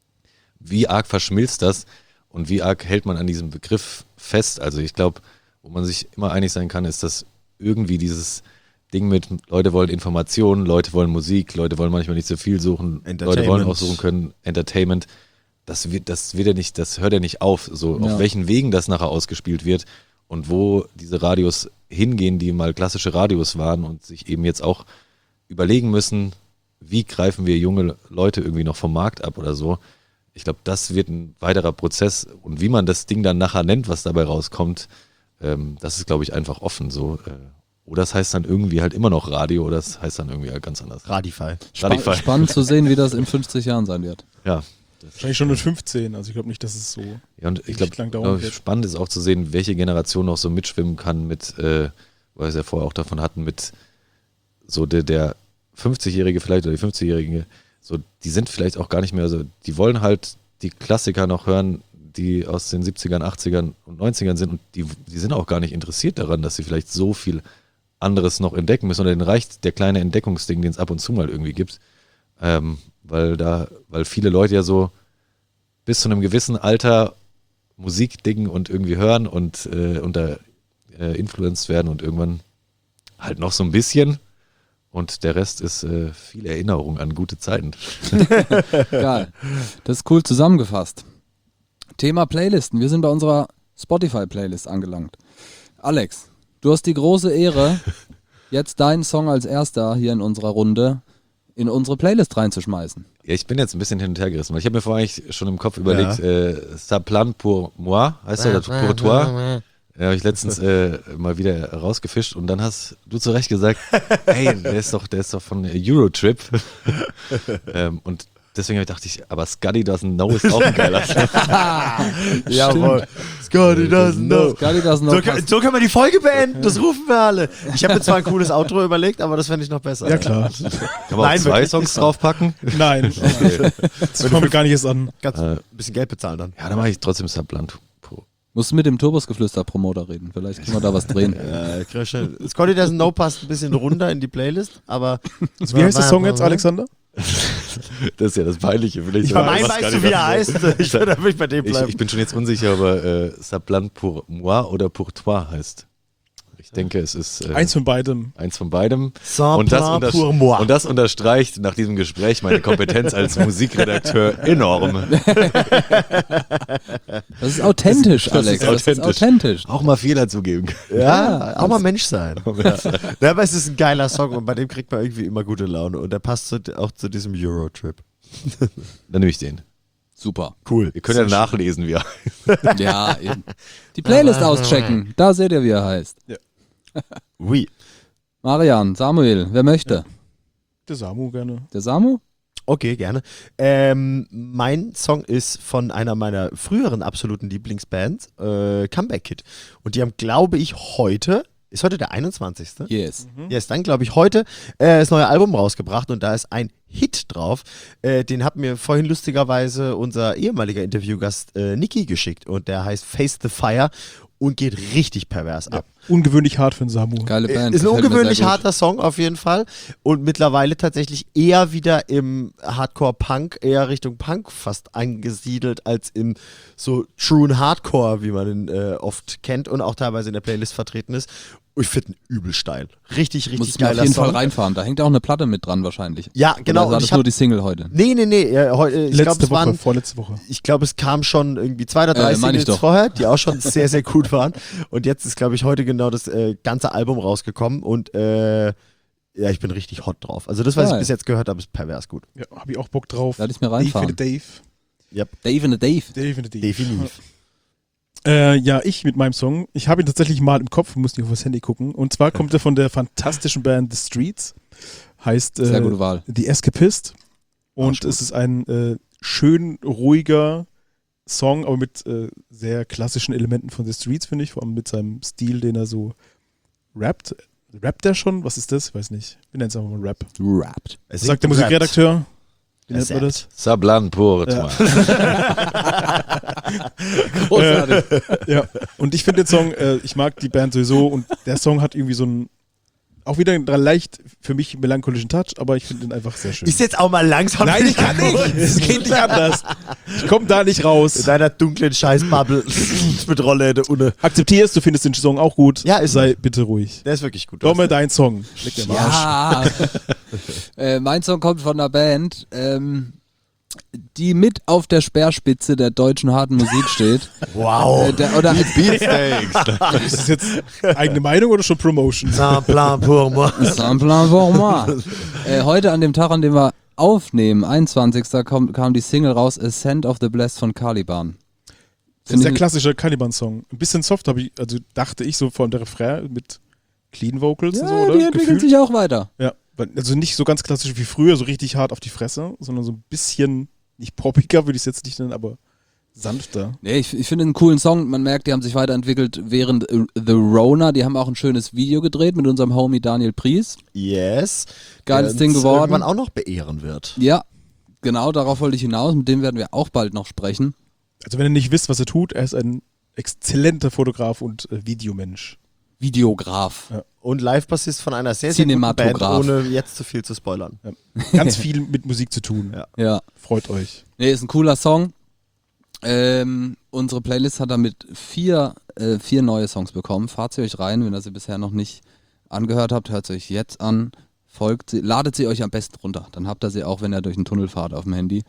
Wie arg verschmilzt das und wie arg hält man an diesem Begriff fest? Also ich glaube, wo man sich immer einig sein kann, ist, dass irgendwie dieses Ding mit Leute wollen Informationen, Leute wollen Musik, Leute wollen manchmal nicht so viel suchen, Leute wollen Entertainment. aussuchen können, Entertainment. Das wird, das wird ja nicht, das hört ja nicht auf, so Ja. auf welchen Wegen das nachher ausgespielt wird und wo diese Radios hingehen, die mal klassische Radios waren und sich eben jetzt auch überlegen müssen, wie greifen wir junge Leute irgendwie noch vom Markt ab oder so. Ich glaube, das wird ein weiterer Prozess und wie man das Ding dann nachher nennt, was dabei rauskommt, ähm, das ist, glaube ich, einfach offen so. Äh, oder das heißt dann irgendwie halt immer noch Radio oder das heißt dann irgendwie halt ganz anders. Radify. Spa Radify. spannend zu sehen, wie das in fünfzig Jahren sein wird. Ja. Wahrscheinlich schon mit fünfzehn. Also ich glaube nicht, dass es so. Ja, und ich Nicht lang glaube, dauern glaub, wird. spannend ist auch zu sehen, welche Generation noch so mitschwimmen kann mit, äh, weil wir es ja vorher auch davon hatten, mit so der, der fünfzigjährige vielleicht oder die fünfzigjährige, so, die sind vielleicht auch gar nicht mehr so, die wollen halt die Klassiker noch hören, die aus den siebzigern, achtzigern und neunzigern sind und die, die sind auch gar nicht interessiert daran, dass sie vielleicht so viel anderes noch entdecken müssen oder denen reicht der kleine Entdeckungsding, den es ab und zu mal irgendwie gibt, ähm, weil da, weil viele Leute ja so bis zu einem gewissen Alter Musik dingen und irgendwie hören und äh, unter äh, influenced werden und irgendwann halt noch so ein bisschen und der Rest ist äh, viel Erinnerung an gute Zeiten. Geil. Das ist cool zusammengefasst. Thema Playlisten. Wir sind bei unserer Spotify-Playlist angelangt. Alex, du hast die große Ehre, jetzt deinen Song als erster hier in unserer Runde in unsere Playlist reinzuschmeißen. Ja, ich bin jetzt ein bisschen hin und her gerissen, weil ich habe mir vorher eigentlich schon im Kopf überlegt, äh, Ça plan pour moi, heißt der, oder pour toi? Ja, habe ich letztens äh, mal wieder rausgefischt und dann hast du zu Recht gesagt, ey, der ist doch, der ist doch von Eurotrip. ähm, und deswegen dachte ich, aber Scuddy Doesn't Know ist auch ein geiler Song. Jawohl. Scotty doesn't know. Scotty doesn't know. So, kann- so können wir die Folge beenden. Das rufen wir alle. Ich habe mir zwar ein cooles Outro überlegt, aber das fände ich noch besser. Ja, klar. Kann man auch Nein, zwei wirklich Songs nicht so. draufpacken? Nein. Das fangen wir gar nicht erst an. Kannst Äh. ein bisschen Geld bezahlen dann. Ja, dann mache ich trotzdem Ça plan pour. Musst du mit dem Turbusgeflüster-Promoter reden. Vielleicht können wir da was drehen. Äh, Krösche. Scotty doesn't know passt ein bisschen runter in die Playlist, aber. Also wie heißt der Song jetzt, Alexander? Das ist ja das Peinliche. Vielleicht Ich sogar mein, was weißt gar du, nicht wie er das- heißt? Ich würde wirklich bei dem Ich, bleiben. ich bin schon jetzt unsicher, aber äh, Saplan pour moi oder pour toi heißt. Ich denke, es ist äh, Eins von beidem. eins von beidem. Sans Und das, plan untersch- pour moi. und das unterstreicht nach diesem Gespräch meine Kompetenz als Musikredakteur enorm. Das ist authentisch, Das Alex. ist Das ist authentisch. authentisch. Auch mal Fehler zugeben. Ja, auch mal Mensch sein. Ja. Ja, aber es ist ein geiler Song und bei dem kriegt man irgendwie immer gute Laune und der passt zu, auch zu diesem Eurotrip. Dann nehme ich den. Super. Cool. Ihr könnt ja nachlesen, wie er Ja, eben. Die Playlist auschecken. Da seht ihr, wie er heißt. Oui. Marian, Samuel, wer möchte? Der Samu gerne. Der Samu? Okay, gerne. Ähm, mein Song ist von einer meiner früheren absoluten Lieblingsbands, äh, Comeback Kid. Und die haben, glaube ich, heute, ist heute der einundzwanzigste? Yes. Yes, dann glaube ich heute äh, das neue Album rausgebracht und da ist ein Hit drauf. Äh, den hat mir vorhin lustigerweise unser ehemaliger Interviewgast äh, Niki geschickt und der heißt Face the Fire und geht richtig pervers ab. Ungewöhnlich hart für einen Samu. Geile Band. Ist ein gefällt mir ungewöhnlich sehr gut. harter Song auf jeden Fall und mittlerweile tatsächlich eher wieder im Hardcore-Punk, eher Richtung Punk fast angesiedelt als im so True Hardcore, wie man ihn äh, oft kennt und auch teilweise in der Playlist vertreten ist. Und ich finde ihn übel steil. Richtig, richtig Muss ich mir geiler auf jeden Song. Fall reinfahren. Da hängt auch eine Platte mit dran wahrscheinlich. Ja, genau. Oder war Und das ich hab, nur die Single heute? nee, nee, nee. Äh, heu- äh, ich glaube, Letzte es Woche, waren vorletzte Woche. ich glaube, es kam schon irgendwie zwei oder drei Äh, meine ich Singles doch. vorher, die auch schon sehr, sehr gut waren. Und jetzt ist, glaube ich, heute genau das äh, ganze Album rausgekommen und äh, ja, ich bin richtig hot drauf. Also das, was Geil. ich bis jetzt gehört habe, ist pervers gut. Ja, habe ich auch Bock drauf. Werde ich mir Dave in reinfahren. the Dave. Dave in the Dave. Dave in the Dave. Definitiv. Äh, ja, ich mit meinem Song. Ich habe ihn tatsächlich mal im Kopf, muss nicht auf das Handy gucken. Und zwar kommt er von der fantastischen Band The Streets. Heißt Sehr äh, gute Wahl. The Escapist. Und es ist ein äh, schön ruhiger Song, aber mit äh, sehr klassischen Elementen von The Streets, finde ich. Vor allem mit seinem Stil, den er so rappt. Rappt er schon? Was ist das? Ich weiß nicht. Wir nennen es einfach mal Rap. Rappt. Es Was sagt der singt und rappt. Musikredakteur? Wie Er nennt man das? Sablan pour Ja. toi. Großartig. Ja, und ich finde den Song, äh, ich mag die Band sowieso und der Song hat irgendwie so einen, auch wieder einen leicht für mich melancholischen Touch, aber ich finde ihn einfach sehr schön. Ist jetzt auch mal langsam. Nein, ich kann nicht. Es geht nicht anders. Ich komme da nicht In raus. deiner dunklen Scheißbubble mit Rollläde ohne. Akzeptierst, du findest den Song auch gut. Ja, ist Sei bitte ruhig. Der ist wirklich gut. Domme, dein Song. Leck dir am Arsch. Ja. äh, mein Song kommt von einer Band, ähm, die mit auf der Speerspitze der deutschen harten Musik steht. Wow. Äh, der, oder als Beatsteaks. Ist das jetzt eigene Meinung oder schon Promotion? Sans plan pour moi. Simplement pour moi. Äh, heute an dem Tag, an dem wir aufnehmen, einundzwanzigsten kam, kam die Single raus, Ascent of the Blessed von Caliban. Das ist der ich- klassische Caliban-Song. Ein bisschen soft, habe ich, also dachte ich so vor allem der Refrain mit Clean Vocals und so, Ja, oder? die entwickelt sich auch weiter. Ja, weil- also nicht so ganz klassisch wie früher, so richtig hart auf die Fresse, sondern so ein bisschen, nicht poppiger würde ich es jetzt nicht nennen, aber sanfter. Nee, ich, ich finde einen coolen Song. Man merkt, die haben sich weiterentwickelt während äh, The Rona. Die haben auch ein schönes Video gedreht mit unserem Homie Daniel Pries. Yes. Geiles Der Ding uns geworden. irgendwann auch noch beehren wird. Ja, genau, darauf wollte ich hinaus. Mit dem werden wir auch bald noch sprechen. Also wenn ihr nicht wisst, was er tut, er ist ein exzellenter Fotograf und äh, Videomensch. Videograf. Und Live-Bassist von einer sehr, sehr guten Band, Cinematograph. ohne jetzt zu viel zu spoilern. Ja. Ganz viel mit Musik zu tun. Ja. Ja. Freut euch. Nee, ist ein cooler Song. Ähm, unsere Playlist hat damit vier, äh, vier neue Songs bekommen. Fahrt sie euch rein, wenn ihr sie bisher noch nicht angehört habt, hört sie euch jetzt an. Folgt sie, ladet sie euch am besten runter. Dann habt ihr sie auch, wenn ihr durch den Tunnel fahrt auf dem Handy.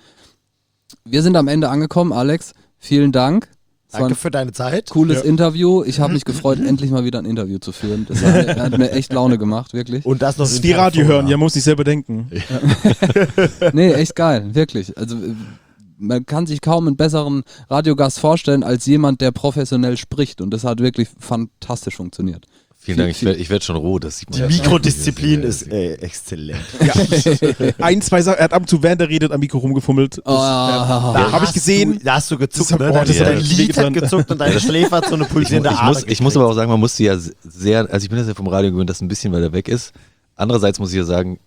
Wir sind am Ende angekommen, Alex. Vielen Dank. Es war Danke ein für deine Zeit. cooles Ja. Interview. Ich habe mich gefreut, endlich mal wieder ein Interview zu führen. Das hat mir, hat mir echt Laune gemacht, wirklich. Und das noch Das ist in wie Radio Persona. hören, ja, man muss sich selber denken. Nee, echt geil, wirklich. Also äh, man kann sich kaum einen besseren Radiogast vorstellen als jemand, der professionell spricht. Und das hat wirklich fantastisch funktioniert. Vielen Dank, ich werde ich werd schon roh, das sieht man. Die ja. Mikrodisziplin ist äh, exzellent. Ein, zwei Sachen, er hat ab und zu, während er redet, am Mikro rumgefummelt. Das, Oh, ja, Da habe ich hast gesehen. Du, da hast du gezuckt, Das- ne? oh, Dein, das hat dein echt Lied hat wehgetan. gezuckt und deine Schläfe hat so eine Ich, pulsierende ich, Ader muss, ich muss aber auch sagen, man musste ja sehr, also ich bin das ja vom Radio gewöhnt, dass ein bisschen weiter weg ist. Andererseits muss ich ja sagen,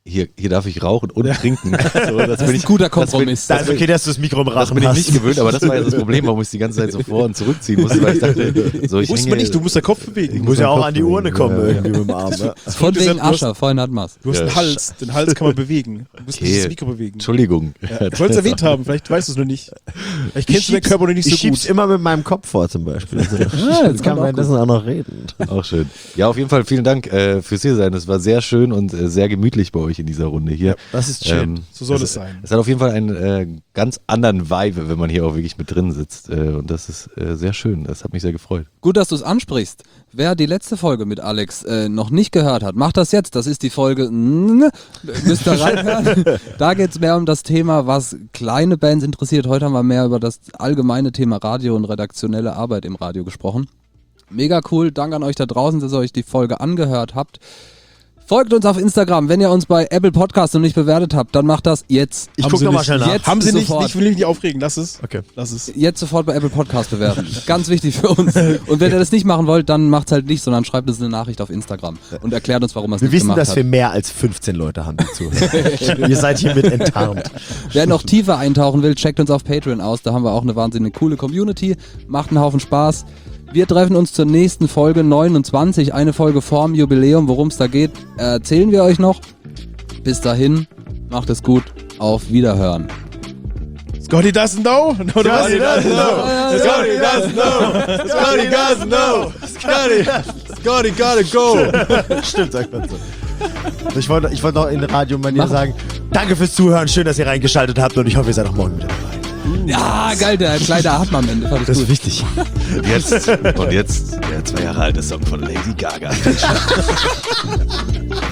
hier, hier darf ich rauchen und trinken. So, das, Das bin ist ich, ein guter das bin- Kompromiss. Da ist okay, dass du das Mikro im Das Rachen bin ich hast. nicht gewöhnt, aber das war ja das Problem, warum ich es die ganze Zeit so vor- und zurückziehen musste, weil ich dachte, so ich Muss hänge, man nicht, du musst den Kopf bewegen. Du musst ja meinen auch Kopf an die bewegen. Urne kommen Ja, ja. irgendwie mit dem Arm. Ne? Von wegen Du hast- Ascher, vorhin hat man's. Du hast Ja. einen Hals, den Hals kann man bewegen. Du musst Okay. nicht das Mikro bewegen. Entschuldigung. Ja, ich wollte es erwähnt haben, vielleicht weißt du es noch nicht. Vielleicht kennst du den schieb's- Körper noch nicht so Ich schieb's gut. immer mit meinem Kopf vor zum Beispiel. Also, das jetzt kann kommt auch man das auch noch reden. Auch schön. Ja, auf jeden Fall vielen Dank äh, fürs hier sein. Es war sehr schön und äh, sehr gemütlich bei euch in dieser Runde hier. Das ist schön. Ähm, So soll es, es sein. Es hat auf jeden Fall einen äh, ganz anderen Vibe, wenn man hier auch wirklich mit drin sitzt. Äh, und das ist äh, sehr schön. Das hat mich sehr gefreut. Gut, dass du es ansprichst. Wer die letzte Folge mit Alex äh, noch nicht gehört hat, macht das jetzt. Das ist die Folge. Müsst ihr reinhören. Da geht es mehr um das Thema, was kleine Bands interessiert. Heute haben wir mehr über das allgemeine Thema Radio und redaktionelle Arbeit im Radio gesprochen. Mega cool. Danke an euch da draußen, dass ihr euch die Folge angehört habt. Folgt uns auf Instagram. Wenn ihr uns bei Apple Podcasts noch nicht bewertet habt, dann macht das jetzt. Ich Haben guck sie nochmal nicht. schnell nach. Jetzt Haben sie nicht, sofort. ich will mich nicht aufregen, lass es. Okay. Lass es. Jetzt sofort bei Apple Podcast bewerten. Ganz wichtig für uns. Und wenn ihr das nicht machen wollt, dann macht's halt nicht, sondern schreibt uns eine Nachricht auf Instagram und erklärt uns, warum ihr es Wir nicht wissen, gemacht dass habt. wir mehr als fünfzehn Leute haben, die zuhören. Ihr seid hiermit enttarnt. Wer noch tiefer eintauchen will, checkt uns auf Patreon aus. Da haben wir auch eine wahnsinnig coole Community. Macht einen Haufen Spaß. Wir treffen uns zur nächsten Folge neunundzwanzig. Eine Folge vorm Jubiläum. Worum es da geht, erzählen wir euch noch. Bis dahin, macht es gut. Auf Wiederhören. Scotty doesn't know? No, oder was? Scotty doesn't know. Scotty doesn't know. Scotty, Scotty gotta go. Stimmt, sagt man so. Ich wollte ich wollte noch in Radio-Manier Mach. sagen, danke fürs Zuhören, schön, dass ihr reingeschaltet habt und ich hoffe, ihr seid auch morgen wieder dabei. Ja, geil, der kleine Atmen am Ende. Fand ich Das gut. ist wichtig. Und jetzt, und jetzt der zwei Jahre alte Song von Lady Gaga.